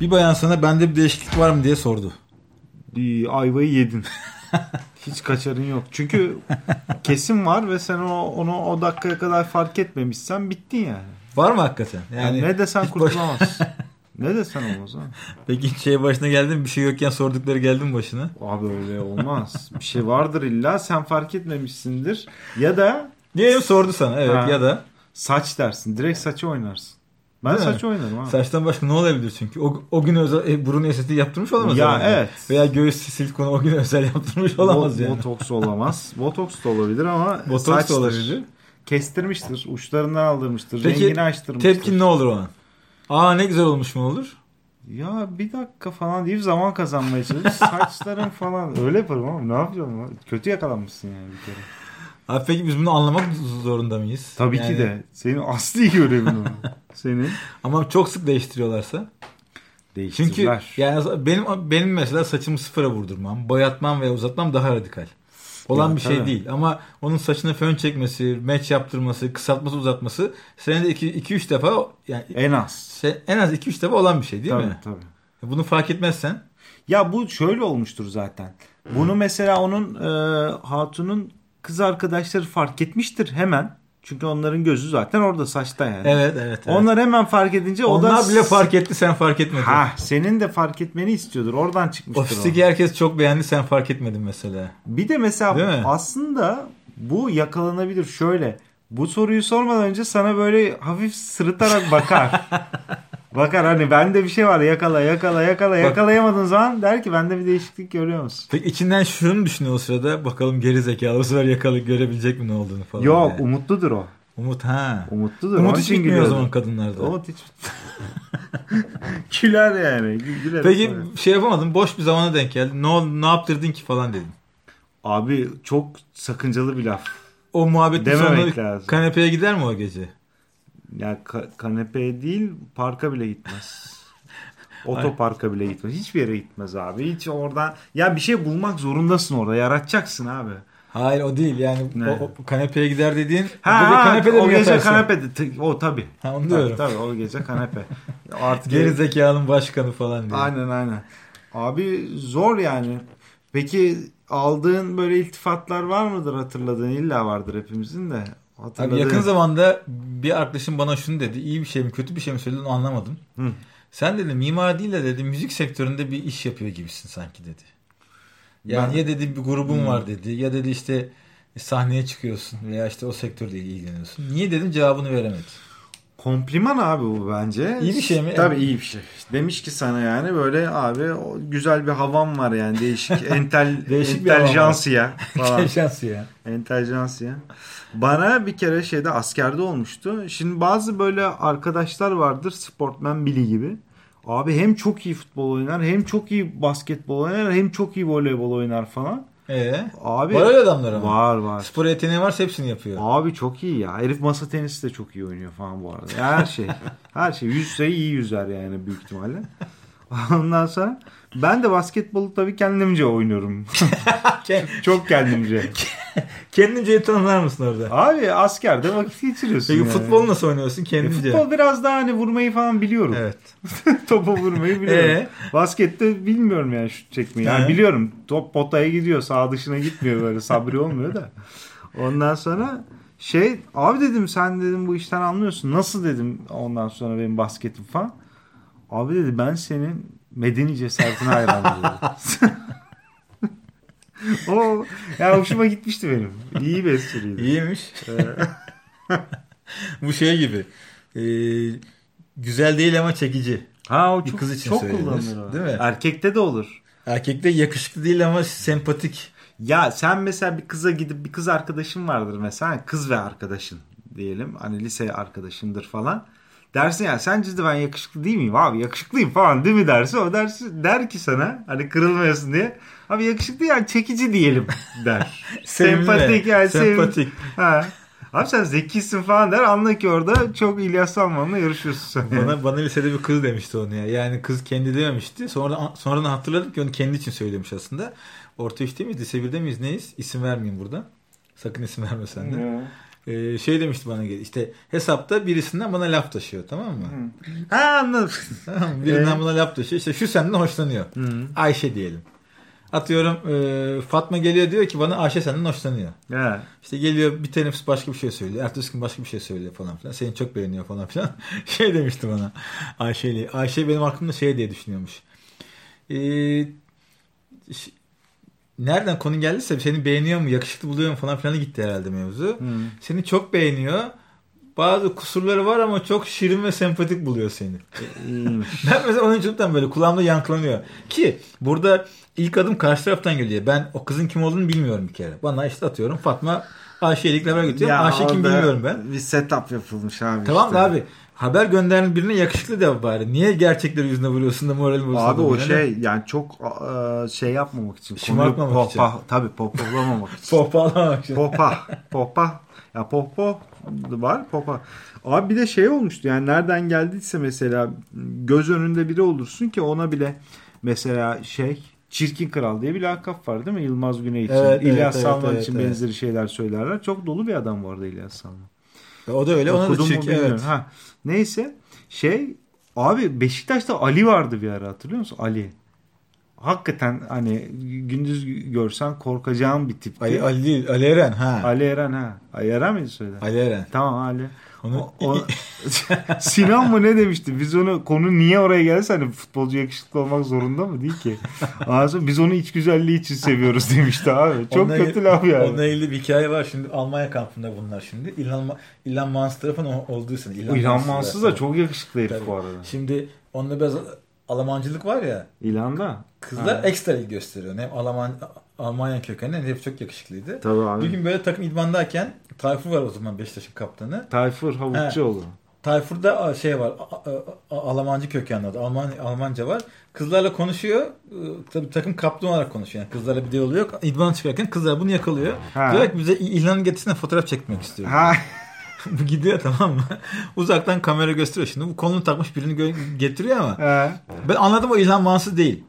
[SPEAKER 2] Bir bayan sana bende bir değişiklik var mı diye sordu.
[SPEAKER 1] Bir ayvayı yedin. Hiç kaçarın yok. Çünkü kesin var ve sen onu, onu o dakikaya kadar fark etmemişsen bittin yani.
[SPEAKER 2] Var mı hakikaten? Yani,
[SPEAKER 1] yani ne desen
[SPEAKER 2] hiç
[SPEAKER 1] kurtulamazsın. Ne desen olmaz ha.
[SPEAKER 2] Peki şey başına geldi mi? Bir şey yokken sordukları geldi mi başına?
[SPEAKER 1] Abi öyle olmaz. Bir şey vardır illa sen fark etmemişsindir. Ya da
[SPEAKER 2] Diyelim sordu sana evet
[SPEAKER 1] ha,
[SPEAKER 2] ya da
[SPEAKER 1] saç dersin. Direkt saçı oynarsın. Ben
[SPEAKER 2] değil
[SPEAKER 1] saç
[SPEAKER 2] mi?
[SPEAKER 1] oynarım abi.
[SPEAKER 2] Saçtan başka ne olabilir çünkü? O, o gün özel e, burun estetiği yaptırmış olamaz.
[SPEAKER 1] Ya
[SPEAKER 2] herhalde.
[SPEAKER 1] evet.
[SPEAKER 2] Veya göğüs silikonu o gün özel yaptırmış olamaz
[SPEAKER 1] Bo-
[SPEAKER 2] yani.
[SPEAKER 1] Botoks olamaz. Botoks da olabilir ama
[SPEAKER 2] Botoks
[SPEAKER 1] saçtır.
[SPEAKER 2] da olabilir.
[SPEAKER 1] Kestirmiştir. Uçlarından aldırmıştır.
[SPEAKER 2] Peki,
[SPEAKER 1] rengini açtırmıştır.
[SPEAKER 2] tepkin ne olur o an? Aa ne güzel olmuş mu olur?
[SPEAKER 1] Ya bir dakika falan deyip zaman kazanmaya çalış. Saçların falan. Öyle yaparım ama ne yapacağım? Abi? Kötü yakalanmışsın yani bir kere.
[SPEAKER 2] Abi peki biz bunu anlamak zorunda mıyız?
[SPEAKER 1] Tabii
[SPEAKER 2] yani...
[SPEAKER 1] ki de. Senin asli görevin o. Senin.
[SPEAKER 2] Ama çok sık değiştiriyorlarsa? Çünkü
[SPEAKER 1] Değiştirler.
[SPEAKER 2] yani benim benim mesela saçımı sıfıra vurdurmam, boyatmam ve uzatmam daha radikal. Olan
[SPEAKER 1] Ya,
[SPEAKER 2] bir şey
[SPEAKER 1] tabii.
[SPEAKER 2] değil. Ama onun saçına fön çekmesi, match yaptırması, kısaltması, uzatması senede iki üç defa yani
[SPEAKER 1] En az.
[SPEAKER 2] şey, en az iki üç defa olan bir şey değil
[SPEAKER 1] tabii,
[SPEAKER 2] mi?
[SPEAKER 1] Tabii.
[SPEAKER 2] Bunu fark etmezsen.
[SPEAKER 1] Ya bu şöyle olmuştur zaten. Bunu mesela onun e, hatunun kız arkadaşları fark etmiştir hemen. Çünkü onların gözü zaten orada saçta yani.
[SPEAKER 2] Evet evet. evet.
[SPEAKER 1] Onlar hemen fark edince o
[SPEAKER 2] Onlar
[SPEAKER 1] da
[SPEAKER 2] bile fark etti, sen fark etmedin.
[SPEAKER 1] Ha, senin de fark etmeni istiyordur. Oradan çıkmıştır
[SPEAKER 2] Ofisteki
[SPEAKER 1] o.
[SPEAKER 2] herkes çok beğendi, sen fark etmedin mesela.
[SPEAKER 1] Bir de mesela
[SPEAKER 2] Değil mi?
[SPEAKER 1] aslında bu yakalanabilir şöyle. Bu soruyu sormadan önce sana böyle hafif sırıtarak bakar. Bakar hani bende bir şey var yakala yakala yakala yakalayamadığın zaman der ki bende bir değişiklik görüyor musun?
[SPEAKER 2] Peki içinden şunu düşünüyor o sırada, bakalım geri zekalı bu sefer yakalı görebilecek mi ne olduğunu falan.
[SPEAKER 1] Yok
[SPEAKER 2] yani.
[SPEAKER 1] umutludur o.
[SPEAKER 2] Umut ha.
[SPEAKER 1] Umutludur.
[SPEAKER 2] Umut
[SPEAKER 1] Onun
[SPEAKER 2] hiç
[SPEAKER 1] için
[SPEAKER 2] bitmiyor o
[SPEAKER 1] gülüyordur.
[SPEAKER 2] zaman kadınlarda.
[SPEAKER 1] Umut hiç güler yani. Güler
[SPEAKER 2] Peki
[SPEAKER 1] sonra.
[SPEAKER 2] şey yapamadın, boş bir zamana denk geldin. Ne oldu, ne yaptırdın ki falan dedin.
[SPEAKER 1] Abi çok sakıncalı bir laf.
[SPEAKER 2] O muhabbetin
[SPEAKER 1] Dememek
[SPEAKER 2] sonunda
[SPEAKER 1] lazım.
[SPEAKER 2] kanepeye gider mi o gece?
[SPEAKER 1] Ya ka- kanepeye değil parka bile gitmez. Otoparka bile gitmez. Hiçbir yere gitmez abi. Hiç oradan ya bir şey bulmak zorundasın orada. Yaratacaksın abi.
[SPEAKER 2] Hayır o değil yani
[SPEAKER 1] Ne?
[SPEAKER 2] o, o kanepeye gider dediğin
[SPEAKER 1] Ha,
[SPEAKER 2] gece
[SPEAKER 1] ha
[SPEAKER 2] kanepede
[SPEAKER 1] o
[SPEAKER 2] mi
[SPEAKER 1] gece
[SPEAKER 2] yatarsın?
[SPEAKER 1] kanepede. T- O tabii.
[SPEAKER 2] Ha, onu
[SPEAKER 1] tabii,
[SPEAKER 2] diyorum.
[SPEAKER 1] tabii o gece kanepe. Artık
[SPEAKER 2] Geri zekalının başkanı falan diye.
[SPEAKER 1] Aynen aynen. Abi zor yani. Peki aldığın böyle iltifatlar var mıdır hatırladığın? İlla vardır hepimizin de.
[SPEAKER 2] Abi yakın zamanda bir arkadaşım bana şunu dedi. İyi bir şey mi kötü bir şey mi söyledi onu anlamadım.
[SPEAKER 1] Hı.
[SPEAKER 2] Sen dedi mimar değil de dedi müzik sektöründe bir iş yapıyor gibisin sanki dedi. Yani
[SPEAKER 1] Ben-
[SPEAKER 2] ya dedi bir grubun
[SPEAKER 1] Hmm.
[SPEAKER 2] var dedi. Ya dedi işte sahneye çıkıyorsun veya işte o sektörle ilgileniyorsun. Niye dedim cevabını veremedi.
[SPEAKER 1] Kompliman abi bu bence.
[SPEAKER 2] İyi bir şey mi?
[SPEAKER 1] Tabii iyi bir şey. Demiş ki sana yani böyle abi o güzel bir havam var yani değişik entel
[SPEAKER 2] Değişik bir havam var.
[SPEAKER 1] enteljansiya falan.
[SPEAKER 2] Şansı ya.
[SPEAKER 1] Enteljansiya. Bana bir kere şeyde askerde olmuştu. Şimdi bazı böyle arkadaşlar vardır sportmen Billy gibi. Abi hem çok iyi futbol oynar hem çok iyi basketbol oynar hem çok iyi voleybol oynar falan.
[SPEAKER 2] Ee?
[SPEAKER 1] Abi
[SPEAKER 2] Var öyle adamlar ama.
[SPEAKER 1] Var var.
[SPEAKER 2] Spor yeteneği varsa hepsini yapıyor.
[SPEAKER 1] Abi çok iyi ya. Herif masa tenisi de çok iyi oynuyor falan bu arada. Her şey. Her şey. Yüzse iyi yüzer yani büyük ihtimalle. Ondan sonra ben de basketbolu tabii kendimce oynuyorum. Çok kendimce.
[SPEAKER 2] Kendince tanımlar mısın orada?
[SPEAKER 1] Abi askerde vakit geçiriyorsun
[SPEAKER 2] Peki
[SPEAKER 1] yani.
[SPEAKER 2] futbol nasıl oynuyorsun
[SPEAKER 1] E,
[SPEAKER 2] kendince?
[SPEAKER 1] futbol biraz daha hani vurmayı falan biliyorum.
[SPEAKER 2] Evet.
[SPEAKER 1] Topa vurmayı biliyorum.
[SPEAKER 2] Ee?
[SPEAKER 1] Baskette bilmiyorum yani şut çekmeyi. Yani
[SPEAKER 2] Ee?
[SPEAKER 1] biliyorum top potaya gidiyor, sağ dışına gitmiyor böyle sabri olmuyor da. Ondan sonra şey abi dedim sen dedim bu işten anlıyorsun. Nasıl dedim ondan sonra benim basketim falan. Abi dedi ben senin medeni cesaretine hayranım dedi. O ya hoşuma gitmişti benim. İyi bir espriydi.
[SPEAKER 2] İyiymiş. Bu şey gibi. Ee, güzel değil ama çekici.
[SPEAKER 1] Ha o
[SPEAKER 2] Bir
[SPEAKER 1] çok,
[SPEAKER 2] kız için
[SPEAKER 1] çok
[SPEAKER 2] söylenir,
[SPEAKER 1] kullanılır o.
[SPEAKER 2] değil mi?
[SPEAKER 1] Erkekte de olur.
[SPEAKER 2] Erkekte yakışıklı değil ama sempatik.
[SPEAKER 1] Ya sen mesela bir kıza gidip bir kız arkadaşın vardır mesela. Kız ve arkadaşın diyelim. Hani lise arkadaşındır falan. Dersin ya sen ciddi ben yakışıklı değil miyim abi yakışıklıyım falan değil mi dersin. O dersi, der ki sana hani kırılmayasın diye. Abi yakışıklı yani çekici diyelim der.
[SPEAKER 2] Sevimli.
[SPEAKER 1] Sempatik yani
[SPEAKER 2] Sempatik.
[SPEAKER 1] sevim- Ha. Abi sen zekisin falan der. Anla ki orada çok İlyas Salman'la yarışıyorsun sen.
[SPEAKER 2] Bana, bana lisede bir kız demişti onu ya. Yani kız kendi dememişti. Sonra, sonradan hatırladım ki onu kendi için söylemiş aslında. Orta üçte miyiz? Lise birde miyiz? Neyiz? İsim vermeyeyim burada. Sakın isim verme sen de. Ee, şey demişti bana, işte hesapta birisinden bana laf taşıyor, tamam mı?
[SPEAKER 1] Ha, anladım.
[SPEAKER 2] Birinden bana laf taşıyor. İşte şu senden hoşlanıyor. Hı. Ayşe diyelim. Atıyorum e, Fatma geliyor, diyor ki bana Ayşe senden hoşlanıyor.
[SPEAKER 1] Evet.
[SPEAKER 2] İşte geliyor bir teneffüs başka bir şey söylüyor. Ertesi gün başka bir şey söylüyor falan filan. Seni çok beğeniyor falan filan. Şey demişti bana Ayşe'yle. Ayşe benim aklımda şey diye düşünüyormuş. Eee nereden konu geldiyse seni beğeniyor mu, yakışıklı buluyor mu falan filan gitti herhalde mevzu. Hmm. Seni çok beğeniyor. Bazı kusurları var ama çok şirin ve sempatik buluyor seni. Ben mesela oyunculuktan böyle kulağımda yankılanıyor. Ki burada ilk adım karşı taraftan geliyor. Ben o kızın kim olduğunu bilmiyorum bir kere. Bana işte atıyorum Fatma Ayşe'yle ilk haber götürüyorum. Ayşe kim bilmiyorum ben.
[SPEAKER 1] Bir setup yapılmış abi.
[SPEAKER 2] Tamam
[SPEAKER 1] işte.
[SPEAKER 2] da abi. Haber gönderen birine yakışıklı de bari. Niye gerçekleri yüzüne vuruyorsun da moralimi bozuyorsun?
[SPEAKER 1] Abi o şey yani çok şey yapmamak için.
[SPEAKER 2] Şımartmamak
[SPEAKER 1] popa,
[SPEAKER 2] için.
[SPEAKER 1] Tabii popoplamamak için.
[SPEAKER 2] Pompalamak için.
[SPEAKER 1] Popa. Popa. Ya popo var popa. Abi bir de şey olmuştu yani nereden geldiyse mesela göz önünde biri olursun ki ona bile mesela şey Çirkin Kral diye bir lakap var değil mi? Yılmaz Güney için.
[SPEAKER 2] Evet,
[SPEAKER 1] İlyas
[SPEAKER 2] evet,
[SPEAKER 1] Salman
[SPEAKER 2] evet,
[SPEAKER 1] için
[SPEAKER 2] evet.
[SPEAKER 1] benzeri şeyler söylerler. Çok dolu bir adam vardı İlyas Salman.
[SPEAKER 2] O da öyle. Ona da çirkin. Evet.
[SPEAKER 1] Ha. Neyse şey abi Beşiktaş'ta Ali vardı bir ara, hatırlıyor musun? Ali. Hakikaten hani gündüz görsen korkacağın bir tipti.
[SPEAKER 2] Ali, Ali değil. Ali Eren. Ha.
[SPEAKER 1] Ali Eren ha. Ali Eren miydi söyle?
[SPEAKER 2] Ali Eren.
[SPEAKER 1] Tamam Ali.
[SPEAKER 2] Onu...
[SPEAKER 1] O, o... Sinan mı ne demişti? Biz onu konu niye oraya gelirse hani futbolcu yakışıklı olmak zorunda mı değil ki? Aslında biz onu iç güzelliği için seviyoruz demişti abi. Çok onunla, kötü laf yani.
[SPEAKER 2] Onunla ilgili bir hikaye var. Şimdi Almanya kampında bunlar şimdi. İlhan, İlhan Mansız tarafın olduğu için.
[SPEAKER 1] İlhan, İlhan Mansız da çok yakışıklı herif
[SPEAKER 2] tabii.
[SPEAKER 1] Bu arada.
[SPEAKER 2] Şimdi onda biraz Almancılık var ya.
[SPEAKER 1] İlhan'da.
[SPEAKER 2] Kızlar
[SPEAKER 1] ha.
[SPEAKER 2] ekstra ilgi gösteriyor. Hem Alman, Almanya kökenli hem de hep çok yakışıklıydı.
[SPEAKER 1] Tabii abi.
[SPEAKER 2] Bir gün böyle takım idmandayken Tayfur var o zaman Beşiktaş'ın kaptanı.
[SPEAKER 1] Tayfur Havutçuoğlu.
[SPEAKER 2] Tayfur'da şey var. Almancı kökenli adı. Alman, Almanca var. Kızlarla konuşuyor. Tabii takım kaptanı olarak konuşuyor. Yani kızlarla bir diyaloğu yok. İdman çıkarken kızlar bunu yakalıyor. Ha. Diyor ki bize İlhan'ın getirisinden fotoğraf çekmek istiyor. Ha. Bu gidiyor tamam mı? Uzaktan kamera gösteriyor. Şimdi bu kolunu takmış birini gö- getiriyor ama ha. Ben anladım o İlhan Mansız değil.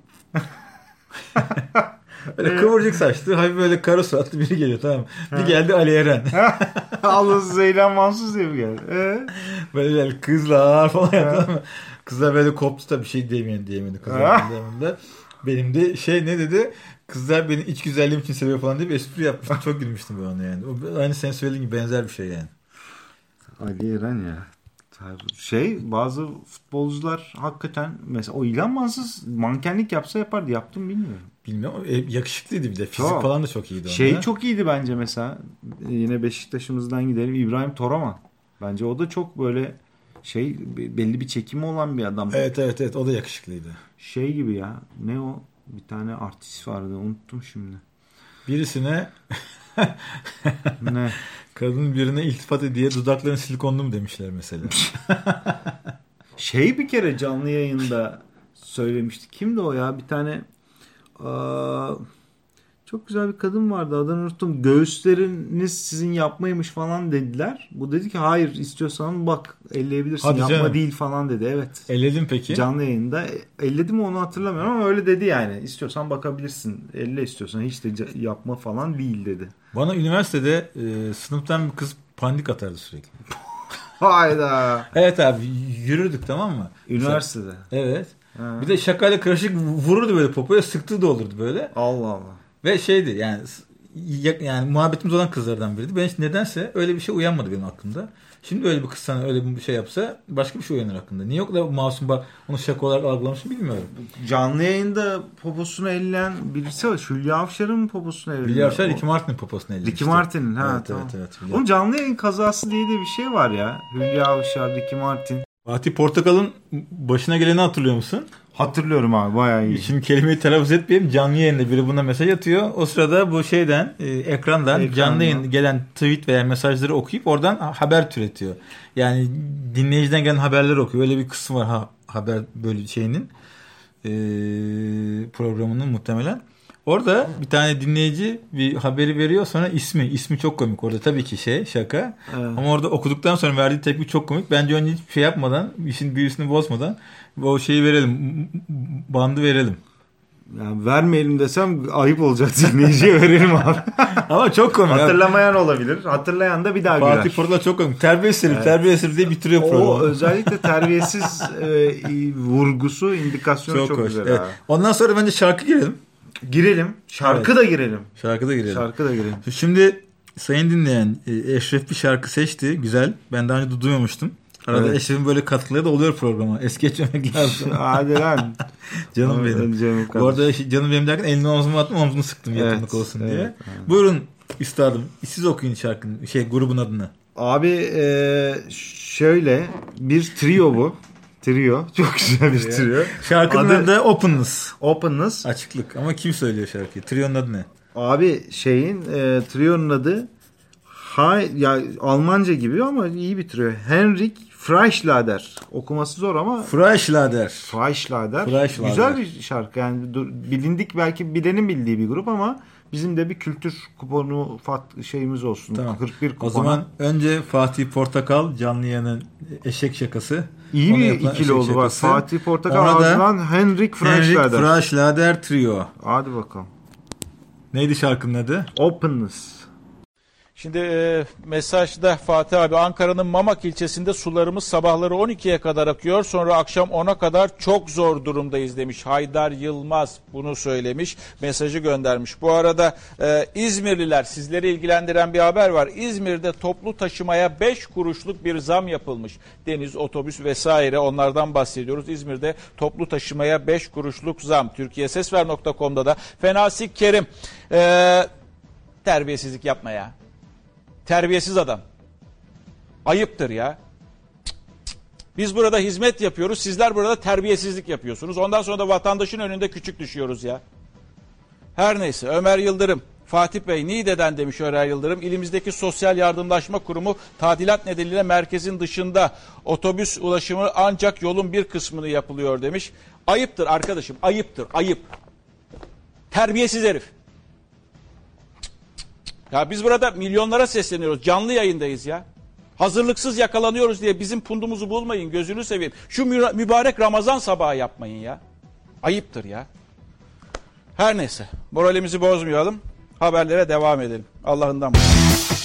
[SPEAKER 2] Böyle kıvırcık saçlı, hafif böyle kara suratlı biri geliyor tamam mı? Bir geldi Ali Eren.
[SPEAKER 1] Allah'ın İlhan Mansız diye mi geldi? Ee?
[SPEAKER 2] Böyle, böyle kızlar falan yaptı ama kızlar böyle koptu da bir şey diyemedi diyemedi kızlar. Benim de şey ne dedi? Kızlar beni iç güzelliğim için seviyor falan diye bir espri yapmıştım. Çok gülmüştüm ben ona yani. O, aynı sen söylediğin gibi benzer bir şey yani.
[SPEAKER 1] Ali Eren ya. Şey bazı futbolcular hakikaten mesela o İlhan Mansız mankenlik yapsa yapardı. Yaptım bilmiyorum.
[SPEAKER 2] Bilmiyorum. E, yakışıklıydı bir de. Fizik çok. Falan da çok iyiydi.
[SPEAKER 1] Şey
[SPEAKER 2] onda.
[SPEAKER 1] Çok iyiydi bence mesela. Yine Beşiktaş'ımızdan gidelim. İbrahim Toraman. Bence o da çok böyle şey belli bir çekimi olan bir adam.
[SPEAKER 2] Evet evet evet. O da yakışıklıydı.
[SPEAKER 1] Şey gibi ya. Ne o? Bir tane artist vardı. Unuttum şimdi.
[SPEAKER 2] Birisine
[SPEAKER 1] ne?
[SPEAKER 2] Kadın birine iltifat ediyor. Dudakların silikonlu mu demişler mesela.
[SPEAKER 1] Şey bir kere canlı yayında söylemişti. Kimdi o ya? Bir tane aa, çok güzel bir kadın vardı. Adını unuttum. Göğüsleriniz sizin yapmaymış falan dediler. Bu dedi ki hayır istiyorsan bak elleyebilirsin. Hadi yapma canım. Değil falan dedi. Evet.
[SPEAKER 2] Elledin peki?
[SPEAKER 1] Canlı yayında. Elledim mi onu hatırlamıyorum ama öyle dedi yani. İstiyorsan bakabilirsin. Elle istiyorsan hiç de yapma falan değil dedi.
[SPEAKER 2] Bana üniversitede e, sınıftan bir kız pandik atardı sürekli.
[SPEAKER 1] Hayda.
[SPEAKER 2] Evet abi yürürdük tamam mı?
[SPEAKER 1] Üniversitede.
[SPEAKER 2] Evet. Ha. Bir de şakayla karışık vururdu böyle popoya, sıktığı da olurdu böyle.
[SPEAKER 1] Allah Allah.
[SPEAKER 2] Ve şeydi yani yani muhabbetimiz olan kızlardan biriydi. Ben hiç nedense öyle bir şey uyanmadı benim aklımda. Şimdi öyle bir kız sana öyle bir şey yapsa başka bir şey uyanır aklında. Niye o kadar masum bak onu şaka olarak algılamışım bilmiyorum.
[SPEAKER 1] Canlı yayında poposunu elleyen birisi var. Hülya Avşar'ın poposunu elleyen.
[SPEAKER 2] Hülya Avşar Ricky Martin'in poposunu elleyen.
[SPEAKER 1] Ricky Martin'in ha
[SPEAKER 2] evet,
[SPEAKER 1] tamam.
[SPEAKER 2] Evet, evet,
[SPEAKER 1] onun canlı yayın kazası diye de bir şey var ya. Hülya Avşar, Ricky Martin.
[SPEAKER 2] Fatih Portakal'ın başına geleni hatırlıyor musun?
[SPEAKER 1] Hatırlıyorum abi bayağı iyi.
[SPEAKER 2] Şimdi kelimeyi telaffuz etmeyeyim. Canlı yayında biri buna mesaj atıyor. O sırada bu şeyden e, ekrandan, ekrandan canlı yayın gelen tweet veya mesajları okuyup oradan haber türetiyor. Yani dinleyiciden gelen haberleri okuyor. Öyle bir kısım var ha, haber böyle şeyinin e, programının muhtemelen. Orada bir tane dinleyici bir haberi veriyor sonra ismi. ismi çok komik orada tabii ki şey şaka. Evet. Ama orada okuduktan sonra verdiği tepki çok komik. Bence önce hiçbir şey yapmadan işin büyüsünü bozmadan o şeyi verelim. Bandı verelim.
[SPEAKER 1] Yani vermeyelim desem ayıp olacak, dinleyiciye verelim abi.
[SPEAKER 2] Ama çok komik.
[SPEAKER 1] Hatırlamayan olabilir. Hatırlayan da bir daha güler.
[SPEAKER 2] Fatih Portakal çok komik. Terbiyesiz herif, evet. Terbiyesiz diye bitiriyor programı.
[SPEAKER 1] O özellikle terbiyesiz e, vurgusu, indikasyonu çok, çok güzel.
[SPEAKER 2] Evet. Ondan sonra bence şarkı girelim.
[SPEAKER 1] Girelim. Şarkı evet. da girelim.
[SPEAKER 2] Şarkı da girelim.
[SPEAKER 1] Şarkı da girelim.
[SPEAKER 2] Şimdi sayın dinleyen Eşref bir şarkı seçti. Güzel. Ben daha önce duymamıştım. Arada evet. Eşref'in böyle katkıları da oluyor programa. Es geçmemek lazım.
[SPEAKER 1] Hadi lan.
[SPEAKER 2] Canım benim. Canım Bu arada canım benim derken elini omzuma attım, omzunu sıktım evet. yakınlık olsun evet. diye. Evet. Buyurun üstadım. Siz okuyun şarkının, şey grubun adını.
[SPEAKER 1] Abi ee, şöyle bir trio bu. Trio. Çok güzel bir trio.
[SPEAKER 2] Şarkının adı da Openness.
[SPEAKER 1] Openness.
[SPEAKER 2] Açıklık. Ama kim söylüyor şarkıyı? Trio'nun adı ne?
[SPEAKER 1] Abi şeyin e, trio'nun adı ha, ya Almanca gibi ama iyi bir trio. Henrik Freischlader. Okuması zor ama
[SPEAKER 2] Freischlader.
[SPEAKER 1] Freischlader.
[SPEAKER 2] Freischlader.
[SPEAKER 1] Güzel bir şarkı. Yani bilindik, belki bilenin bildiği bir grup ama bizim de bir kültür kuponu şeyimiz olsun.
[SPEAKER 2] Tamam.
[SPEAKER 1] kırk bir kuponu.
[SPEAKER 2] O zaman önce Fatih Portakal canlı yayının eşek şakası.
[SPEAKER 1] İyi bir ikili oldu bak. Fatih Portakal ardından Henrik Freischlader.
[SPEAKER 2] Henrik Freischlader Trio.
[SPEAKER 1] Hadi bakalım.
[SPEAKER 2] Neydi şarkının adı?
[SPEAKER 1] Openness.
[SPEAKER 6] Şimdi e, mesajda Fatih abi, Ankara'nın Mamak ilçesinde sularımız sabahları on ikiye kadar akıyor. Sonra akşam ona kadar çok zor durumdayız demiş. Haydar Yılmaz bunu söylemiş. Mesajı göndermiş. Bu arada e, İzmirliler, sizleri ilgilendiren bir haber var. İzmir'de toplu taşımaya beş kuruşluk bir zam yapılmış. Deniz, otobüs vesaire, onlardan bahsediyoruz. İzmir'de toplu taşımaya beş kuruşluk zam. Türkiye Sesver nokta com'da da Fenasik Kerim. E, terbiyesizlik yapma ya. Terbiyesiz adam. Ayıptır ya. Biz burada hizmet yapıyoruz. Sizler burada terbiyesizlik yapıyorsunuz. Ondan sonra da vatandaşın önünde küçük düşüyoruz ya. Her neyse, Ömer Yıldırım. Fatih Bey, Niğde'den demiş Ömer Yıldırım. İlimizdeki Sosyal Yardımlaşma Kurumu tadilat nedeniyle merkezin dışında, otobüs ulaşımı ancak yolun bir kısmını yapılıyor demiş. Ayıptır arkadaşım, ayıptır, ayıp. Terbiyesiz herif. Ya biz burada milyonlara sesleniyoruz. Canlı yayındayız ya. Hazırlıksız yakalanıyoruz diye bizim pundumuzu bulmayın. Gözünü seveyim. Şu mübarek Ramazan sabahı yapmayın ya. Ayıptır ya. Her neyse. Moralimizi bozmayalım. Haberlere devam edelim. Allah'ından başlayalım.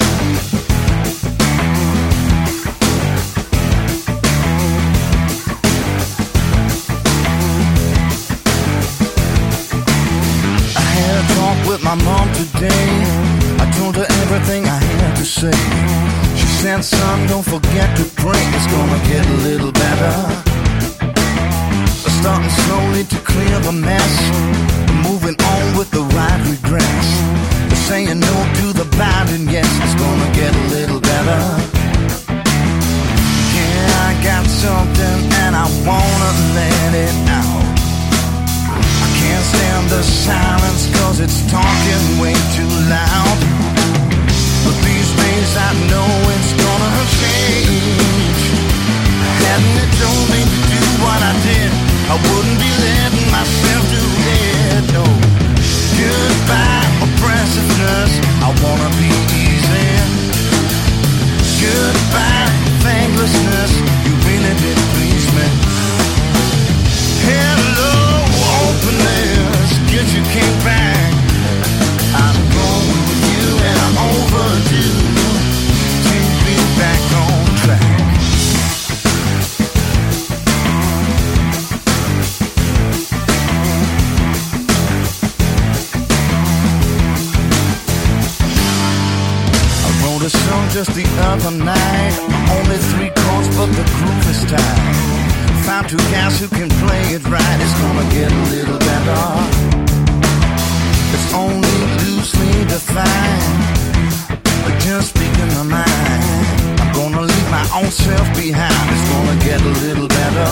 [SPEAKER 3] With my mom today, I told her everything I had to say. She said, son, don't forget to pray, it's gonna get a little better. Starting slowly to clear the mess, moving on with the right regrets. Saying no to the bad and yes, it's gonna get a little better. Yeah, I got something and I wanna let it out. Can't stand the silence cause it's talking way too loud. But these days I know it's gonna change. Hadn't it told me to do what I did, I wouldn't be letting myself do it, no. Goodbye oppressiveness, I wanna be easy. Goodbye thanklessness, you really did please me. Hello openness, guess you came back. I'm going with you and I'm overdue to be back on track. I wrote a song just the other night, only three chords but the groove is tight. Found two guys who can play it right, it's gonna get a little better. It's only loosely defined, but just speaking my mind. I'm gonna leave my own self behind, it's gonna get a little better.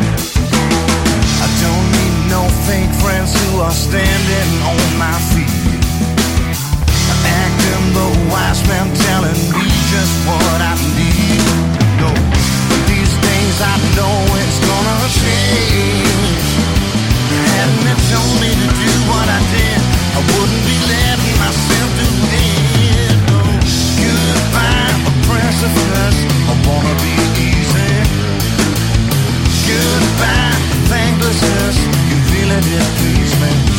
[SPEAKER 3] I don't need no fake friends who are standing on my feet, acting the wise man telling me just what I need. No, but these days I know it's gonna change. Hadn't it told me to do what I did, I wouldn't be letting myself do it. No, goodbye oppressiveness, I wanna be easy. Goodbye thanklessness, you really did please me.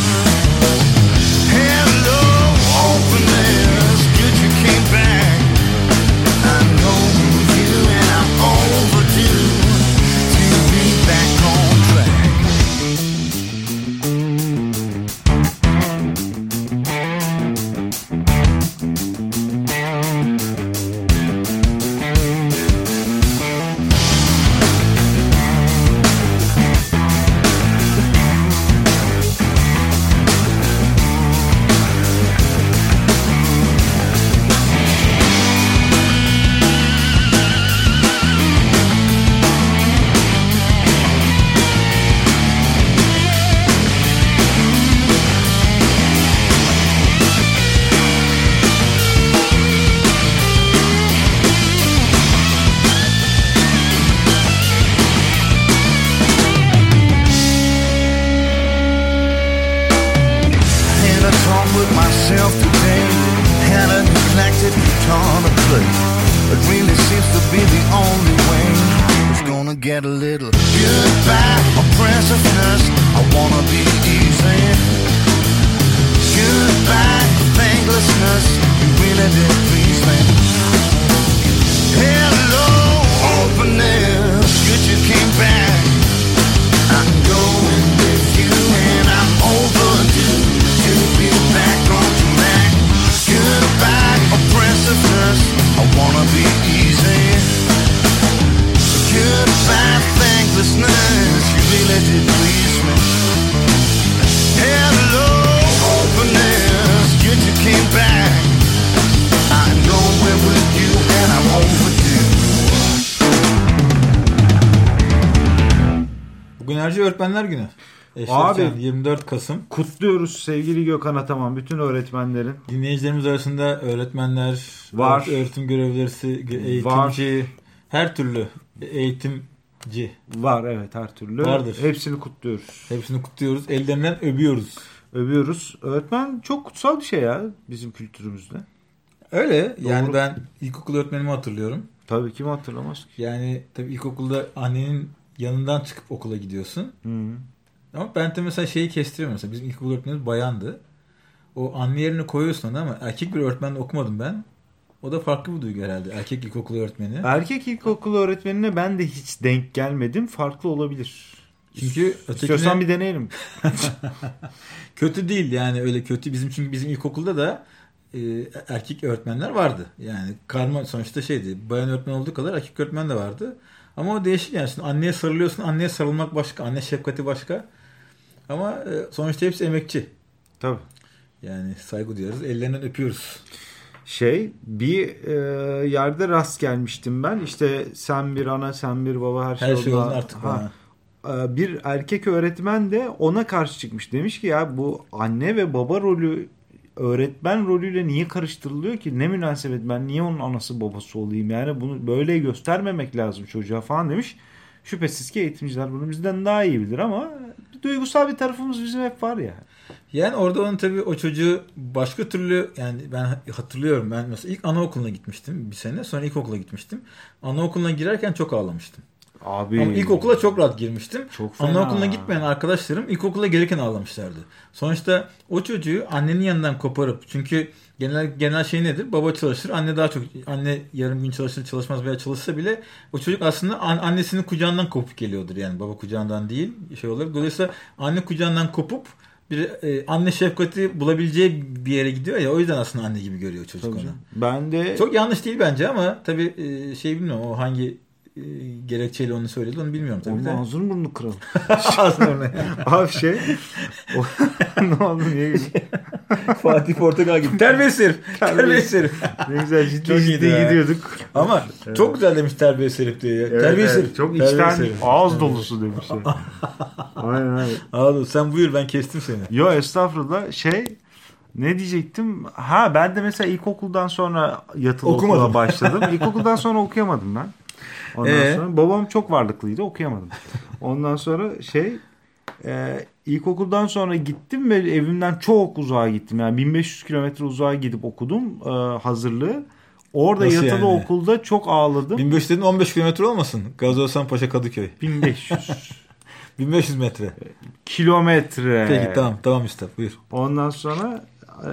[SPEAKER 3] myself today and a neglected guitar to play. It really seems to be the only way. It's gonna get a little goodbye, oppressiveness. I wanna be easy. Goodbye, thanklessness. You really did please me. Hello, openness. Good you came back. I'm going with you and I'm overdue to be back on track. Goodbye, oppressiveness. I wanna be easy. Goodbye, thanklessness. You really did please me. Hello, openness. Good you came back. I'm going with you and I'm overdue.
[SPEAKER 2] Bugün ayrıca Öğretmenler Günü. Eşref
[SPEAKER 1] Abi,
[SPEAKER 2] Can, yirmi dört Kasım.
[SPEAKER 1] Kutluyoruz sevgili Gökhan Ataman, bütün öğretmenlerin.
[SPEAKER 2] Dinleyicilerimiz arasında öğretmenler,
[SPEAKER 1] Var.
[SPEAKER 2] öğretim görevlisi, eğitimci,
[SPEAKER 1] Var.
[SPEAKER 2] her türlü eğitimci
[SPEAKER 1] Var, evet, her türlü.
[SPEAKER 2] Vardır.
[SPEAKER 1] Hepsini kutluyoruz.
[SPEAKER 2] hepsini kutluyoruz. Ellerinden öpüyoruz.
[SPEAKER 1] Övüyoruz. Öğretmen çok kutsal bir şey ya bizim kültürümüzde.
[SPEAKER 2] Öyle. Yani
[SPEAKER 1] Doğru.
[SPEAKER 2] ben ilkokul öğretmenimi hatırlıyorum.
[SPEAKER 1] Tabii, kim hatırlamaz ki.
[SPEAKER 2] Yani tabii ilkokulda annenin yanından çıkıp okula gidiyorsun.
[SPEAKER 1] Hı.
[SPEAKER 2] Ama ben de mesela şeyi kestiriyorum. Mesela bizim ilkokul öğretmenimiz bayandı. O anne yerine koyuyorsun onu ama erkek bir öğretmenle okumadım ben. O da farklı bir duygu herhalde. Erkek ilkokul öğretmeni.
[SPEAKER 1] Erkek ilkokulu öğretmenine ben de hiç denk gelmedim. Farklı olabilir.
[SPEAKER 2] Çünkü ötekine...
[SPEAKER 1] İstiyorsan bir deneyelim.
[SPEAKER 2] Kötü değil yani, öyle kötü. Bizim çünkü bizim ilkokulda da e, erkek öğretmenler vardı. Yani karma sonuçta şeydi. Bayan öğretmen olduğu kadar erkek öğretmen de vardı. Ama o değişik yani. Şimdi anneye sarılıyorsun. Anneye sarılmak başka. Anne şefkati başka. Ama e, sonuçta hepsi emekçi.
[SPEAKER 1] Tabii.
[SPEAKER 2] Yani saygı duyuyoruz. Ellerinden öpüyoruz.
[SPEAKER 1] Şey, bir e, yerde rast gelmiştim ben. İşte sen bir ana, sen bir baba, her şey,
[SPEAKER 2] Her şey
[SPEAKER 1] oldu.
[SPEAKER 2] oldu artık.
[SPEAKER 1] Ha. E, bir erkek öğretmen de ona karşı çıkmış. Demiş ki ya bu anne ve baba rolü öğretmen rolüyle niye karıştırılıyor ki? Ne münasebet, ben niye onun anası babası olayım? Yani bunu böyle göstermemek lazım çocuğa falan demiş. Şüphesiz ki eğitimciler bunu bizden daha iyi bilir ama duygusal bir tarafımız bizim hep var ya.
[SPEAKER 2] Yani orada onun tabii o çocuğu başka türlü, yani ben hatırlıyorum, ben mesela ilk anaokuluna gitmiştim bir sene, sonra ilkokula gitmiştim. Anaokuluna girerken çok ağlamıştım.
[SPEAKER 1] Abi.
[SPEAKER 2] Ama ilkokula çok rahat girmiştim.
[SPEAKER 1] Çok fena.
[SPEAKER 2] Anaokuluna gitmeyen arkadaşlarım ilkokula gelirken ağlamışlardı. Sonuçta o çocuğu annenin yanından koparıp, çünkü genel genel şey nedir? Baba çalışır, anne daha çok, anne yarım gün çalışır çalışmaz veya çalışsa bile o çocuk aslında an, annesinin kucağından kopup geliyordur, yani baba kucağından değil şey olarak. Dolayısıyla anne kucağından kopup bir e, anne şefkati bulabileceği bir yere gidiyor ya, o yüzden aslında anne gibi görüyor çocuk onu.
[SPEAKER 1] Ben de
[SPEAKER 2] Çok yanlış değil bence ama tabii e, şey bilmiyorum, o hangi e, gerekçeyle onu söyledi onu bilmiyorum tabii de.
[SPEAKER 1] Onun ağzını burnunu kıralım.
[SPEAKER 2] Ağzını
[SPEAKER 1] Abi şey o, ne oldu niye gülüyorsun?
[SPEAKER 2] Fatih Portakal gibi. Terbiyesiz herif. Terbiyesiz herif.
[SPEAKER 1] Ne güzel ciddi
[SPEAKER 2] Çok
[SPEAKER 1] ciddi
[SPEAKER 2] iyiydi ya.
[SPEAKER 1] gidiyorduk.
[SPEAKER 2] Ama
[SPEAKER 1] Evet.
[SPEAKER 2] çok güzel demiş terbiyesiz herif diye ya.
[SPEAKER 1] Evet,
[SPEAKER 2] Terbiyesiz
[SPEAKER 1] evet,
[SPEAKER 2] herif.
[SPEAKER 1] çok
[SPEAKER 2] Terbiyesiz
[SPEAKER 1] içten
[SPEAKER 2] herif.
[SPEAKER 1] ağız dolusu demiş. Ya. Aynen aynen.
[SPEAKER 2] Ağzı, sen buyur, ben kestim seni.
[SPEAKER 1] Yo estağfurullah, şey ne diyecektim? Ha ben de mesela ilkokuldan sonra yatılı
[SPEAKER 2] Okumadım.
[SPEAKER 1] okula başladım. İlkokuldan sonra okuyamadım ben. Ondan
[SPEAKER 2] Ee?
[SPEAKER 1] sonra babam çok varlıklıydı, okuyamadım. Ondan sonra şey e, ilkokuldan sonra gittim ve evimden çok uzağa gittim. Yani bin beş yüz kilometre uzağa gidip okudum e, hazırlığı. Orada
[SPEAKER 2] Nasıl
[SPEAKER 1] yatılı
[SPEAKER 2] yani?
[SPEAKER 1] okulda çok ağladım.
[SPEAKER 2] bin beş yüz dedin, on beş kilometre olmasın? Gazi Osman Paşa Kadıköy.
[SPEAKER 1] bin beş yüz
[SPEAKER 2] bin beş yüz metre.
[SPEAKER 1] kilometre.
[SPEAKER 2] Peki tamam tamam işte buyur.
[SPEAKER 1] Ondan sonra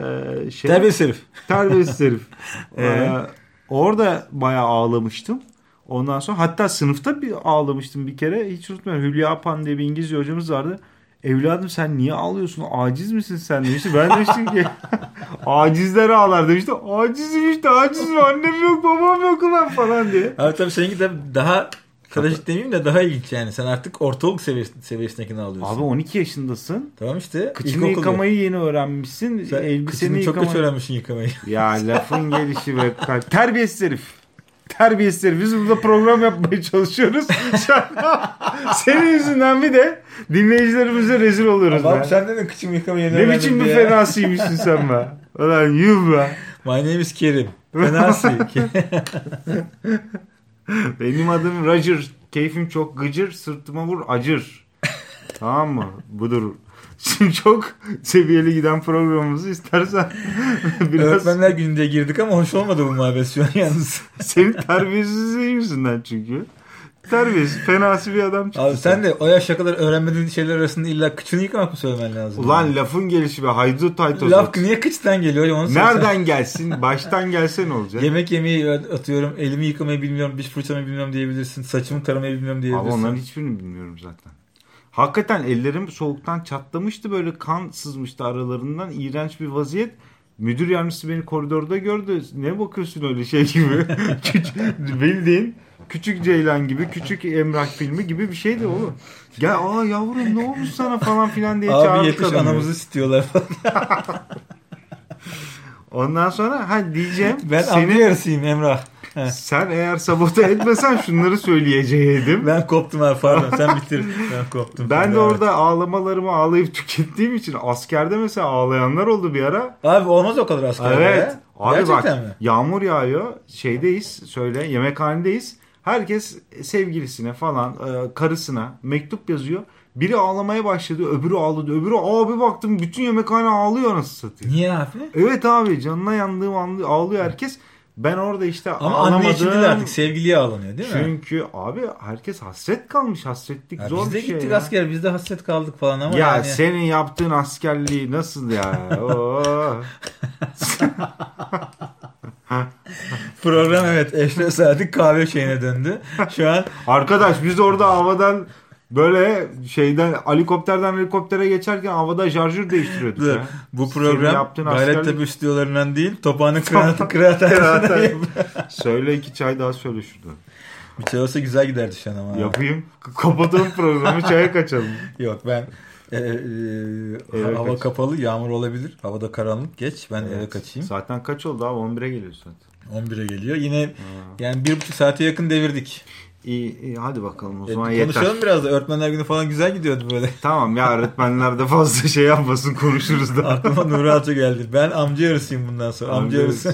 [SPEAKER 1] e, şey
[SPEAKER 2] Terbiyesiz herif.
[SPEAKER 1] terbiyesiz herif.
[SPEAKER 2] Ee?
[SPEAKER 1] Ee, orada bayağı ağlamıştım. Ondan sonra hatta sınıfta bir ağlamıştım bir kere. Hiç unutmuyorum. Hülya Apan diye bir İngilizce hocamız vardı. Evladım sen niye ağlıyorsun? Aciz misin sen demişti. Ben demiştim ki acizler ağlar demişti. Acizim işte, acizim. Annem yok, babam yok ulan falan diye.
[SPEAKER 2] Abi tabii seninki de daha trajik demeyeyim de daha ilginç yani. Sen artık ortaokul seviyes- seviyesindekini alıyorsun.
[SPEAKER 1] Abi on iki yaşındasın.
[SPEAKER 2] Tamam işte.
[SPEAKER 1] Kıçını
[SPEAKER 2] ilkokul
[SPEAKER 1] yıkamayı yeni öğrenmişsin.
[SPEAKER 2] Sen
[SPEAKER 1] elbiseni
[SPEAKER 2] kıçını çok
[SPEAKER 1] yıkamayı...
[SPEAKER 2] geç öğrenmişsin yıkamayı.
[SPEAKER 1] Ya lafın gelişi ve terbiyesiz herif. Terbiyesiz herif. Biz burada program yapmaya çalışıyoruz. Senin yüzünden bir de dinleyicilerimize rezil oluyoruz.
[SPEAKER 2] Abi
[SPEAKER 1] be.
[SPEAKER 2] sen de kıçımı yıkamayı yeni
[SPEAKER 1] Ne
[SPEAKER 2] öğrendim
[SPEAKER 1] biçim bir
[SPEAKER 2] diye.
[SPEAKER 1] fenasıymışsın sen be. Ulan yuh be.
[SPEAKER 2] My name is Kerim. Fenasi.
[SPEAKER 1] Benim adım Roger. Keyfim çok gıcır. Sırtıma vur acır. Tamam mı? Budur. Şimdi çok seviyeli giden programımızı istersen biraz...
[SPEAKER 2] Öğretmenler gününde girdik ama hoş olmadı bu muhabbet şu an yalnız.
[SPEAKER 1] Senin terbiyesizliğin yüzünden çünkü. Terbiyesiz, fenası bir adam çıktı.
[SPEAKER 2] Abi sen de o yaşa kadar öğrenmediğin şeyler arasında illa kıçını yıkamak mı söylemen lazım?
[SPEAKER 1] Ulan yani? Lafın gelişi be haydut taytoz.
[SPEAKER 2] Laf niye kıçtan geliyor? Onu
[SPEAKER 1] nereden gelsin? Baştan gelse ne olacak?
[SPEAKER 2] Yemek yemeyi atıyorum, elimi yıkamayı bilmiyorum, diş fırçamayı bilmiyorum diyebilirsin. Saçımı taramayı bilmiyorum diyebilirsin.
[SPEAKER 1] Ama onların hiçbirini bilmiyorum zaten. Hakikaten ellerim soğuktan çatlamıştı. Böyle kan sızmıştı aralarından. İğrenç bir vaziyet. Müdür yardımcısı beni koridorda gördü. Ne bakıyorsun öyle şey gibi? Bildiğin Küçük Ceylan gibi, Küçük Emrah filmi gibi bir şeydi oğlum. Gel aa yavrum ne olmuş sana falan filan diye çağırdı.
[SPEAKER 2] Abi yetiş anamızı istiyorlar falan.
[SPEAKER 1] Ondan sonra ha diyeceğim.
[SPEAKER 2] Ben senin... amca yarısıyım Emrah.
[SPEAKER 1] Sen eğer sabote etmesen şunları söyleyeceğim.
[SPEAKER 2] Ben koptum abi pardon sen bitir. Ben koptum.
[SPEAKER 1] Ben de orada ağlamalarımı ağlayıp tükettiğim için askerde mesela ağlayanlar oldu bir ara.
[SPEAKER 2] Abi olmaz o kadar askerde.
[SPEAKER 1] Evet.
[SPEAKER 2] Ya.
[SPEAKER 1] Abi
[SPEAKER 2] gerçekten
[SPEAKER 1] bak
[SPEAKER 2] mi?
[SPEAKER 1] Yağmur yağıyor şeydeyiz söyle yemekhanedeyiz. Herkes sevgilisine falan karısına mektup yazıyor. Biri ağlamaya başladı öbürü ağladı öbürü abi baktım bütün yemekhane ağlıyor nasıl satıyor.
[SPEAKER 2] Niye abi?
[SPEAKER 1] Evet abi canına yandığım ağlıyor herkes. Ben orada işte
[SPEAKER 2] ama
[SPEAKER 1] ağlamadım.
[SPEAKER 2] Ama anne için değil artık sevgiliye ağlanıyor değil mi?
[SPEAKER 1] Çünkü abi herkes hasret kalmış. Hasretlik ya zor bir şey.
[SPEAKER 2] Biz de gittik
[SPEAKER 1] ya.
[SPEAKER 2] asker biz de hasret kaldık falan ama
[SPEAKER 1] ya
[SPEAKER 2] yani.
[SPEAKER 1] Senin yaptığın askerliği nasıl ya?
[SPEAKER 2] Program evet Eşref Sadık kahve şeyine döndü. Şu an.
[SPEAKER 1] Arkadaş biz orada havadan böyle şeyden helikopterden helikoptere geçerken havada şarjör değiştiriyorduk ya.
[SPEAKER 2] Bu program Gayrettepe stüdyolarından değil Tophane'nin kıraathanesinden.
[SPEAKER 1] Söyle iki çay daha söyle şurada.
[SPEAKER 2] Bir çay olsa güzel giderdi şu an ama.
[SPEAKER 1] Yapayım. Kapatalım programı çaya kaçalım.
[SPEAKER 2] Yok ben e, e, hava kaç. Kapalı yağmur olabilir. Havada karanlık geç ben evet. eve kaçayım.
[SPEAKER 1] Zaten kaç oldu abi on bire geliyor zaten.
[SPEAKER 2] on bire geliyor. Yine ha. yani bir buçuk saate yakın devirdik.
[SPEAKER 1] İyi, iyi hadi bakalım o zaman
[SPEAKER 2] e,
[SPEAKER 1] yeter.
[SPEAKER 2] Konuşalım biraz da öğretmenler günü falan güzel gidiyordu böyle.
[SPEAKER 1] Tamam ya öğretmenler de fazla şey yapmasın konuşuruz da.
[SPEAKER 2] Aklıma Nuri Alço geldi. Ben amca yarısıyım bundan sonra. Amca, amca yarısı.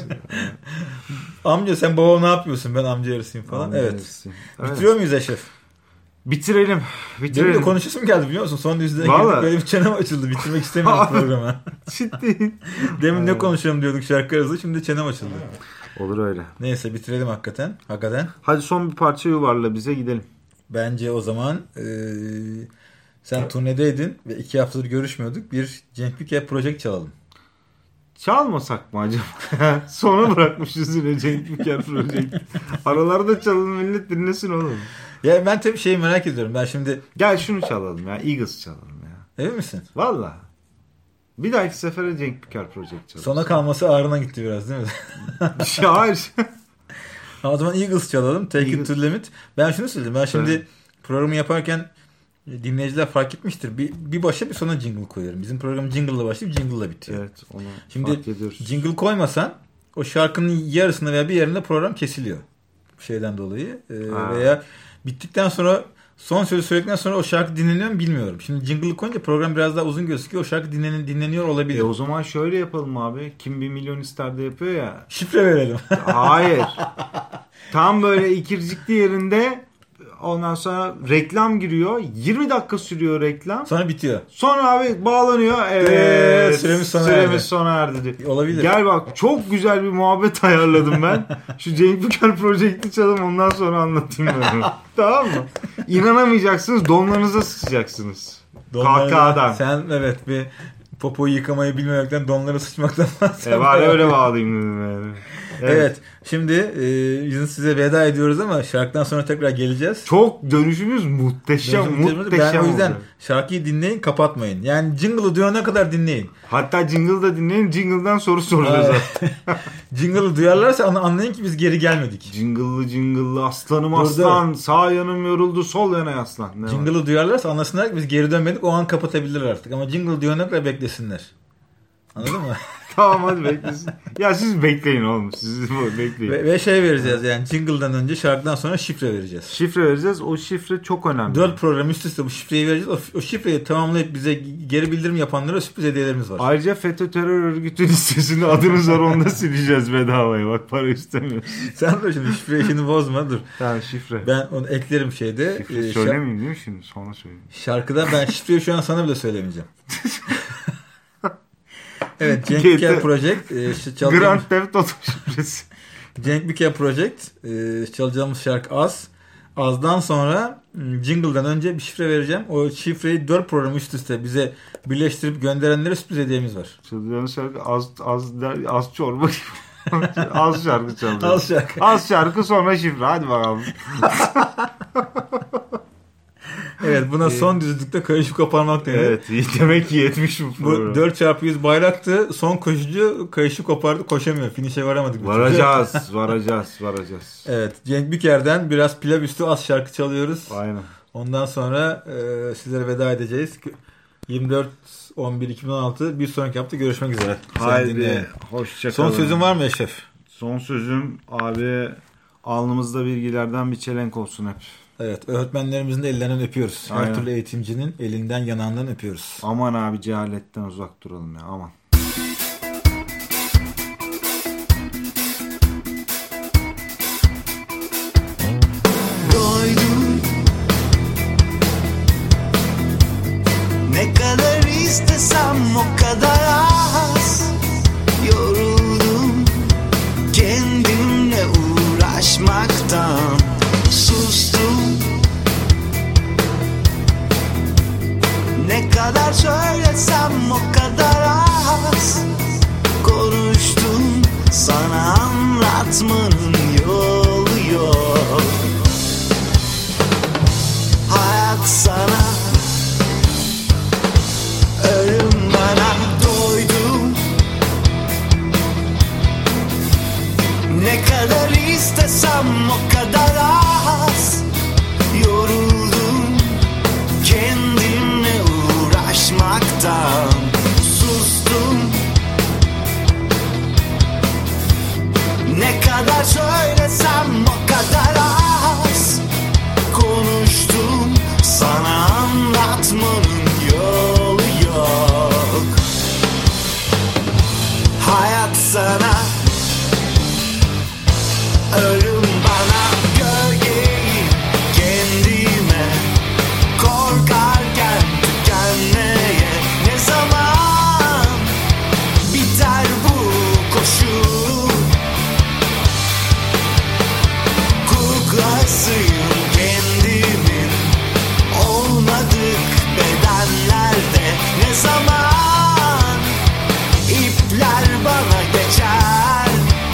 [SPEAKER 2] Amca sen baba ne yapıyorsun? Ben amca yarısıyım falan. Amca evet. evet. Bitiriyor muyuz Eşref?
[SPEAKER 1] Bitirelim. Bitirelim.
[SPEAKER 2] Benim de konuşasım geldi biliyor musun? Son yüzden girdik böyle bir çenem açıldı. Bitirmek istemiyorum programı.
[SPEAKER 1] Ciddi.
[SPEAKER 2] Demin ne konuşalım diyorduk şarkı arası. Şimdi çenem açıldı.
[SPEAKER 1] Olur öyle.
[SPEAKER 2] Neyse bitirelim hakikaten. Hakikaten.
[SPEAKER 1] Hadi son bir parça yuvarla bize gidelim.
[SPEAKER 2] Bence o zaman e, sen turnedeydin ve iki haftadır görüşmüyorduk. Bir Cenk Büker Project çalalım.
[SPEAKER 1] Çalmasak mı acaba? Sona bırakmışız yine Cenk Büker Project. Aralarda çalalım millet dinlesin oğlum.
[SPEAKER 2] Ya ben tabii şeyi merak ediyorum. Ben şimdi...
[SPEAKER 1] Gel şunu çalalım ya. Eagles çalalım ya.
[SPEAKER 2] Emin misin?
[SPEAKER 1] Valla. Bir dahaki sefere Cenk Büker Project çalalım.
[SPEAKER 2] Sona kalması ağrına gitti biraz değil mi?
[SPEAKER 1] Hayır.
[SPEAKER 2] O zaman Eagles çalalım. Take Eagles. It to the limit. Ben şunu söyledim. Ben şimdi evet. programı yaparken dinleyiciler fark etmiştir. Bir, bir başa bir sona jingle koyuyorum. Bizim program jingle'la başlayıp jingle'la bitiyor.
[SPEAKER 1] Evet. Onu
[SPEAKER 2] şimdi jingle koymasan o şarkının yarısında veya bir yerinde program kesiliyor. Şeyden dolayı. Ee, veya bittikten sonra son sözü söyledikten sonra o şarkı dinleniyor mu bilmiyorum. Şimdi jingle'ı koyunca program biraz daha uzun gözüküyor. O şarkı dinlen, dinleniyor olabilir.
[SPEAKER 1] E o zaman şöyle yapalım abi. Kim bir milyon ister de yapıyor ya.
[SPEAKER 2] Şifre verelim.
[SPEAKER 1] Hayır. Tam böyle ikircikli yerinde ondan sonra reklam giriyor. yirmi dakika sürüyor reklam.
[SPEAKER 2] Sonra bitiyor.
[SPEAKER 1] Sonra abi bağlanıyor. Evet.
[SPEAKER 2] Ee, süremiz sona
[SPEAKER 1] süremiz
[SPEAKER 2] erdi.
[SPEAKER 1] sona erdi.
[SPEAKER 2] Olabilir.
[SPEAKER 1] Gel bak çok güzel bir muhabbet ayarladım ben. Şu Cenk Büker Project'i çalalım ondan sonra anlatayım ben onu. Tamam mı? İnanamayacaksınız. Donlarınıza sıçacaksınız. Kahkahadan.
[SPEAKER 2] Sen evet bir popoyu yıkamayı bilmemekten donlara sıçmaktan
[SPEAKER 1] bahsediyorsun. E var öyle bağlayayım dedim yani.
[SPEAKER 2] Evet. evet. Şimdi e, size veda ediyoruz ama şarkıdan sonra tekrar geleceğiz.
[SPEAKER 1] Çok dönüşümüz muhteşem. Dönüşümüz muhteşem.
[SPEAKER 2] Ben o yüzden olacak. Şarkıyı dinleyin, kapatmayın. Yani jingle'ı duyana kadar dinleyin.
[SPEAKER 1] Hatta jingle'ı da dinleyin. Jingle'dan soru soracağız zaten.
[SPEAKER 2] Jingle'ı duyarlarsa anlayın ki biz geri gelmedik.
[SPEAKER 1] Jingle'lı jingle'lı aslanım aslan. Sağ yanım yoruldu, sol yana yaslan. Ne
[SPEAKER 2] jingle'ı var? Duyarlarsa anlasınlar ki biz geri dönmedik. O an kapatabilirler artık. Ama jingle duyana kadar beklesinler. Anladın mı?
[SPEAKER 1] Tamam hadi beklesin. Ya siz bekleyin oğlum. Siz bekleyin.
[SPEAKER 2] Ve, ve şey vereceğiz yani jingle'dan önce şarkıdan sonra şifre vereceğiz.
[SPEAKER 1] Şifre vereceğiz. O şifre çok önemli.
[SPEAKER 2] Dört program üst üste bu şifreyi vereceğiz. O, o şifreyi tamamlayıp bize geri bildirim yapanlara sürpriz hediyelerimiz var.
[SPEAKER 1] Ayrıca FETÖ terör örgütü listesinde adınız var, onu da sileceğiz bedavaya. Bak para istemiyoruz.
[SPEAKER 2] Sen de şimdi şifreyi şimdi bozma dur.
[SPEAKER 1] Tamam şifre.
[SPEAKER 2] Ben onu eklerim şeyde.
[SPEAKER 1] Şifre
[SPEAKER 2] Ee,
[SPEAKER 1] söylemeyeyim değil mi şimdi? Sonra söyleyeyim.
[SPEAKER 2] Şarkıda ben şifreyi şu an sana bile söylemeyeceğim. Evet, Cenk Büker Project e, çalacağımız...
[SPEAKER 1] Grand Theft Auto şifresi.
[SPEAKER 2] Cenk Büker Project e, çalacağımız şarkı Az. Az'dan sonra jingle'dan önce bir şifre vereceğim. O şifreyi dört program üst üste bize birleştirip gönderenlere sürpriz hediyemiz var.
[SPEAKER 1] Çalacağımız şarkı az, az, der, az çorba gibi. Az şarkı çalacağız.
[SPEAKER 2] Az şarkı.
[SPEAKER 1] Az şarkı sonra şifre. Hadi bakalım.
[SPEAKER 2] Evet, buna son düzlükte kayışı koparmak denir.
[SPEAKER 1] Evet, demek ki yetmiş bu program.
[SPEAKER 2] Bu dört çarpı yüz bayraktı. Son koşucu kayışı kopardı, koşamıyor. Finish'e varamadık.
[SPEAKER 1] Varacağız, varacağız, varacağız.
[SPEAKER 2] Evet, Cenk Büker'den biraz pilav üstü Az şarkı çalıyoruz.
[SPEAKER 1] Aynen.
[SPEAKER 2] Ondan sonra e, sizlere veda edeceğiz. yirmi dört on bir iki bin on altı bir sonraki hafta görüşmek üzere.
[SPEAKER 1] Haydi, hoşçakalın.
[SPEAKER 2] Son sözün var mı Eşref?
[SPEAKER 1] Son sözüm abi, alnımızda bilgilerden bir çelenk olsun hep.
[SPEAKER 2] Evet, öğretmenlerimizin de ellerinden öpüyoruz. Her
[SPEAKER 1] Aynen.
[SPEAKER 2] türlü eğitimcinin elinden yanağından öpüyoruz.
[SPEAKER 1] Aman abi, cehaletten uzak duralım ya, aman.
[SPEAKER 3] Doydum, ne kadar istesem o kadar az. Yoruldum kendimle uğraşmaktan. Sustum, ne kadar söylesem o kadar az. Konuştum, sana anlatmanın yolu yok. Hayat sana, ölüm bana. Doydum, ne kadar istesem o kadar az. Yoruldum kendimle uğraşmaktan. Sustum, ne kadar söylesem o kadar az. Konuştum, sana anlatmanın yolu yok. Hayat sana, ölüm bana. Gölgeyim kendime, korkarken tükenmeye. Ne zaman biter bu koşu? Kuklasıyım kendimin, olmadık bedenlerde. Ne zaman ipler bana geçer?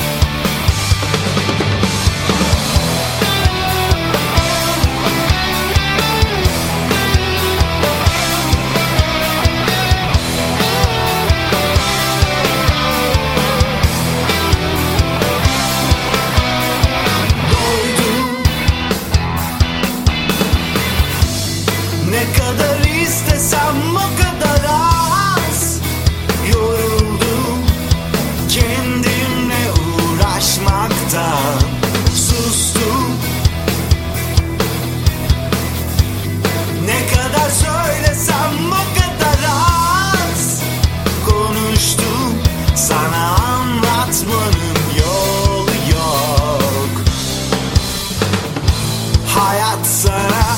[SPEAKER 3] Doydum, ne kadar istesem o kadar az. Yoruldum kendimle uğraşmaktan. Sustum, ne kadar söylesem o kadar az. Konuştum, sana anlatmanın yolu yok. Hayat sana,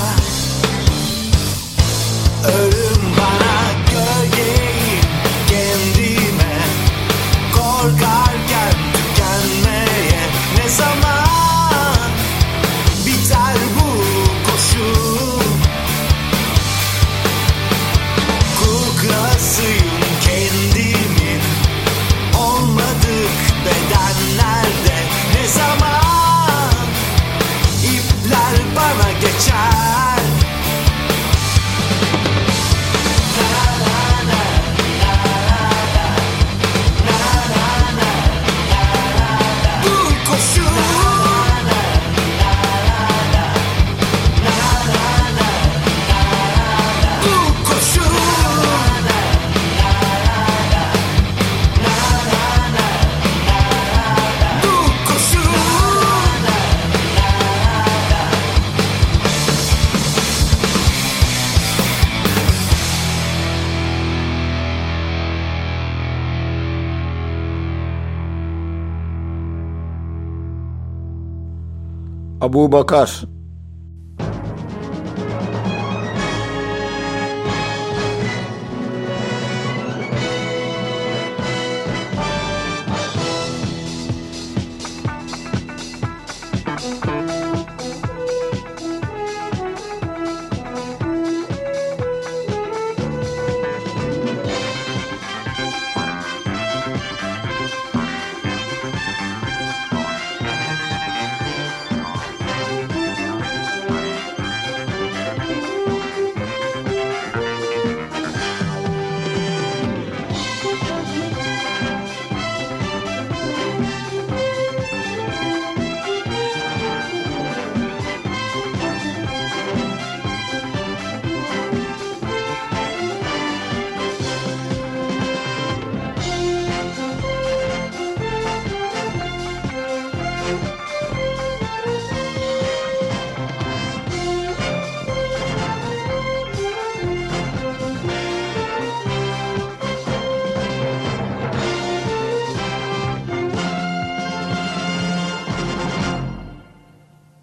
[SPEAKER 3] ölüm bana. Gölgeyim kendime, korkarken tükenmeye. Ne zaman biter bu koşu? Kuklasıyım kendimin, olmadık bedenlerde. Ne zaman ipler bana geçer? Na na na na na na na na na.
[SPEAKER 7] Abu Bakar